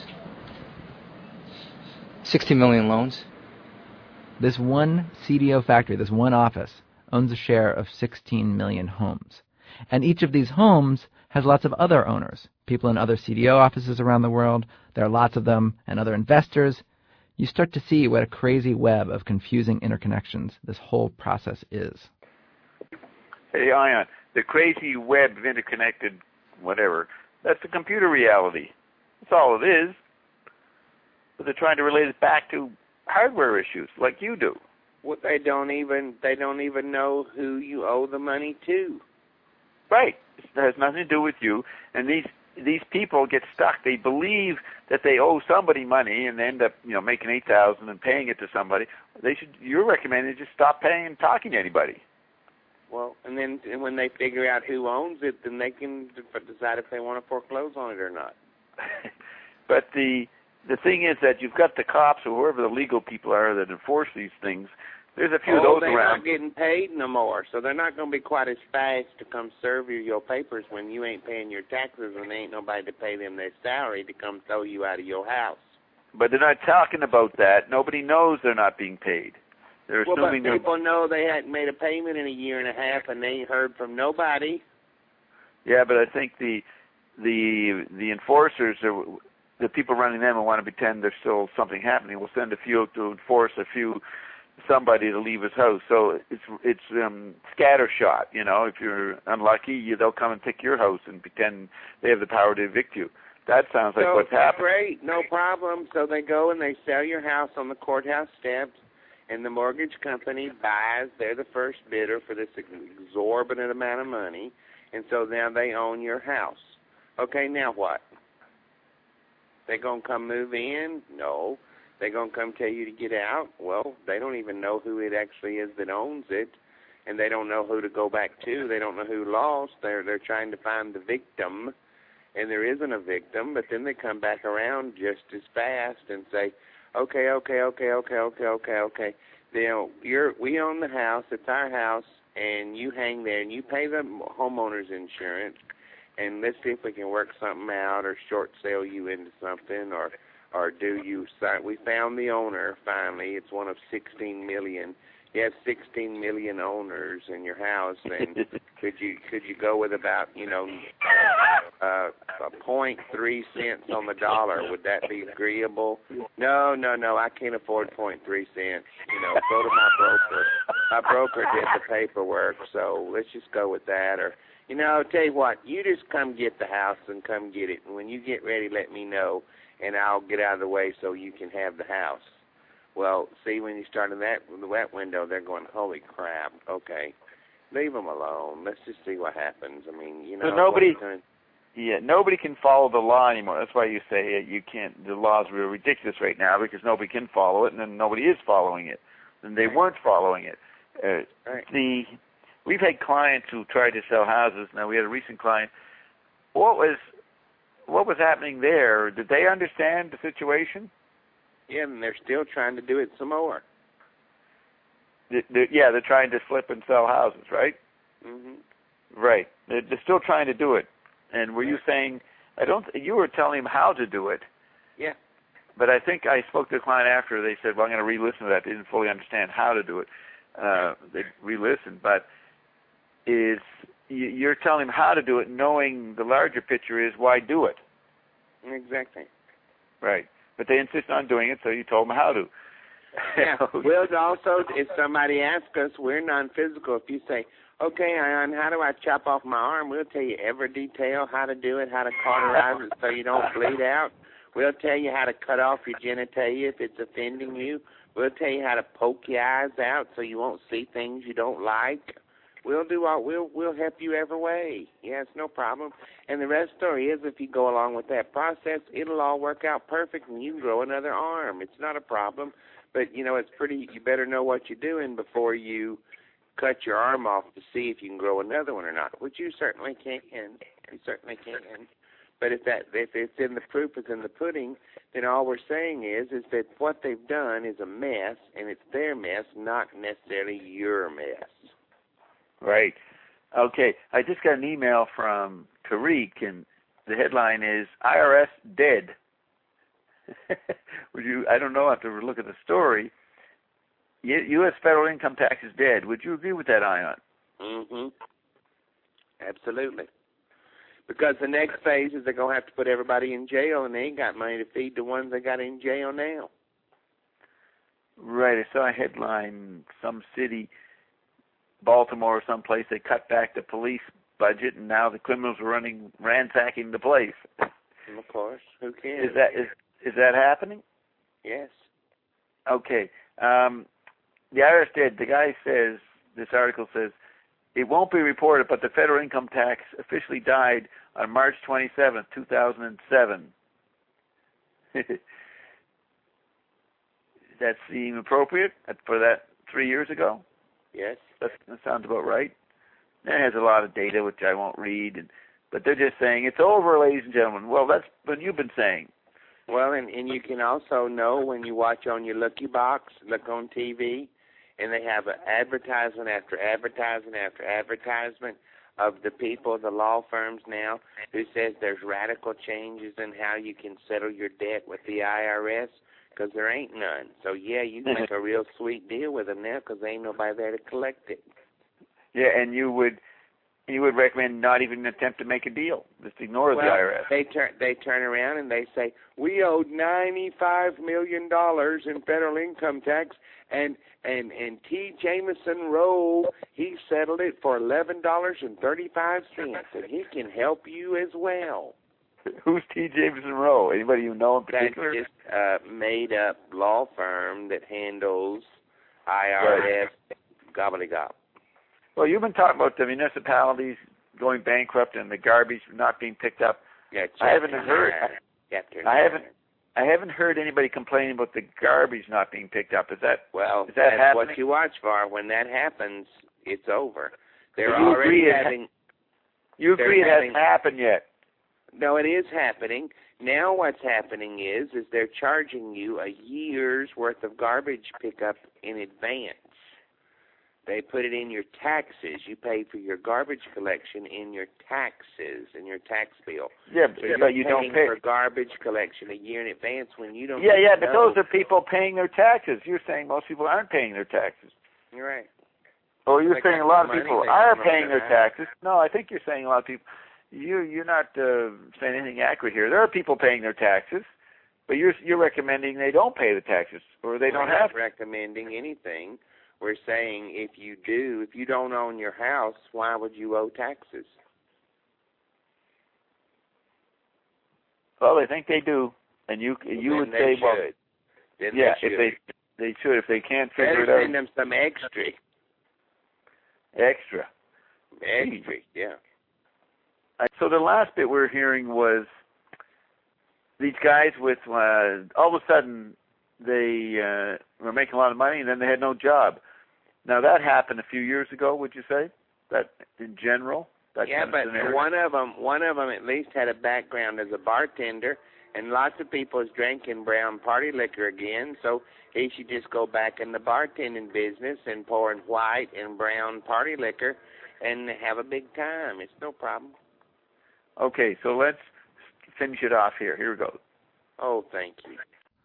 [SPEAKER 16] sixty million loans.
[SPEAKER 4] This one C D O factory, this one office, owns a share of sixteen million homes. And each of these homes has lots of other owners, people in other C D O offices around the world. There are lots of them, and other investors. You start to see what a crazy web of confusing interconnections this whole process is.
[SPEAKER 1] Hey, Ion, the crazy web of interconnected whatever, that's the computer reality. That's all it is. But they're trying to relate it back to hardware issues like you do.
[SPEAKER 2] Well, they don't even they don't even know who you owe the money to.
[SPEAKER 1] Right. It has nothing to do with you. And these these people get stuck. They believe that they owe somebody money and they end up, you know, making eight thousand and paying it to somebody. They should. You're recommending just stop paying and talking to anybody.
[SPEAKER 2] Well, and then and when they figure out who owns it, then they can decide if they want to foreclose on it or not.
[SPEAKER 1] But the the thing is that you've got the cops or whoever the legal people are that enforce these things. There's a few
[SPEAKER 2] oh,
[SPEAKER 1] of those
[SPEAKER 2] they're
[SPEAKER 1] around.
[SPEAKER 2] not getting paid no more, so they're not going to be quite as fast to come serve you your papers when you ain't paying your taxes and there ain't nobody to pay them their salary to come throw you out of your house.
[SPEAKER 1] But they're not talking about that. Nobody knows they're not being paid. They're
[SPEAKER 2] well, but
[SPEAKER 1] assuming
[SPEAKER 2] people know they hadn't made a payment in a year and a half and they ain't heard from nobody.
[SPEAKER 1] Yeah, but I think the the the enforcers, are, the people running them and want to pretend there's still something happening, will send a few to enforce a few. Somebody to leave his house, so it's it's um, scattershot. You know, if you're unlucky, you, they'll come and pick your house and pretend they have the power to evict you. That sounds like
[SPEAKER 2] so,
[SPEAKER 1] what's happening.
[SPEAKER 2] Great, no problem. So they go and they sell your house on the courthouse steps, and the mortgage company buys. They're the first bidder for this exorbitant amount of money, and so now they own your house. Okay, now what? They gonna come move in? No. They're going to come tell you to get out? Well, they don't even know who it actually is that owns it, and they don't know who to go back to. They don't know who lost. They're, they're trying to find the victim, and there isn't a victim, but then they come back around just as fast and say, okay, okay, okay, okay, okay, okay, okay. You know, you're, we own the house. It's our house, and you hang there, and you pay the homeowner's insurance, and let's see if we can work something out or short sale you into something or – or do you sign? We found the owner finally. It's one of sixteen million. You have sixteen million owners in your house, and could you could you go with about you know uh, a point three cents on the dollar? Would that be agreeable? No, no, no. I can't afford point three cents. You know, go to my broker. My broker did the paperwork, so let's just go with that. Or you know, I'll tell you what. You just come get the house and come get it, and when you get ready, let me know. And I'll get out of the way so you can have the house. Well, see, when you start in that that window, they're going, holy crap, okay. Leave them alone. Let's just see what happens. I mean, you know.
[SPEAKER 1] But nobody, yeah, nobody can follow the law anymore. That's why you say you can't, the law's really ridiculous right now because nobody can follow it, and then nobody is following it. And they weren't following it. Uh,
[SPEAKER 2] right.
[SPEAKER 1] The We've had clients who tried to sell houses. Now, we had a recent client. What was... What was happening there? Did they understand the situation?
[SPEAKER 2] Yeah, and they're still trying to do it some more.
[SPEAKER 1] They're, they're, yeah, they're trying to flip and sell houses, right?
[SPEAKER 2] Mm-hmm.
[SPEAKER 1] Right. They're, they're still trying to do it. And were you saying, I don't, you were telling them how to do it.
[SPEAKER 2] Yeah.
[SPEAKER 1] But I think I spoke to the client after. They said, well, I'm going to re-listen to that. They didn't fully understand how to do it. Uh, they re-listened. But is... You're telling them how to do it, knowing the larger picture is why do it.
[SPEAKER 2] Exactly.
[SPEAKER 1] Right. But they insist on doing it, so you told them how to.
[SPEAKER 2] Yeah. We'll also, if somebody asks us, we're non-physical. If you say, okay, Ion, how do I chop off my arm? We'll tell you every detail, how to do it, how to cauterize it so you don't bleed out. We'll tell you how to cut off your genitalia if it's offending you. We'll tell you how to poke your eyes out so you won't see things you don't like. We'll do all. We'll we'll help you every way. Yeah, it's no problem. And the rest of the story is, if you go along with that process, it'll all work out perfect, and you can grow another arm. It's not a problem. But you know, it's pretty. You better know what you're doing before you cut your arm off to see if you can grow another one or not. Which you certainly can. You certainly can. But if that if it's in the proof is in the pudding, then all we're saying is is that what they've done is a mess, and it's their mess, not necessarily your mess.
[SPEAKER 1] Right. Okay. I just got an email from Tariq, and the headline is I R S dead. Would you? I don't know. I have to look at the story. U S federal income tax is dead. Would you agree with that, Ion?
[SPEAKER 2] Mm-hmm. Absolutely. Because the next phase is they're going to have to put everybody in jail, and they ain't got money to feed the ones they got in jail now.
[SPEAKER 1] Right. I saw a headline, some city, Baltimore or someplace, they cut back the police budget, and now the criminals are running, ransacking the place.
[SPEAKER 2] Of course. Who cares?
[SPEAKER 1] Is that is is that happening?
[SPEAKER 2] Yes.
[SPEAKER 1] Okay. Um, the I R S dead. The guy says, this article says, it won't be reported, but the federal income tax officially died on March twenty-seventh, two thousand seven. Does that seem appropriate for that three years ago?
[SPEAKER 2] Yes.
[SPEAKER 1] That, that sounds about right. It has a lot of data, which I won't read, and, but they're just saying, it's over, ladies and gentlemen. Well, that's what you've been saying.
[SPEAKER 2] Well, and, and you can also know when you watch on your Looky Box, look on T V, and they have an advertisement after advertisement after advertisement of the people, the law firms now, who says there's radical changes in how you can settle your debt with the I R S, because there ain't none. So, yeah, you can make a real sweet deal with them now because there ain't nobody there to collect it.
[SPEAKER 1] Yeah, and you would you would recommend not even attempt to make a deal. Just ignore
[SPEAKER 2] well,
[SPEAKER 1] the I R S.
[SPEAKER 2] They turn they turn around and they say, we owed ninety-five million dollars in federal income tax, and and and T. Jameson Rowe, he settled it for eleven dollars and thirty-five cents, and he can help you as well.
[SPEAKER 1] Who's T. Jameson Rowe? Anybody you know in particular?
[SPEAKER 2] That's just a made-up law firm that handles I R S right. gobbledygook.
[SPEAKER 1] Well, you've been talking about the municipalities going bankrupt and the garbage not being picked up.
[SPEAKER 2] Yeah,
[SPEAKER 1] I haven't heard. I, I haven't. I haven't heard anybody complaining about the garbage not being picked up. Is that
[SPEAKER 2] well?
[SPEAKER 1] Is that
[SPEAKER 2] that's
[SPEAKER 1] happening?
[SPEAKER 2] What you watch for. When that happens, it's over. They're
[SPEAKER 1] you
[SPEAKER 2] already
[SPEAKER 1] agree
[SPEAKER 2] having.
[SPEAKER 1] It, you agree it
[SPEAKER 2] having,
[SPEAKER 1] hasn't happened yet?
[SPEAKER 2] No, it is happening. Now what's happening is, is they're charging you a year's worth of garbage pickup in advance. They put it in your taxes. You pay for your garbage collection in your taxes, in your tax bill.
[SPEAKER 1] Yeah,
[SPEAKER 2] so you're
[SPEAKER 1] but you don't pay
[SPEAKER 2] for garbage collection a year in advance when you don't.
[SPEAKER 1] Yeah, yeah, but
[SPEAKER 2] know.
[SPEAKER 1] those are people paying their taxes. You're saying most people aren't paying their taxes.
[SPEAKER 2] You're right.
[SPEAKER 1] Oh, you're
[SPEAKER 2] they
[SPEAKER 1] saying a lot of
[SPEAKER 2] money,
[SPEAKER 1] people are paying their taxes. No, I think you're saying a lot of people. You you're not uh, saying anything accurate here. There are people paying their taxes, but you're you're recommending they don't pay the taxes or they
[SPEAKER 2] We're
[SPEAKER 1] don't
[SPEAKER 2] not
[SPEAKER 1] have.
[SPEAKER 2] recommending anything. We're saying if you do, if you don't own your house, why would you owe taxes?
[SPEAKER 1] Well, they think they do, and you you
[SPEAKER 2] well,
[SPEAKER 1] would
[SPEAKER 2] they
[SPEAKER 1] say,
[SPEAKER 2] should.
[SPEAKER 1] well,
[SPEAKER 2] then
[SPEAKER 1] yeah,
[SPEAKER 2] they
[SPEAKER 1] if they they should, if they can't
[SPEAKER 2] Better
[SPEAKER 1] figure it out.
[SPEAKER 2] send them some extra.
[SPEAKER 1] Extra.
[SPEAKER 2] Extra, yeah.
[SPEAKER 1] So the last bit we're hearing was these guys with uh, all of a sudden they uh, were making a lot of money and then they had no job. Now that happened a few years ago, would you say? That in general? That
[SPEAKER 2] Yeah,
[SPEAKER 1] kind
[SPEAKER 2] but
[SPEAKER 1] of scenario?
[SPEAKER 2] one of them, one of them at least had a background as a bartender, and lots of people is drinking brown party liquor again. So he should just go back in the bartending business and pouring white and brown party liquor, and have a big time. It's no problem.
[SPEAKER 1] Okay, so let's finish it off here. Here we go.
[SPEAKER 2] Oh, thank you.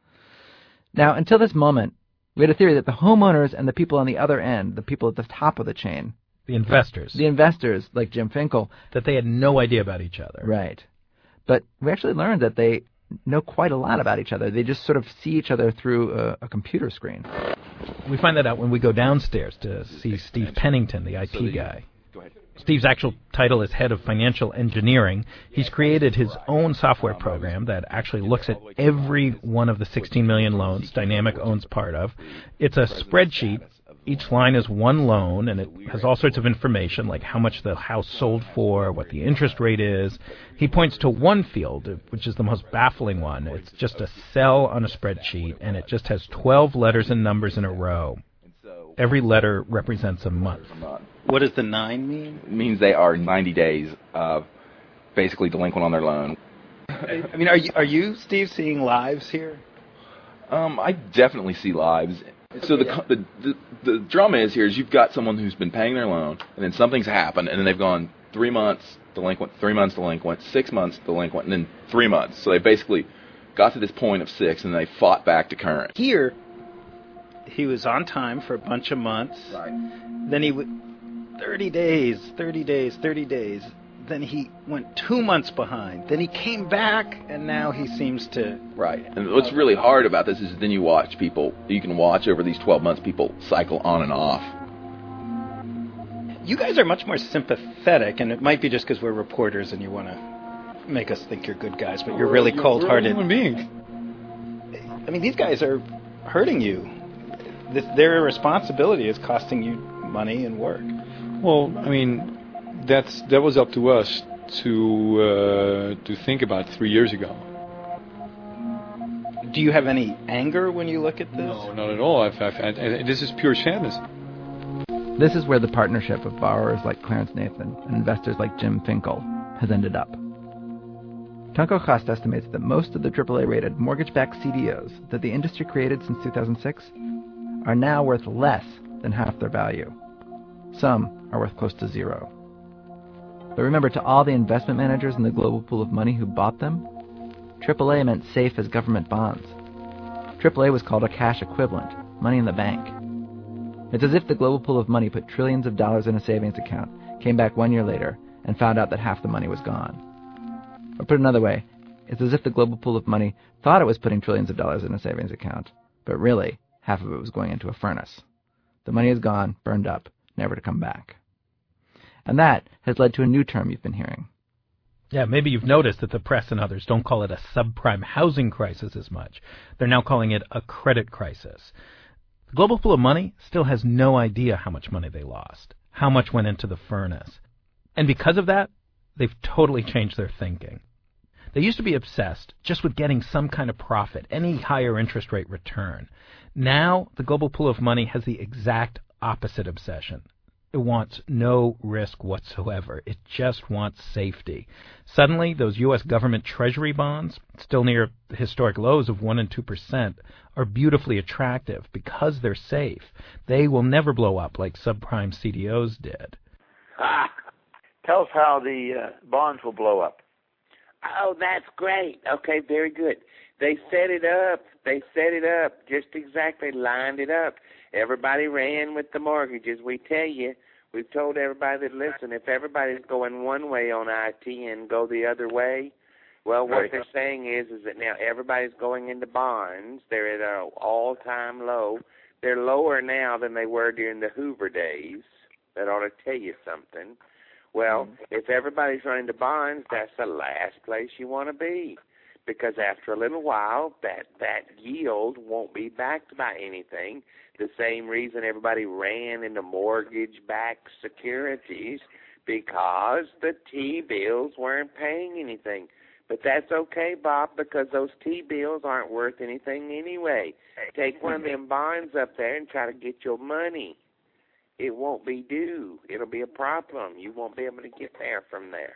[SPEAKER 4] Now, until this moment, we had a theory that the homeowners and the people on the other end, the people at the top of the chain,
[SPEAKER 6] the investors,
[SPEAKER 4] the investors like Jim Finkel,
[SPEAKER 6] that they had no idea about each other.
[SPEAKER 4] Right. But we actually learned that they know quite a lot about each other. They just sort of see each other through a, a computer screen.
[SPEAKER 6] We find that out when we go downstairs to see Steve Pennington, the I T so the, guy.
[SPEAKER 9] Go ahead.
[SPEAKER 6] Steve's actual title is Head of Financial Engineering. He's created his own software program that actually looks at every one of the sixteen million loans Dynamic owns part of. It's a spreadsheet. Each line is one loan, and it has all sorts of information, like how much the house sold for, what the interest rate is. He points to one field, which is the most baffling one. It's just a cell on a spreadsheet, and it just has twelve letters and numbers in a row. Every letter represents a month.
[SPEAKER 17] What does the nine mean?
[SPEAKER 18] It means they are ninety days uh, basically delinquent on their loan.
[SPEAKER 17] I mean, are you, are you, Steve, seeing lives here?
[SPEAKER 18] Um, I definitely see lives. So the, the the the drama is here is you've got someone who's been paying their loan, and then something's happened, and then they've gone three months delinquent, three months delinquent, six months delinquent, and then three months. So they basically got to this point of six, and they fought back to current.
[SPEAKER 17] Here, he was on time for a bunch of months.
[SPEAKER 18] Right.
[SPEAKER 17] Then he would thirty days, thirty days, thirty days. Then he went two months behind. Then he came back, and now he seems to...
[SPEAKER 18] Right. And what's really hard about this is then you watch people, you can watch over these twelve months, people cycle on and off.
[SPEAKER 17] You guys are much more sympathetic, and it might be just because we're reporters and you want to make us think you're good guys, but you're really cold-hearted.
[SPEAKER 18] We're human beings.
[SPEAKER 17] I mean, these guys are hurting you. This, their irresponsibility is costing you money and work.
[SPEAKER 19] Well, I mean, that's that was up to us to uh, to think about three years ago.
[SPEAKER 17] Do you have any anger when you look at this?
[SPEAKER 19] No, not at all. I've, I've, I, this is pure sadness.
[SPEAKER 4] This is where the partnership of borrowers like Clarence Nathan and investors like Jim Finkel has ended up. Tunco Cost estimates that most of the triple A rated mortgage-backed C D Os that the industry created since two thousand six are now worth less than half their value. Some are worth close to zero. But remember, to all the investment managers in the global pool of money who bought them, triple A meant safe as government bonds. triple A was called a cash equivalent, money in the bank. It's as if the global pool of money put trillions of dollars in a savings account, came back one year later, and found out that half the money was gone. Or put another way, it's as if the global pool of money thought it was putting trillions of dollars in a savings account, but really, half of it was going into a furnace. The money is gone, burned up, never to come back. And that has led to a new term you've been hearing.
[SPEAKER 6] Yeah, maybe you've noticed that the press and others don't call it a subprime housing crisis as much. They're now calling it a credit crisis. The global pool of money still has no idea how much money they lost, how much went into the furnace. And because of that, they've totally changed their thinking. They used to be obsessed just with getting some kind of profit, any higher interest rate return. Now, the global pool of money has the exact opposite obsession. It wants no risk whatsoever. It just wants safety. Suddenly, those U S government treasury bonds, still near historic lows of one and two percent, are beautifully attractive because they're safe. They will never blow up like subprime C D Os did.
[SPEAKER 1] Ah, tell us how the uh, bonds will blow up.
[SPEAKER 2] Oh, that's great. Okay, very good. They set it up. They set it up. Just exactly lined it up. Everybody ran with the mortgages. We tell you, we've told everybody that, listen, if everybody's going one way on I T and go the other way, well, what right. they're saying is is that now everybody's going into bonds. They're at an all-time low. They're lower now than they were during the Hoover days. That ought to tell you something. Well, mm-hmm. if everybody's running to bonds, that's the last place you want to be. Because after a little while, that, that yield won't be backed by anything. The same reason everybody ran into mortgage-backed securities, because the T-bills weren't paying anything. But that's okay, Bob, because those T-bills aren't worth anything anyway. Take one of them bonds up there and try to get your money. It won't be due. It'll be a problem. You won't be able to get there from there.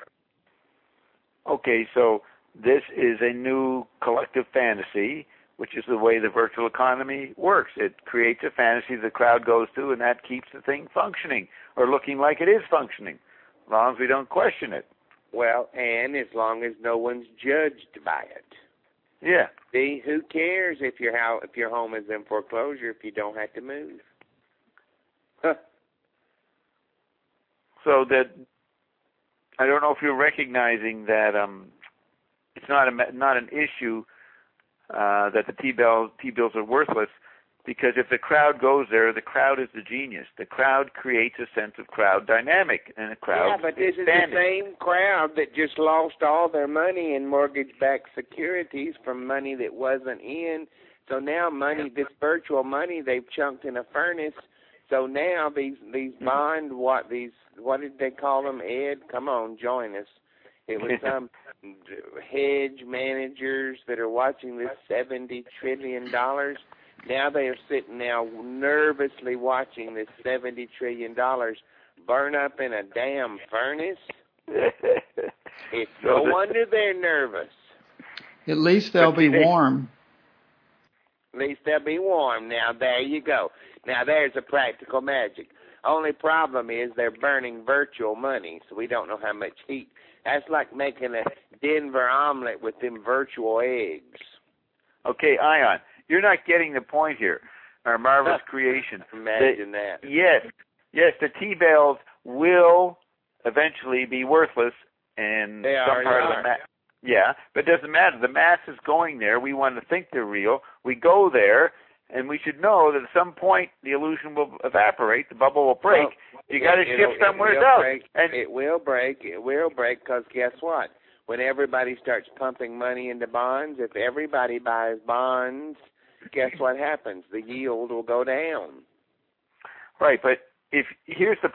[SPEAKER 1] Okay, so this is a new collective fantasy, which is the way the virtual economy works. It creates a fantasy the crowd goes to, and that keeps the thing functioning, or looking like it is functioning, as long as we don't question it.
[SPEAKER 2] Well, and as long as no one's judged by it.
[SPEAKER 1] Yeah.
[SPEAKER 2] See, who cares if your house, if your home is in foreclosure if you don't have to move? Huh.
[SPEAKER 1] So that, I don't know if you're recognizing that um, it's not a not an issue uh, that the T-bills T-bills are worthless, because if the crowd goes there, the crowd is the genius. The crowd creates a sense of crowd dynamic, and a crowd.
[SPEAKER 2] Yeah, but this is the same crowd that just lost all their money in mortgage-backed securities from money that wasn't in. So now money, this virtual money, they've chunked in a furnace. So now these these bond what these what did they call them? Ed, come on, join us. It was some hedge managers that are watching this seventy trillion dollars. Now they are sitting now nervously watching this seventy trillion dollars burn up in a damn furnace. It's no wonder they're nervous.
[SPEAKER 3] At least they'll be warm.
[SPEAKER 2] At least they'll be warm. Now, there you go. Now, there's a practical magic. Only problem is they're burning virtual money, so we don't know how much heat. That's like making a Denver omelet with them virtual eggs.
[SPEAKER 1] Okay, Ion, you're not getting the point here. Our marvelous creation.
[SPEAKER 2] Imagine the, that.
[SPEAKER 1] Yes, yes, the T-bills will eventually be worthless in
[SPEAKER 2] they
[SPEAKER 1] some
[SPEAKER 2] are,
[SPEAKER 1] part of the math. Yeah, but it doesn't matter. The mass is going there. We want to think they're real. We go there, and we should know that at some point the illusion will evaporate, the bubble will break. Well, you got to shift somewhere else.
[SPEAKER 2] Break.
[SPEAKER 1] And
[SPEAKER 2] it will break. It will break because guess what? When everybody starts pumping money into bonds, if everybody buys bonds, guess what happens? The yield will go down.
[SPEAKER 1] Right, but if here's the point.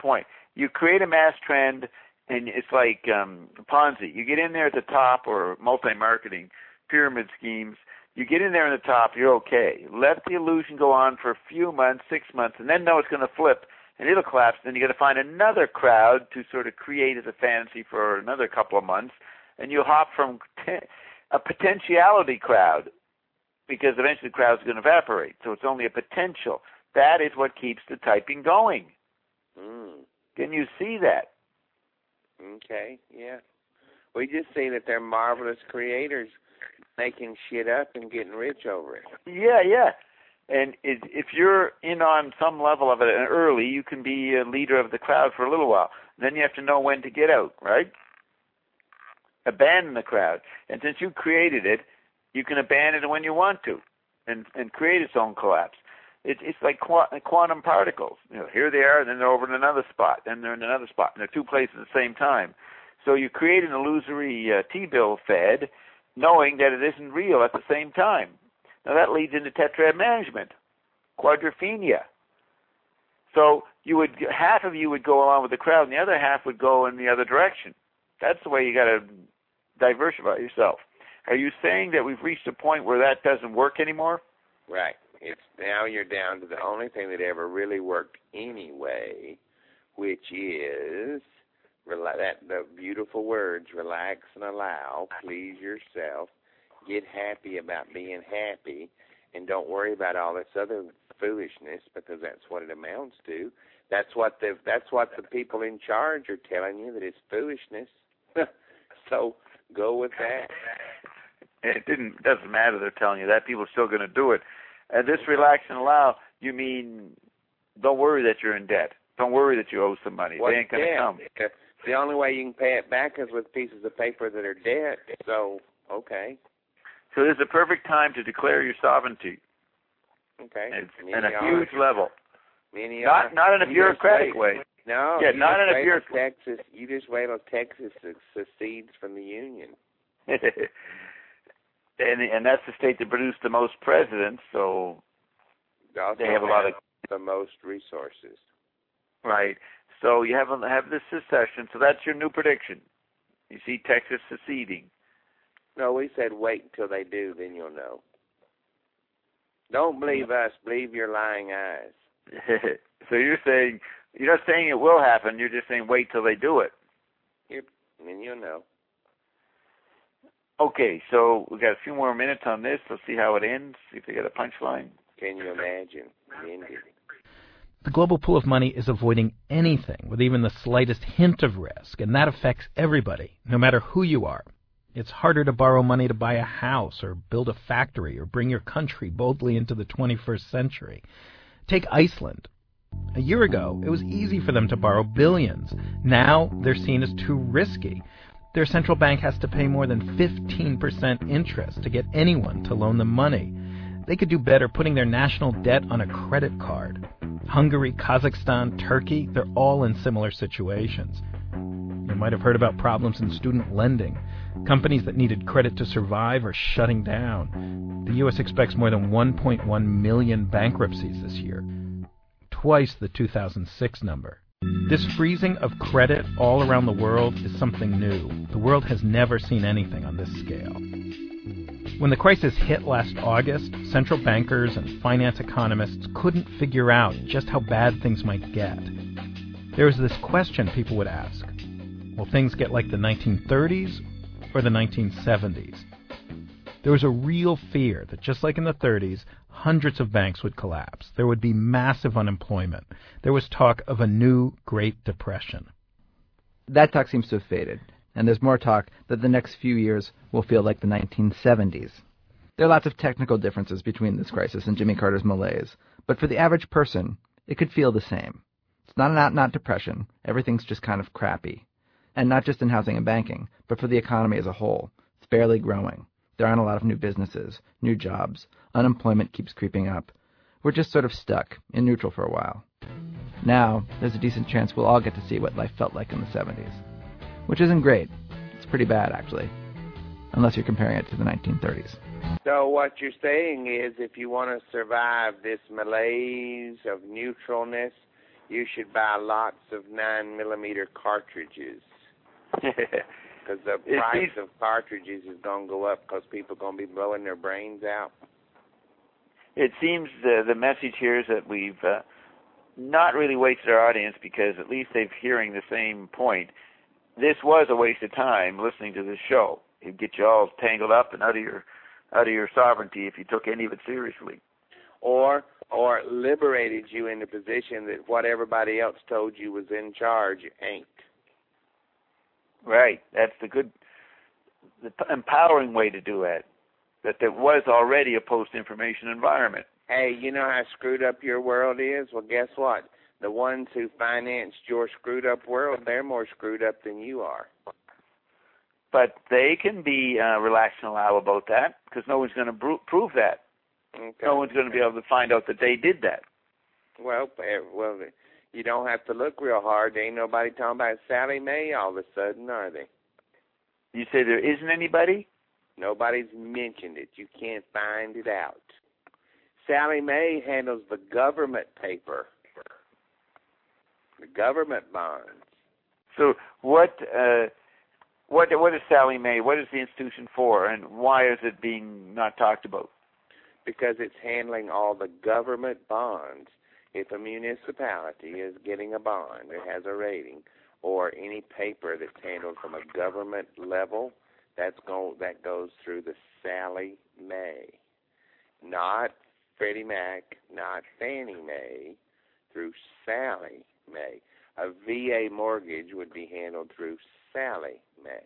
[SPEAKER 1] you create a mass trend, and it's like um, Ponzi. You get in there at the top, or multi-marketing, pyramid schemes. You get in there in the top, you're okay. Let the illusion go on for a few months, six months, and then know it's going to flip, and it'll collapse. Then you got to find another crowd to sort of create as a fantasy for another couple of months, and you hop from te- a potentiality crowd, because eventually the crowd's going to evaporate. So it's only a potential. That is what keeps the typing going.
[SPEAKER 2] Mm.
[SPEAKER 1] Can you see that?
[SPEAKER 2] Okay, yeah. We just see that they're marvelous creators making shit up and getting rich over it.
[SPEAKER 1] Yeah, yeah. And it, if you're in on some level of it early, you can be a leader of the crowd for a little while. Then you have to know when to get out, right? Abandon the crowd. And since you created it, you can abandon it when you want to and, and create its own collapse. It, it's like qu- quantum particles. You know, here they are, and then they're over in another spot, then they're in another spot, and they're two places at the same time. So you create an illusory uh, T-bill Fed, knowing that it isn't real at the same time. Now that leads into tetrad management, quadrophenia. So you would half of you would go along with the crowd, and the other half would go in the other direction. That's the way you got to diversify yourself. Are you saying that we've reached a point where that doesn't work anymore?
[SPEAKER 2] Right. It's now you're down to the only thing that ever really worked anyway, which is rela- that the beautiful words: relax and allow, please yourself, get happy about being happy, and don't worry about all this other foolishness, because that's what it amounts to. That's what the that's what the people in charge are telling you, that it's foolishness. So go with that.
[SPEAKER 1] It didn't doesn't matter. They're telling you that. People are still going to do it. And this relax and allow, you mean don't worry that you're in debt. Don't worry that you owe some money.
[SPEAKER 2] What
[SPEAKER 1] they ain't going to come.
[SPEAKER 2] The only way you can pay it back is with pieces of paper that are debt. So, okay.
[SPEAKER 1] So this is a perfect time to declare your sovereignty.
[SPEAKER 2] Okay.
[SPEAKER 1] It's
[SPEAKER 2] Many
[SPEAKER 1] at a
[SPEAKER 2] are.
[SPEAKER 1] huge level.
[SPEAKER 2] Many
[SPEAKER 1] not
[SPEAKER 2] are.
[SPEAKER 1] not in a
[SPEAKER 2] You
[SPEAKER 1] bureaucratic
[SPEAKER 2] just
[SPEAKER 1] way.
[SPEAKER 2] wait. No.
[SPEAKER 1] Yeah,
[SPEAKER 2] you
[SPEAKER 1] not
[SPEAKER 2] just
[SPEAKER 1] in a
[SPEAKER 2] wait
[SPEAKER 1] bureaucratic.
[SPEAKER 2] till Texas. You just wait till Texas secedes from the Union.
[SPEAKER 1] and and that's the state that produced the most presidents. So
[SPEAKER 2] Also
[SPEAKER 1] they have a lot of
[SPEAKER 2] the most resources.
[SPEAKER 1] right. So you have have this secession. So that's your new prediction. You see Texas seceding.
[SPEAKER 2] No, we said wait until they do, then you'll know. Don't believe us. Believe your lying eyes.
[SPEAKER 1] So you're saying you're not saying it will happen. You're just saying wait till they do it.
[SPEAKER 2] Yep, then you'll know.
[SPEAKER 1] Okay, so we got a few more minutes on this. Let's see how it ends. See if they got a punchline.
[SPEAKER 2] Can you imagine? Indeed.
[SPEAKER 6] The global pool of money is avoiding anything with even the slightest hint of risk, and that affects everybody, no matter who you are. It's harder to borrow money to buy a house or build a factory or bring your country boldly into the twenty-first century. Take Iceland. A year ago, it was easy for them to borrow billions. Now they're seen as too risky. Their central bank has to pay more than fifteen percent interest to get anyone to loan them money. They could do better putting their national debt on a credit card. Hungary, Kazakhstan, Turkey, they're all in similar situations. You might have heard about problems in student lending. Companies that needed credit to survive are shutting down. The U S expects more than one point one million bankruptcies this year, twice the two thousand six number. This freezing of credit all around the world is something new. The world has never seen anything on this scale. When the crisis hit last August, central bankers and finance economists couldn't figure out just how bad things might get. There was this question people would ask: will things get like the nineteen thirties or the nineteen seventies? There was a real fear that just like in the thirties, hundreds of banks would collapse. There would be massive unemployment. There was talk of a new Great Depression.
[SPEAKER 4] That talk seems to have faded, and there's more talk that the next few years will feel like the nineteen seventies. There are lots of technical differences between this crisis and Jimmy Carter's malaise, but for the average person, it could feel the same. It's not an out-and-out depression. Everything's just kind of crappy. And not just in housing and banking, but for the economy as a whole. It's barely growing. There aren't a lot of new businesses, new jobs. Unemployment keeps creeping up. We're just sort of stuck, in neutral for a while. Now, there's a decent chance we'll all get to see what life felt like in the seventies. Which isn't great. It's pretty bad, actually. Unless you're comparing it to the nineteen thirties.
[SPEAKER 2] So what you're saying is if you want to survive this malaise of neutralness, you should buy lots of nine millimeter cartridges. Because the price of cartridges is going to go up because people are going to be blowing their brains out.
[SPEAKER 1] It seems the, the message here is that we've uh, not really wasted our audience because at least they're hearing the same point. This was a waste of time listening to this show. It'd get you all tangled up and out of your out of your sovereignty if you took any of it seriously.
[SPEAKER 2] Or or liberated you in the position that what everybody else told you was in charge ain't.
[SPEAKER 1] Right. That's the good, the empowering way to do it. That there was already a post-information environment.
[SPEAKER 2] Hey, you know how screwed up your world is? Well, guess what? The ones who financed your screwed up world, they're more screwed up than you are.
[SPEAKER 1] But they can be uh, relaxed and allow about that because no one's going to bro- prove that.
[SPEAKER 2] Okay.
[SPEAKER 1] No one's going to be able to find out that they did that.
[SPEAKER 2] Well, well, you don't have to look real hard. There ain't nobody talking about Sally Mae all of a sudden, are they?
[SPEAKER 1] You say there isn't anybody?
[SPEAKER 2] Nobody's mentioned it. You can't find it out. Sally Mae handles the government paper, the government bonds.
[SPEAKER 1] So what? Uh, what? What is Sally Mae? What is the institution for, and why is it being not talked about?
[SPEAKER 2] Because it's handling all the government bonds. If a municipality is getting a bond, it has a rating, or any paper that's handled from a government level, that's go, that goes through the Sally Mae. Not Freddie Mac, not Fannie Mae, through Sally Mae. A V A mortgage would be handled through Sally Mae.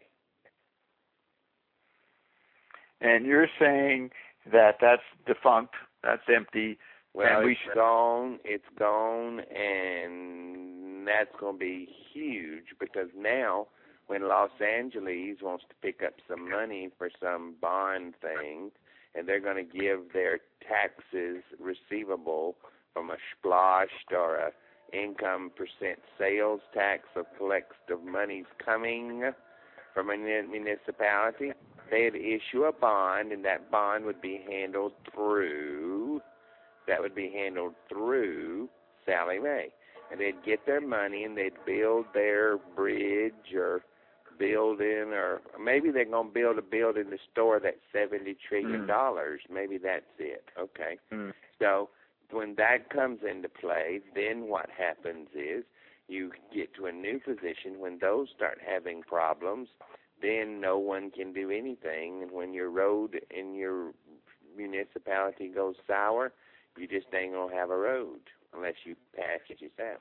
[SPEAKER 1] And you're saying that that's defunct, that's empty.
[SPEAKER 2] Well,
[SPEAKER 1] and we
[SPEAKER 2] it's
[SPEAKER 1] should...
[SPEAKER 2] gone, it's gone, and that's going to be huge because now when Los Angeles wants to pick up some money for some bond thing, and they're going to give their taxes receivable from a splosh or a income percent sales tax of collects of monies coming from a municipality, they'd issue a bond, and that bond would be handled through, that would be handled through Sally Mae. And they'd get their money, and they'd build their bridge or building, or maybe they're going to build a building to store that seventy trillion dollars. Mm. Maybe that's it. Okay. Mm. So when that comes into play, then what happens is you get to a new position. When those start having problems, then no one can do anything. And when your road in your municipality goes sour, you just ain't going to have a road unless you patch it yourself.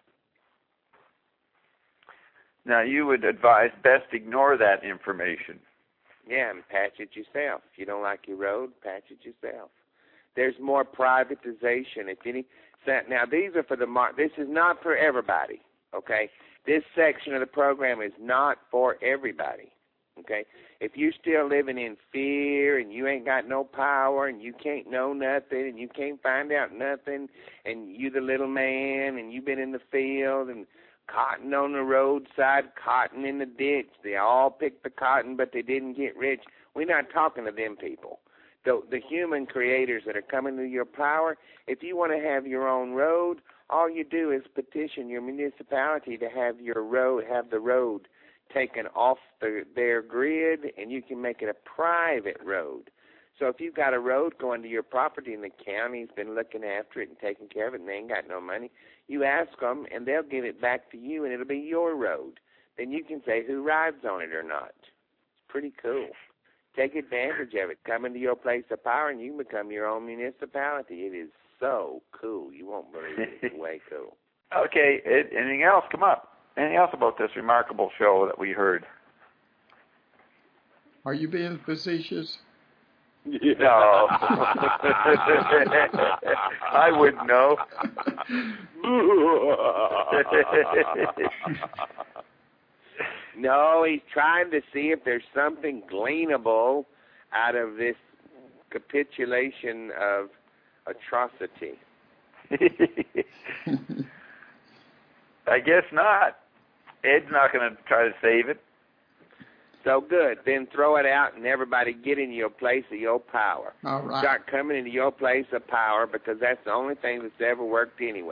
[SPEAKER 1] Now, you would advise best ignore that information.
[SPEAKER 2] Yeah, and patch it yourself. If you don't like your road, patch it yourself. There's more privatization. If any, now, these are for the mar- this is not for everybody, okay? This section of the program is not for everybody, okay? If you're still living in fear and you ain't got no power and you can't know nothing and you can't find out nothing and you the little man and you've been in the field and cotton on the roadside, cotton in the ditch. They all picked the cotton, but they didn't get rich. We're not talking to them people. The, the human creators that are coming to your power, if you want to have your own road, all you do is petition your municipality to have your road, have the road taken off the, their grid, and you can make it a private road. So if you've got a road going to your property and the county's been looking after it and taking care of it and they ain't got no money, you ask them and they'll give it back to you and it'll be your road. Then you can say who rides on it or not. It's pretty cool. Take advantage of it. Come into your place of power and you can become your own municipality. It is so cool. You won't believe it. It's way cool.
[SPEAKER 1] Okay. It, anything else? Come up. Anything else about this remarkable show that we heard?
[SPEAKER 3] Are you being facetious?
[SPEAKER 1] Yeah. No. I wouldn't know.
[SPEAKER 2] No, he's trying to see if there's something gleanable out of this capitulation of atrocity.
[SPEAKER 1] I guess not. Ed's not going to try to save it.
[SPEAKER 2] So good. Then throw it out and everybody get in your place of your power.
[SPEAKER 3] All right.
[SPEAKER 2] Start coming into your place of power because that's the only thing that's ever worked anyway.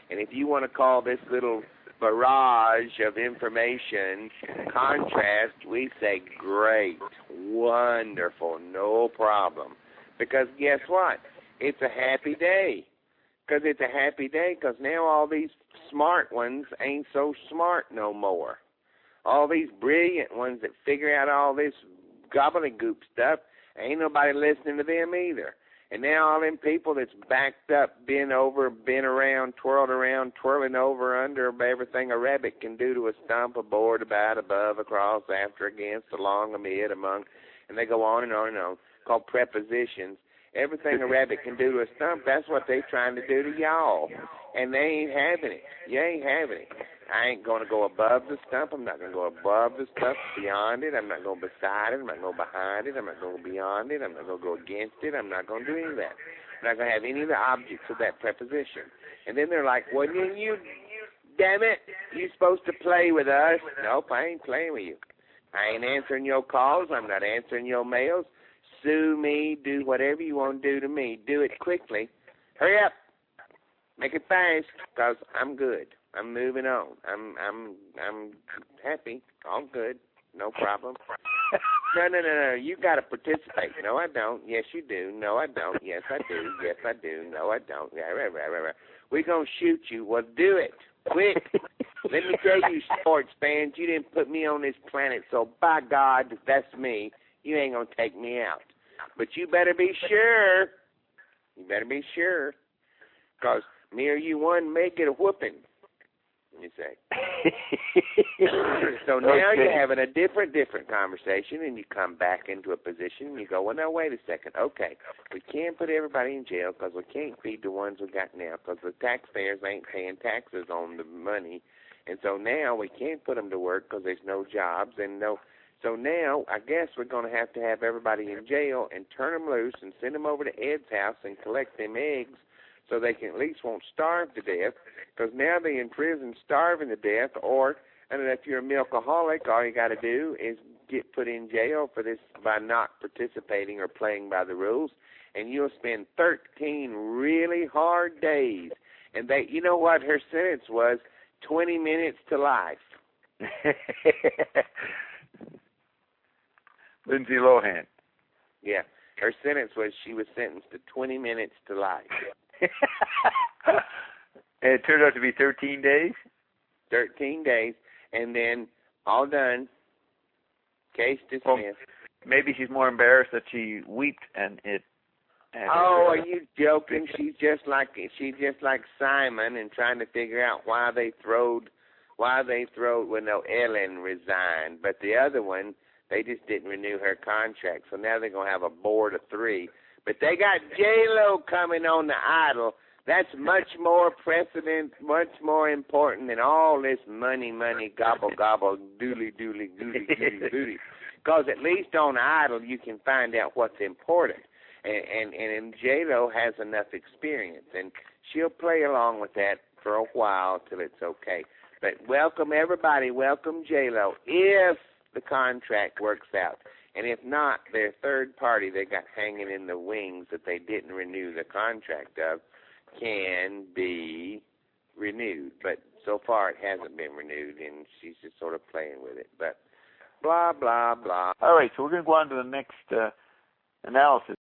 [SPEAKER 2] And if you want to call this little barrage of information contrast, we say great, wonderful, no problem. Because guess what? It's a happy day. Because it's a happy day because now all these smart ones ain't so smart no more. All these brilliant ones that figure out all this gobbledygook stuff, ain't nobody listening to them either. And now all them people that's backed up, bent over, bent around, twirled around, twirling over, under everything a rabbit can do to a stump, a board, about, above, across, after, against, along, amid, among, and they go on and on and on, called prepositions. Everything a rabbit can do to a stump, that's what they trying to do to y'all. And they ain't having it. You ain't having it. I ain't going to go above the stump. I'm not going to go above the stump, beyond it. I'm not going beside it. I'm not going behind it. I'm not going beyond it. I'm not going to go against it. I'm not going to do any of that. I'm not going to have any of the objects of that preposition. And then they're like, well, you, you, damn it, you supposed to play with us. Nope, I ain't playing with you. I ain't answering your calls. I'm not answering your mails. Sue me. Do whatever you want to do to me. Do it quickly. Hurry up. Make it fast, because I'm good. I'm moving on. I'm I'm I'm happy. All good. No problem. No, no, no, no. You got to participate. No, I don't. Yes, you do. No, I don't. Yes, I do. Yes, I do. No, I don't. Yeah, right, right, right, right. We're going to shoot you. Well, do it. Quick. Let me tell you, sports fans, you didn't put me on this planet, so by God, if that's me, you ain't going to take me out. But you better be sure. You better be sure. Because me or you one may get a whooping. You say. So now okay. You're having a different, different conversation, and you come back into a position, and you go, well, now, wait a second. Okay, we can't put everybody in jail because we can't feed the ones we got now because the taxpayers ain't paying taxes on the money. And so now we can't put them to work because there's no jobs and no. So now I guess we're going to have to have everybody in jail and turn them loose and send them over to Ed's house and collect them eggs so they can at least won't starve to death, because now they're in prison starving to death, or, and if you're a milkaholic, all you got to do is get put in jail for this by not participating or playing by the rules, and you'll spend thirteen really hard days. And they, you know what her sentence was? twenty minutes to life.
[SPEAKER 1] Lindsay Lohan.
[SPEAKER 2] Yeah, her sentence was she was sentenced to twenty minutes to life.
[SPEAKER 1] And it turned out to be thirteen days?
[SPEAKER 2] thirteen days, and then all done, case dismissed. Well,
[SPEAKER 1] maybe she's more embarrassed that she wept and it... And
[SPEAKER 2] oh,
[SPEAKER 1] it,
[SPEAKER 2] are you joking? She's just like she's just like Simon and trying to figure out why they throwed, why they throwed, well, no, Ellen resigned, but the other one, they just didn't renew her contract, so now they're going to have a board of three. But they got J-Lo coming on the Idol. That's much more precedent, much more important than all this money, money, gobble, gobble, dooley, dooley, goody, goody, goody. Because at least on Idol you can find out what's important. And, and, and J-Lo has enough experience, and she'll play along with that for a while till it's okay. But welcome, everybody. Welcome, J-Lo, if the contract works out. And if not, their third party they got hanging in the wings that they didn't renew the contract of can be renewed. But so far it hasn't been renewed, and she's just sort of playing with it. But blah, blah, blah.
[SPEAKER 1] All right, so we're going to go on to the next uh, analysis.